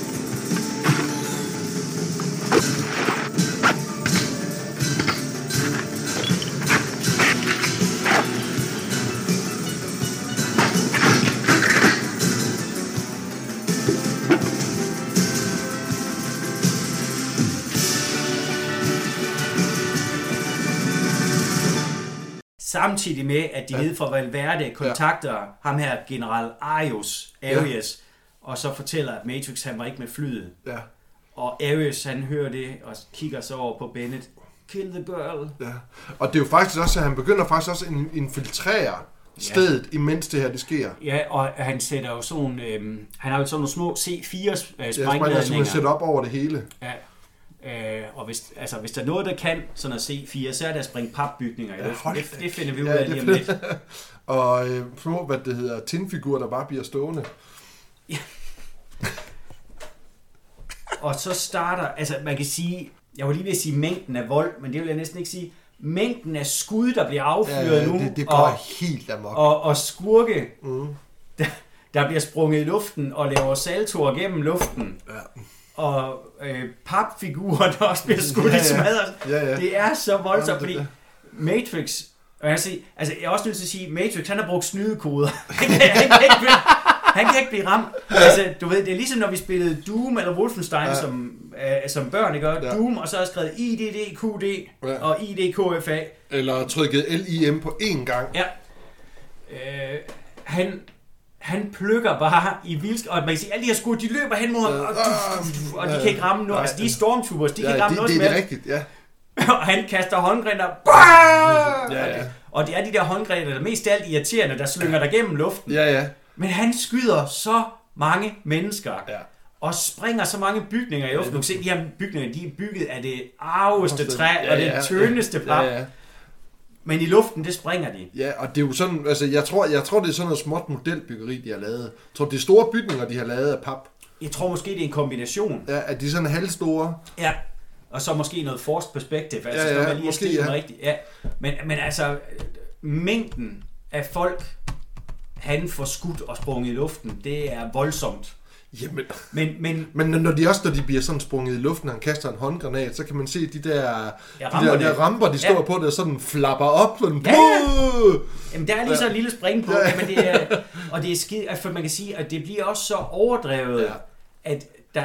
Samtidig med, at de nede fra Valverde kontakter ham her, general Arius, og så fortæller, at Matrix han var ikke med flyet. Ja. Og Arius han hører det og kigger så over på Bennett. Kill the girl. Ja. Og det er jo faktisk også, at han begynder faktisk også at infiltrere stedet, imens det her det sker. Ja, og han sætter jo sådan, han har jo sådan nogle små C4-sprængladninger. Som han sætter op over det hele. Ja. Og hvis der er noget, der kan sådan at C4, så er det at springe papbygninger i luften. Det finder vi ud af lige om lidt. Og små, tinfigurer, der bare bliver stående. Ja. Og så starter, man kan sige, jeg var lige ved at sige mængden af vold, men det vil jeg næsten ikke sige. Mængden af skud, der bliver affyret nu. Det går helt amok. Og skurke, der bliver sprunget i luften og laver saltoer gennem luften. Ja. Og papfigurer, der også bliver skudt i smadret. Ja. Det er så voldsomt, fordi Matrix, og jeg er også nødt til at sige, Matrix, han har brugt snydekoder. Han kan ikke blive ramt. Du ved, det er ligesom når vi spillede Doom eller Wolfenstein som børn, ikke? Doom, og så har jeg skrevet IDDQD og IDKFA. Eller trykket LIM på én gang. Ja. Han plukker bare i vildsk, og man kan sige, alle de her skud, de løber hen mod ham, og de kan ikke ramme noget. Altså, de er stormtroopers, de kan ikke ramme noget det er rigtigt, ja. Og han kaster håndgranater. Og det er de der håndgranater, der mest alt irriterende, der slynger der gennem luften. Ja. Men han skyder så mange mennesker, og springer så mange bygninger i luften. Du kan se, de her bygninger, de er bygget af det arveste træ, og det tyndeste pap. Ja. Men i luften, det springer de. Ja, og det er jo sådan, jeg tror det er sådan noget småt modelbyggeri, de har lavet. Jeg tror, det er store bygninger, de har lavet af pap. Jeg tror måske, det er en kombination. Ja, at de er sådan halvstore. Ja, og så måske noget forced perspective, så man lige måske, rigtigt. Ja. Men mængden af folk, han får skudt og sprunget i luften, det er voldsomt. Jamen, men når de bliver sådan sprunget i luften, og han kaster en håndgranat, så kan man se de der ramper, de står på, der sådan flapper op. Sådan, Jamen, der er lige så en lille spring på, men det er, og det er skidt, for man kan sige, at det bliver også så overdrevet, at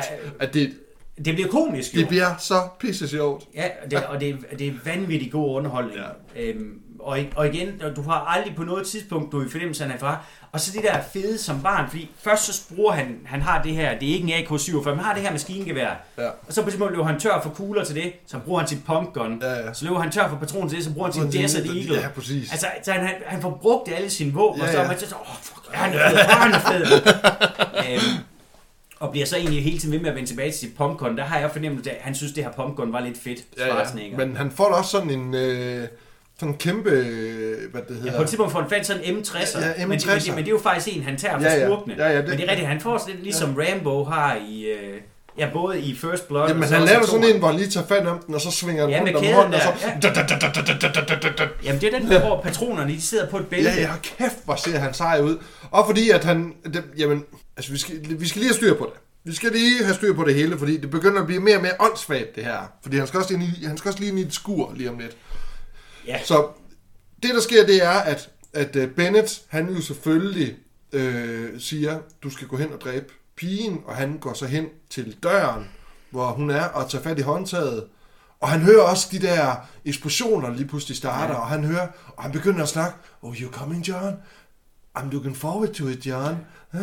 det bliver komisk. Det bliver så pisse sjovt. Ja, og det er vanvittigt god underholdning. Ja. Og igen, du har aldrig på noget tidspunkt, du er i fornemmelsen af far. Og så det der fede som barn, fordi først så bruger han har det her, det er ikke en AK-47, men har det her maskingevær. Ja. Og så på et løber han tør for kugler til det, så bruger han sit punk gun. Ja. Så løber han tør for patroner til det, så bruger han sit Desert Eagle. Ja, præcis. Altså han får brugt alle sine våben, og så er man så fuck, han er fed. Og bliver så egentlig hele tiden ved med at vende tilbage til sit pumpgun. Der har jeg fornemmet, at han synes, det her pumpgun var lidt fedt. Ja. Men han får da også sådan en sådan en kæmpe, hvad det hedder. Ja, på et tidspunkt får han fandt sådan en M60'er. Ja, M60'er. Men det er jo faktisk en, han tager fra skurkene. Ja, men det er rigtigt, han får sådan ligesom Rambo har i... både i First Blood. Jamen han laver sådan en, hvor han lige tager fat om den, og så svinger han rundt om hånden, og så... Jamen det er den, hvor patronerne, de sidder på et bælte. Ja, kæft, hvor ser han sej ud. Og fordi at han... vi skal lige have styr på det. Vi skal lige have styr på det hele, fordi det begynder at blive mere og mere åndssvagt, det her. Fordi han skal også lige ind i et skur lige om lidt. Ja. Så det, der sker, det er, at Bennett, han jo selvfølgelig siger, du skal gå hen og dræbe pigen, og han går så hen til døren, hvor hun er, og tager fat i håndtaget. Og han hører også de der eksplosioner, der lige pludselig starter, og han begynder at snakke, oh, you coming, John? I'm looking forward to it, John.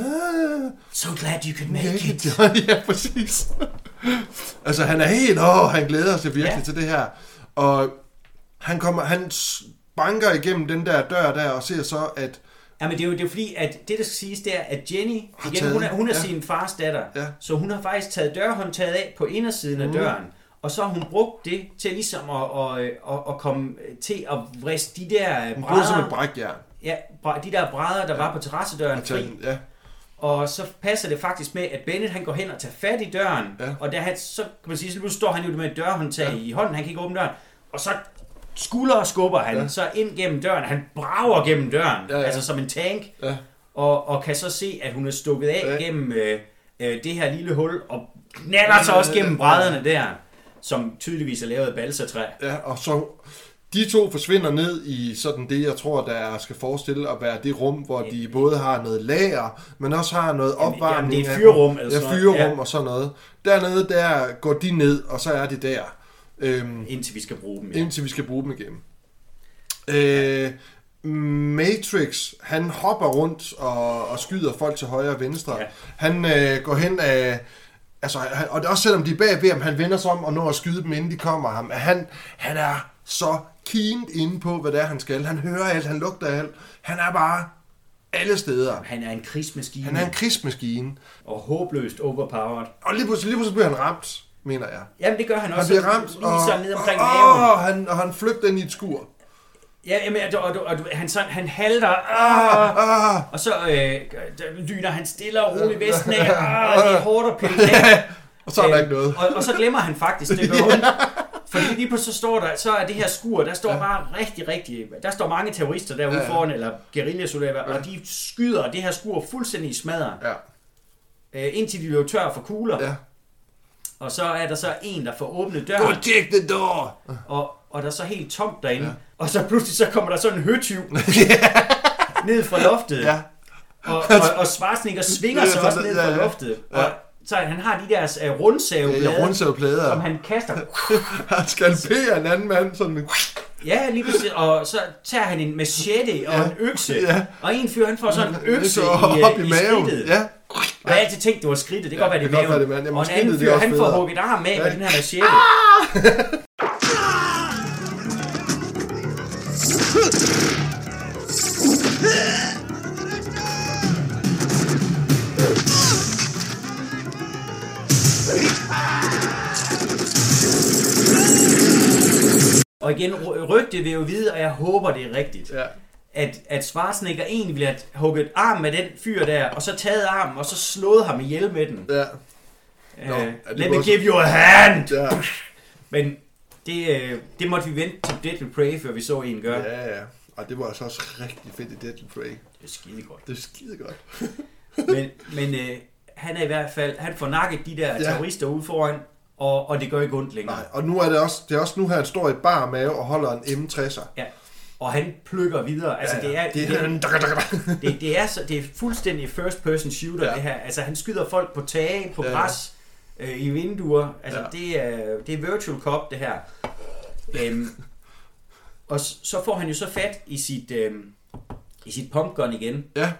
So glad you could make it. John. Ja, præcis. Altså, han er helt, han glæder sig virkelig til det her. Og han banker igennem den der dør der, og ser så, at... Ja, men det er jo fordi, at det, der skal siges, det er, at Jenny, igen, hun er sin fars datter, så hun har faktisk taget dørhåndtaget af på indersiden af døren, og så har hun brugt det til ligesom at komme til at vriste de der brædder... Hun som et brækjern. Ja, de der brædder, der var på terrassedøren fri. Ja. Og så passer det faktisk med, at Bennett han går hen og tager fat i døren, og så kan man sige, så nu står han jo med et dørhåndtag i hånden, han kan ikke åbne døren, og så skubber han så ind gennem døren, han brager gennem døren, altså som en tank, og kan så se, at hun er stukket af gennem det her lille hul, og knalder sig også gennem brædderne der, som tydeligvis er lavet af balsatræ. Ja, og så de to forsvinder ned i sådan det, jeg tror, der skal forestille at være det rum, hvor de både har noget lager, men også har noget opvarmning. Jamen, det er fyrrum. Fyrrum og sådan noget. Dernede, der går de ned, og så er de der. Indtil vi skal bruge dem. Indtil vi skal bruge dem igennem. Matrix, han hopper rundt og skyder folk til højre og venstre. Ja. Han går hen af... Altså, og det er også selvom de er bagved ham, han vender sig om og når at skyde dem, inden de kommer ham. Han er så keen inde på, hvad det er, han skal. Han hører alt, han lugter alt. Han er bare alle steder. Han er en krigsmaskine. Og håbløst overpowered. Og lige pludselig bliver han ramt, mener jeg. Jamen, det gør han også. Han bliver ramt, lige ned omkring maven. Og han flygter ind i et skur. Ja, jamen, han halter, og så lyner han stille og roligt vesten af, det er hårdt at pille af. Og så er der ikke noget. Og så glemmer han faktisk, det går ondt. Fordi lige pludselig står der, så er det her skur, der står bare rigtig, der står mange terrorister derude foran, eller guerillasoldater, og de skyder det her skur fuldstændig i smadret. Indtil de løber tør for kugler. Ja. Og så er der så en, der får åbnet døren. Go take the door! Og der er så helt tomt derinde. Ja. Og så pludselig så kommer der sådan en høtyv ned fra loftet. Ja. Og Schwarzenegger svinger sig også ned fra loftet. Ja. Og så han har de der rundsaveblader, som han kaster. Han skalperer en anden mand sådan. Ja, lige præcis. Og så tager han en machete og en økse. Ja. Og en fyr, han får sådan en økse i skridtet. Ja. Og jeg har altid tænkt, det var skridtet. Det kan godt være, det er maven. Og en anden fyr, han får hugget arm af med den her machete. Og igen, rygtet vil jo vide, og jeg håber, det er rigtigt, at Schwarzenegger egentlig ville have hugget arm med den fyr der, og så taget armen, og så slået ham ihjel med den. Ja. Let me give you a hand! Ja. Men det måtte vi vente til Deadly Prey, før vi så en gøre. Ja. Og det var altså også rigtig fedt i Deadly Prey. Det er skide godt. men han er i hvert fald, han får nakket de der terrorister ude foran, og det gør ikke ondt længere. Nej, og nu er det er også nu her, han står i bar mave og holder en M60'er. Ja, og han plukker videre. Altså, det er fuldstændig first person shooter, det her. Altså, han skyder folk på tage, på græs, i vinduer. Altså, det er virtual cop, det her. Og så får han jo så fat i sit pumpgun igen. Ja.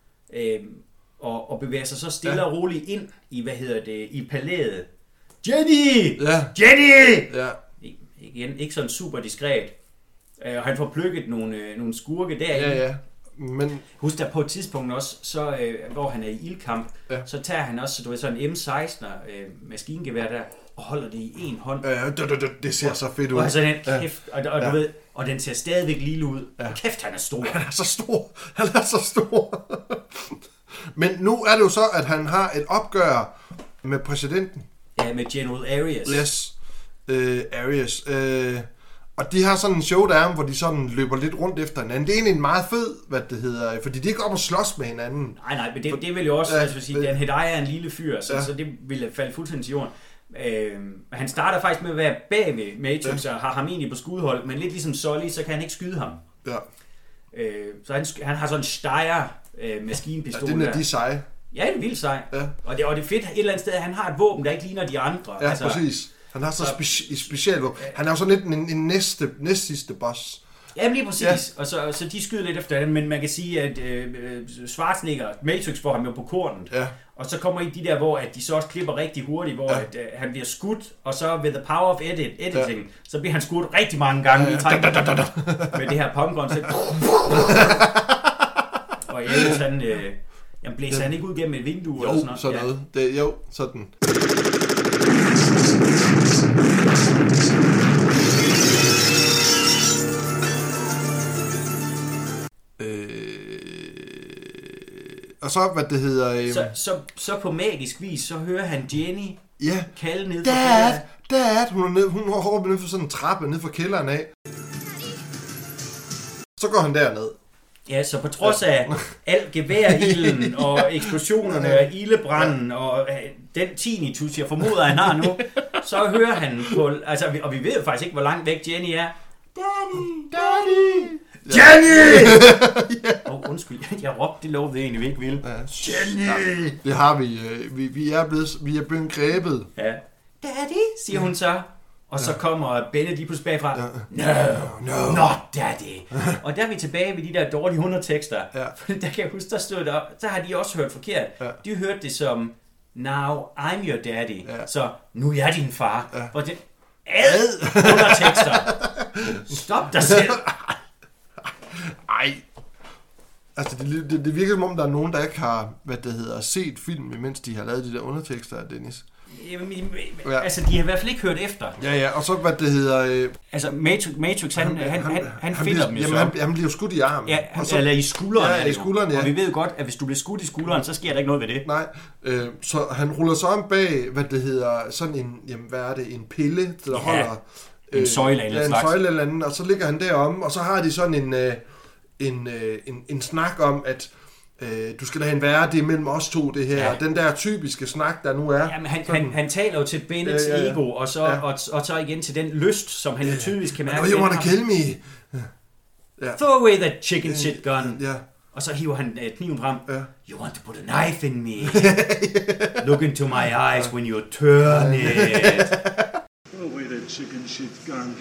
Og bevæger sig så stille og roligt ind i, i palæet. Jenny! Ja. Jenny! Ja. Igen, ikke sådan super diskret. Og han får plukket nogle skurke derinde. Ja. Men... Husk der på et tidspunkt også, så, hvor han er i ildkamp, så tager han også sådan en M16 maskingevær der, og holder det i en hånd. Ja, det ser så fedt ud. Og sådan kæft, og du ved, og den ser stadigvæk lille ud. Ja. Kæft, han er stor. Han er så stor. Men nu er det jo så, at han har et opgør med præsidenten. Ja, med General Arias. Yes, Arias. Og de har sådan en show der, hvor de sådan løber lidt rundt efter hinanden. Det er egentlig en meget fed, hvad det hedder, fordi de ikke op og slås med hinanden. Nej, men det vil jo også, sige, Dan Hedaya er en lille fyr, så det vil falde fuldstændig til jorden. Han starter faktisk med at være bag ved Matrix og har ham egentlig på skudhold, men lidt ligesom Sully, så kan han ikke skyde ham. Ja. Så han har sådan en Steyr maskinpistol der. Ja, de er seje. Ja, det er vildt sej. Ja. Og det er fedt et eller andet sted, at han har et våben, der ikke ligner de andre. Ja, altså, præcis. Han har så specielt våben. Han er jo sådan lidt en næst sidste boss. Jamen lige præcis. Ja. Og så de skyder lidt efter den, men man kan sige, at Schwarzenegger, Matrix får ham jo på kornet. Ja. Og så kommer i de der, hvor at de så også klipper rigtig hurtigt, hvor at, han bliver skudt, og så with the power of editing, så bliver han skudt rigtig mange gange i træk med det her pumpgun. Og ellers han... Jamen blæser han ikke ud gennem et vindue? Jo, eller sådan noget. Det, jo, sådan. Og så, hvad det hedder... Så på magisk vis, så hører han Jenny kalde ned fra kælderen. Dad! Hun hopper ned for sådan en trappe ned fra kælderen af. Så går han derned. Ja, så på trods af alt geværilden og eksplosionerne og ildebranden og den tinnitus, jeg formoder, han har nu, så hører han på... Altså, og vi ved jo faktisk ikke, hvor langt væk Jenny er. Daddy! Jenny! Undskyld, jeg råbte, det lovede egentlig, vi ikke ville. Jenny! Ja, det har vi. Vi er blevet grebet. Ja. Daddy, siger hun så. Og så kommer Bennett lige pludselig bagfra. No, not daddy. Og der er vi tilbage ved de der dårlige undertekster. Ja. Der kan jeg huske, der stod der, så har de også hørt forkert. Ja. De hørte det som, now I'm your daddy. Ja. Så nu er jeg din far. Ja. Og det undertekster. Stop dig selv. Ej. Altså, det virker som om, der er nogen, der ikke har, set film, mens de har lavet de der undertekster, Dennis. Altså, de har i hvert fald ikke hørt efter. Ja, og så, altså, Matrix, han finder dem jo så. Han bliver skudt i armen. Ja, eller i skulderen. Ja, i skulderen, ja. Og vi ved godt, at hvis du bliver skudt i skulderen, så sker der ikke noget ved det. Nej, så han ruller sig om bag, sådan en, en pille, der holder... En søjle eller slags. En søjle eller anden, og så ligger han derom, og så har de sådan en snak om, at du skal da have en værdi mellem os to, det her. Ja. Den der typiske snak, der nu er. Jamen, han taler jo til Bennets ego, og så igen til den lyst, som han jo tydeligvis kan mærke. You wanna kill me? Throw away that chicken shit gun. Og så hiver han kniven frem. You want to put a knife in me. Look into my eyes when you turn it. Throw away that chicken shit gun.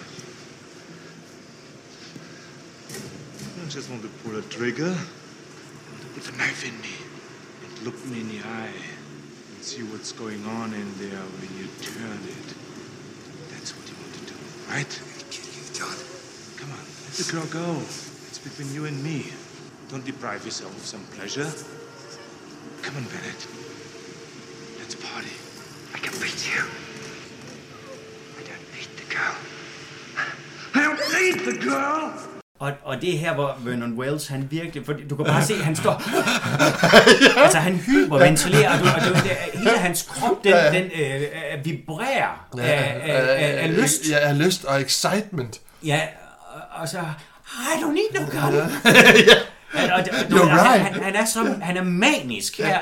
I just want to pull a trigger. Put a knife in me and look me in the eye and see what's going on in there when you turn it. That's what you want to do, right? I'm gonna kill you, John. Come on, let the girl go. It's between you and me. Don't deprive yourself of some pleasure. Come on, Bennett. Let's party. I can beat you. I don't need the girl. I don't need the girl! Og det er her, hvor Vernon Wells, han virkelig... For du kan bare se, han står... Altså, han hyperventilerer, og hele hans krop, den vibrerer af lyst. Ja, af lyst og excitement. Ja, og så... I don't need no gun. You're right. Han er manisk her,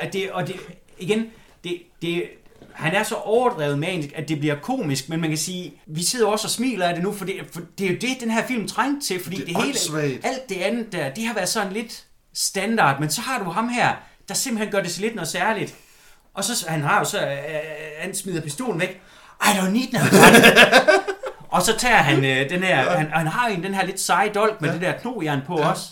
han er så overdrevet manisk, at det bliver komisk, men man kan sige, vi sidder også og smiler af det nu, for det er jo det, den her film trængte til, fordi det hele, alt det andet der, det har været sådan lidt standard, men så har du ham her, der simpelthen gør det så lidt noget særligt, og så han har jo så, han smider pistolen væk, I don't need no gun. Og så tager han den her, han har jo den her lidt seje dolk med det der knogjern på også.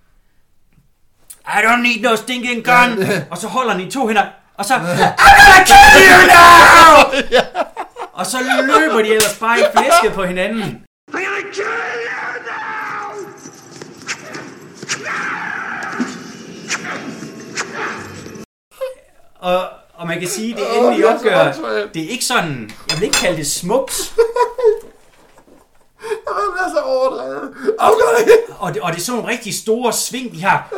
I don't need no stinking gun. Og så holder han i to hænder. Og så, I'm gonna kill you now! Og så løber de ellers bare i flæsket på hinanden. I'm gonna kill you now! Og man kan sige, det endelig opgør, det er ikke sådan, jeg vil ikke kalde det smukt. Det er så overdrevet. Og det er sådan nogle rigtig store sving, de har.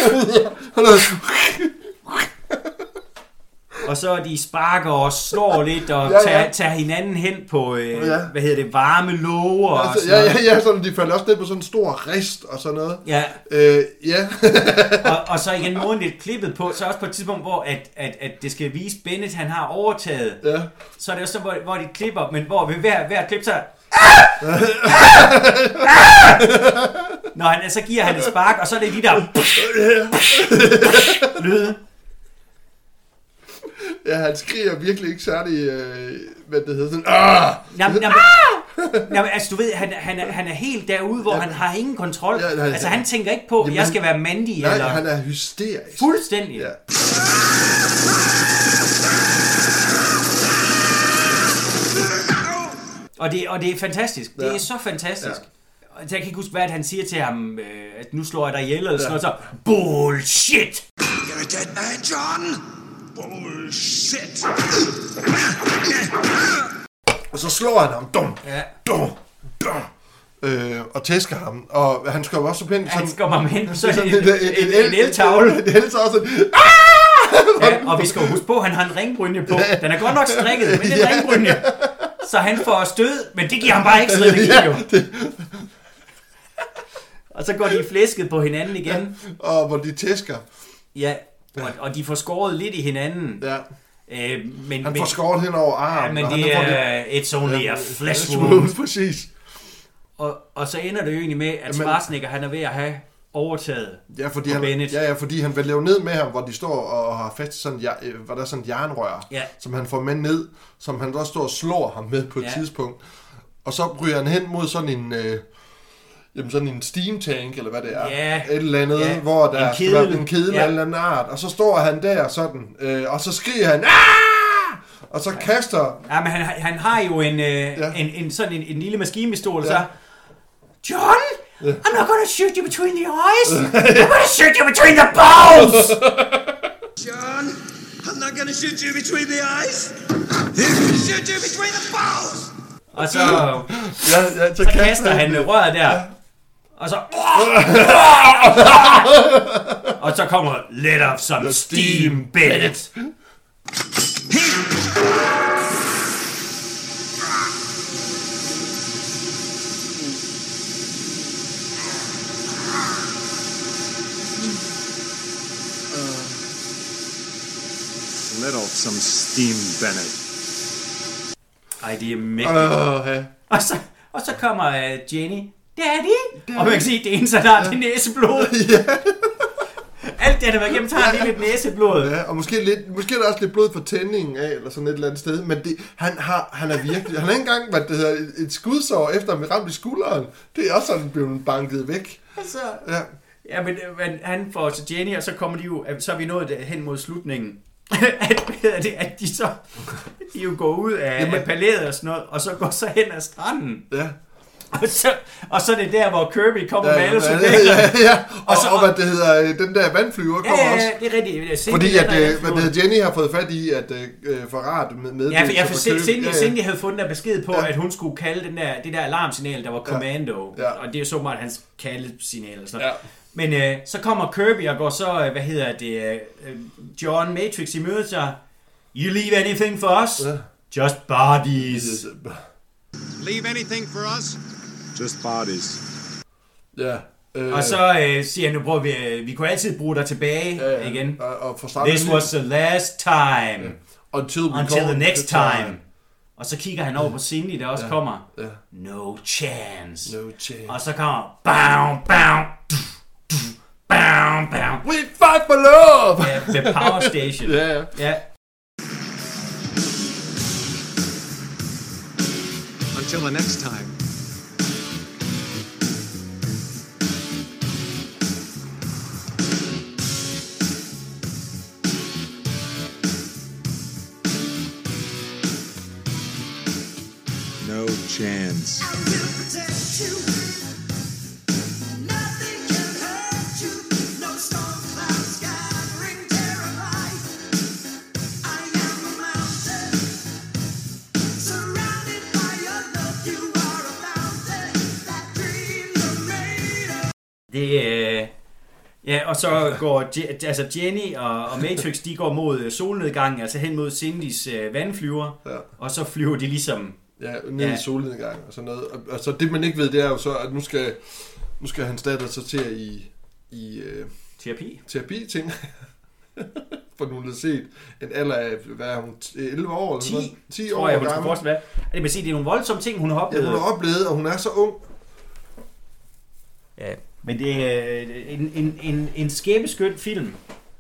Og så de sparker og slår lidt og tager hinanden hen på varme låger og sådan noget. Ja, sådan de falder også ned på sådan en stor rist og sådan noget. Ja. Ja. og så igen måden lidt klippet på, så også på et tidspunkt hvor at det skal vise Bennett han har overtaget. Ja. Så er det også hvor de klipper, men hvor ved hver klip så når han så giver han et spark, og så er det de der lyde. Ja, han skriger virkelig ikke særlig, hvad det hedder, sådan, Jamen, altså du ved, han er helt derude, hvor han har ingen kontrol. Ja, altså han tænker ikke på, at jeg skal være mandig. Nej, eller... han er hysterisk. Fuldstændig. Ja. Og det er fantastisk. Det er så fantastisk. Ja. Jeg kan ikke huske, hvad han siger til ham, at nu slår jeg dig ihjel, eller sådan noget, så bullshit! You're a dead man, John! Bullshit! Og så slår han ham, og tæsker ham, og han skubber også så pænt. Han skubber ham hen, så en eltavle. En eltavle, sådan, Ja, og vi skal huske på, at han har en ringbrynje på. Den er godt nok strikket, men det er en ringbrynje. Så han får stød, men det giver ham bare ekstra energi, jo. Og så går de flæsket på hinanden igen. Og hvor de tæsker. Ja, og de får skåret lidt i hinanden. Ja. Men, han får skåret hen over armen. Ja, men det er it's only a flesh wound. Præcis. Og så ender det jo egentlig med, at Schwarzenegger, han er ved at have overtaget fordi han vil lave ned med ham, hvor de står og har fast sådan, hvor der er sådan et jernrør, som han får med ned, som han også står og slår ham med på et tidspunkt. Og så ryger han hen mod sådan en... sådan en steam tank, eller hvad det er. Et eller andet, hvor der skal være en kedel af en eller anden art. Og så står han der sådan, og så skriger han, Aah! Og så kaster... Ja, men han har jo en sådan en lille maskinpistol, så... John, I'm not gonna shoot you between the eyes. I'm gonna shoot you between the balls. John, I'm not gonna shoot you between the eyes. I'm gonna shoot you between the balls. Og så kaster han røret der. Og så... og så kommer let off some steam, Bennett. Let off some steam, Bennett. Ej, det er mægtigt. Og så kommer Jenny. Daddy. Og man kan sige, det eneste, der har det næseblod. Alt det, han har været igennem, tager lidt næseblod. Ja, og måske er der også lidt blod på tændingen af, eller sådan et eller andet sted. Men han er virkelig... Han har ikke engang været et skudsår efter at ramt i skulderen. Det er også sådan blevet banket væk. Altså, ja, men han får til Jenny, og så kommer de jo... Så er vi nået hen mod slutningen. at de jo går ud af palæet og sådan noget, og så går så hen ad stranden. Ja. Og så er det der, hvor Kirby kommer med alle Ja. Og hvad det hedder, den der vandflyver kommer også. Ja, det er rigtigt. Fordi at Jenny har fået fat i at forrate med. Ja, for Cindy havde fundet der besked på, at hun skulle kalde det der alarmsignal, der var Commando. Ja. Og det er så meget hans kaldesignal og sådan noget. Men så kommer Kirby og går så, John Matrix i møde sig. You leave anything for us? Just bodies. Leave anything for us? Just bodies. Ja. Og så siger han, nu vi kunne altid bruge dig tilbage igen. This was the last time. Until the next time. Og så kigger han over på Cindy, der også kommer. No chance. Og så kommer bam, bam, bam, bam. We fight for love! Ja, the power station. Ja. Until the next time. No chance. Ja, og så går Jenny og Matrix, de går mod solnedgangen, altså hen mod Cindys vandflyver, og så flyver de ligesom... Ja, ned i solnedgangen og sådan noget. Og så det man ikke ved, det er jo så, at nu skal hans datter så til i terapi-ting. For nu har set en alder af, hvad er hun, 11 år? Eller 10 år gammel. Det vil sige, det er nogle voldsomme ting, hun har oplevet. Ja, hun har oplevet, og hun er så ung. Ja, men det er en skæbeskønt film.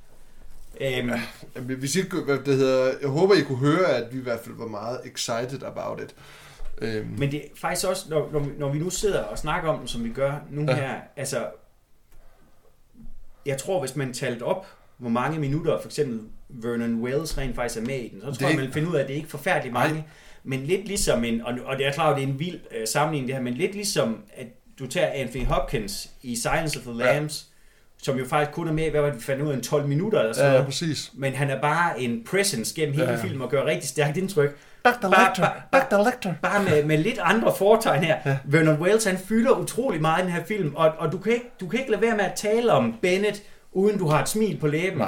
Hvis I, hvad det hedder, jeg håber, I kunne høre, at vi i hvert fald var meget excited about it. Men det er faktisk også, når vi nu sidder og snakker om det, som vi gør nu her, altså, jeg tror, hvis man talte op, hvor mange minutter, for eksempel Vernon Wells rent faktisk er med i den, så tror jeg, man vil finde ud af, at det er ikke forfærdeligt mange, men lidt ligesom og det er klart, det er en vild sammenligning det her, men lidt ligesom, at du tager Anthony Hopkins i Silence of the Lambs, som jo faktisk kun er med, hvad var det, vi fandt ud af, 12 minutter eller sådan noget. Præcis. Men han er bare en presence gennem hele filmen og gør rigtig stærkt indtryk. Dr. Lecter. Bare med lidt andre fortegn her. Ja. Vernon Wells, han fylder utrolig meget i den her film, og du kan ikke lade være med at tale om Bennett, uden du har et smil på læben. Nej.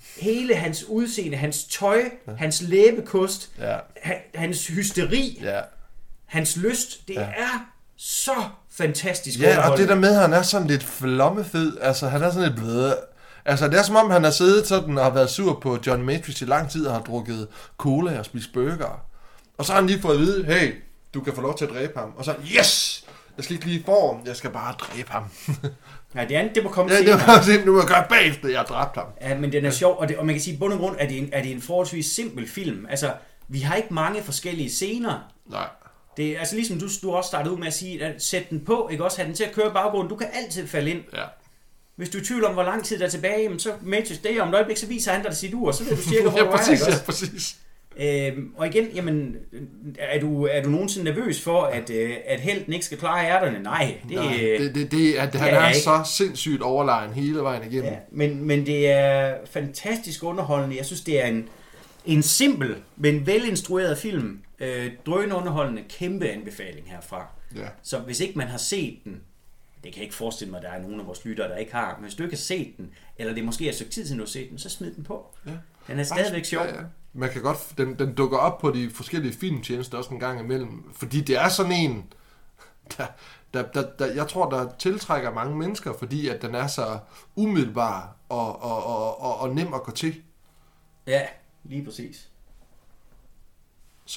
hele hans udseende, hans tøj, hans læbekost, hans hysteri, hans lyst, det er så fantastisk. Ja, og det der med, at han er sådan lidt flommefed, altså han er sådan lidt blød. Altså det er som om, han har siddet sådan og har været sur på John Matrix i lang tid og har drukket cola og spist burger. Og så har han lige fået at vide, hey, du kan få lov til at dræbe ham. Og så, yes! Jeg skal ikke lige i form, jeg skal bare dræbe ham. Ja, det andet, det må komme senere. Ja, det må komme senere. Nu må jeg gøre bagefter, jeg har dræbt ham. Ja, men den er sjov, og man kan sige, at bund og grund er det en forholdsvis simpel film. Altså, vi har ikke mange forskellige scener. Nej. Det er altså ligesom du også startede ud med at sige, at sæt den på, ikke også have den til at køre i baggrunden. Du kan altid falde ind. Ja. Hvis du er i tvivl om, hvor lang tid der er tilbage, så Matrix, det er om et øjeblik, så viser han dig sit ur, så ved du cirka, hvor du er, ikke også? Ja, præcis. Og igen, jamen, er du nogensinde nervøs for, at helten ikke skal klare ærterne? Nej. Han er så sindssygt overlegen hele vejen igennem. Ja, men det er fantastisk underholdende. Jeg synes, det er en simpel, men velinstrueret film. Drønunderholdende, kæmpe anbefaling herfra. Ja. Så hvis ikke man har set den, det kan jeg ikke forestille mig, at der er nogen af vores lyttere, der ikke har, men hvis du ikke har set den, eller det måske er et stykke tid siden, du har set den, så smid den på. Ja. Den er stadigvæk sjov. Ja. Man kan godt, den dukker op på de forskellige filmtjenester også en gang imellem, fordi det er sådan en, der jeg tror, der tiltrækker mange mennesker, fordi at den er så umiddelbar og nem at gå til. Ja, lige præcis. Så.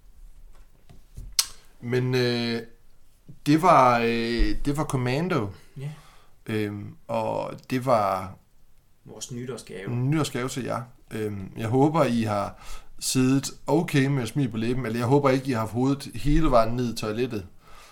Men det var Commando. Ja. Og det var vores nytårsgave. Nytårsgave til jer. Jeg håber, I har siddet okay med at smile på læben, eller jeg håber ikke, I har haft hovedet hele vejen ned i toilettet.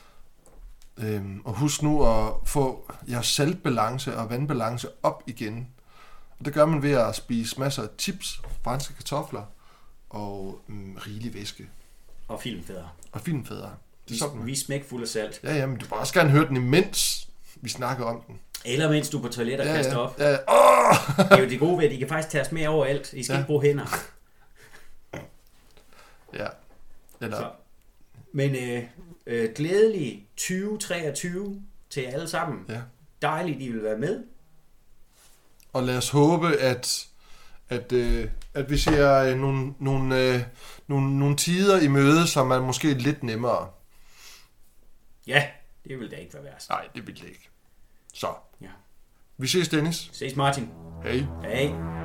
Og husk nu at få jeres saltbalance og vandbalance op igen. Og det gør man ved at spise masser af chips, franske kartofler og rigelig væske. Og filmfædre. Vi er smækfulde af salt. Ja, men du må også gerne høre den imens vi snakker om den. Eller mens du er på toilet og kaster op. Ja. Det er jo det gode ved, at I kan faktisk tage os med overalt. I skal ikke bruge hænder. Ja. Eller... Så. Men glædelig 2023 til alle sammen. Ja. Dejligt, I vil være med. Og lad os håbe, at vi ser nogle tider i møde, som er måske lidt nemmere. Ja, det vil da ikke være værst. Nej, det vil det ikke. Så. Ja. Vi ses, Dennis. Ses, Martin. Hej. Hej.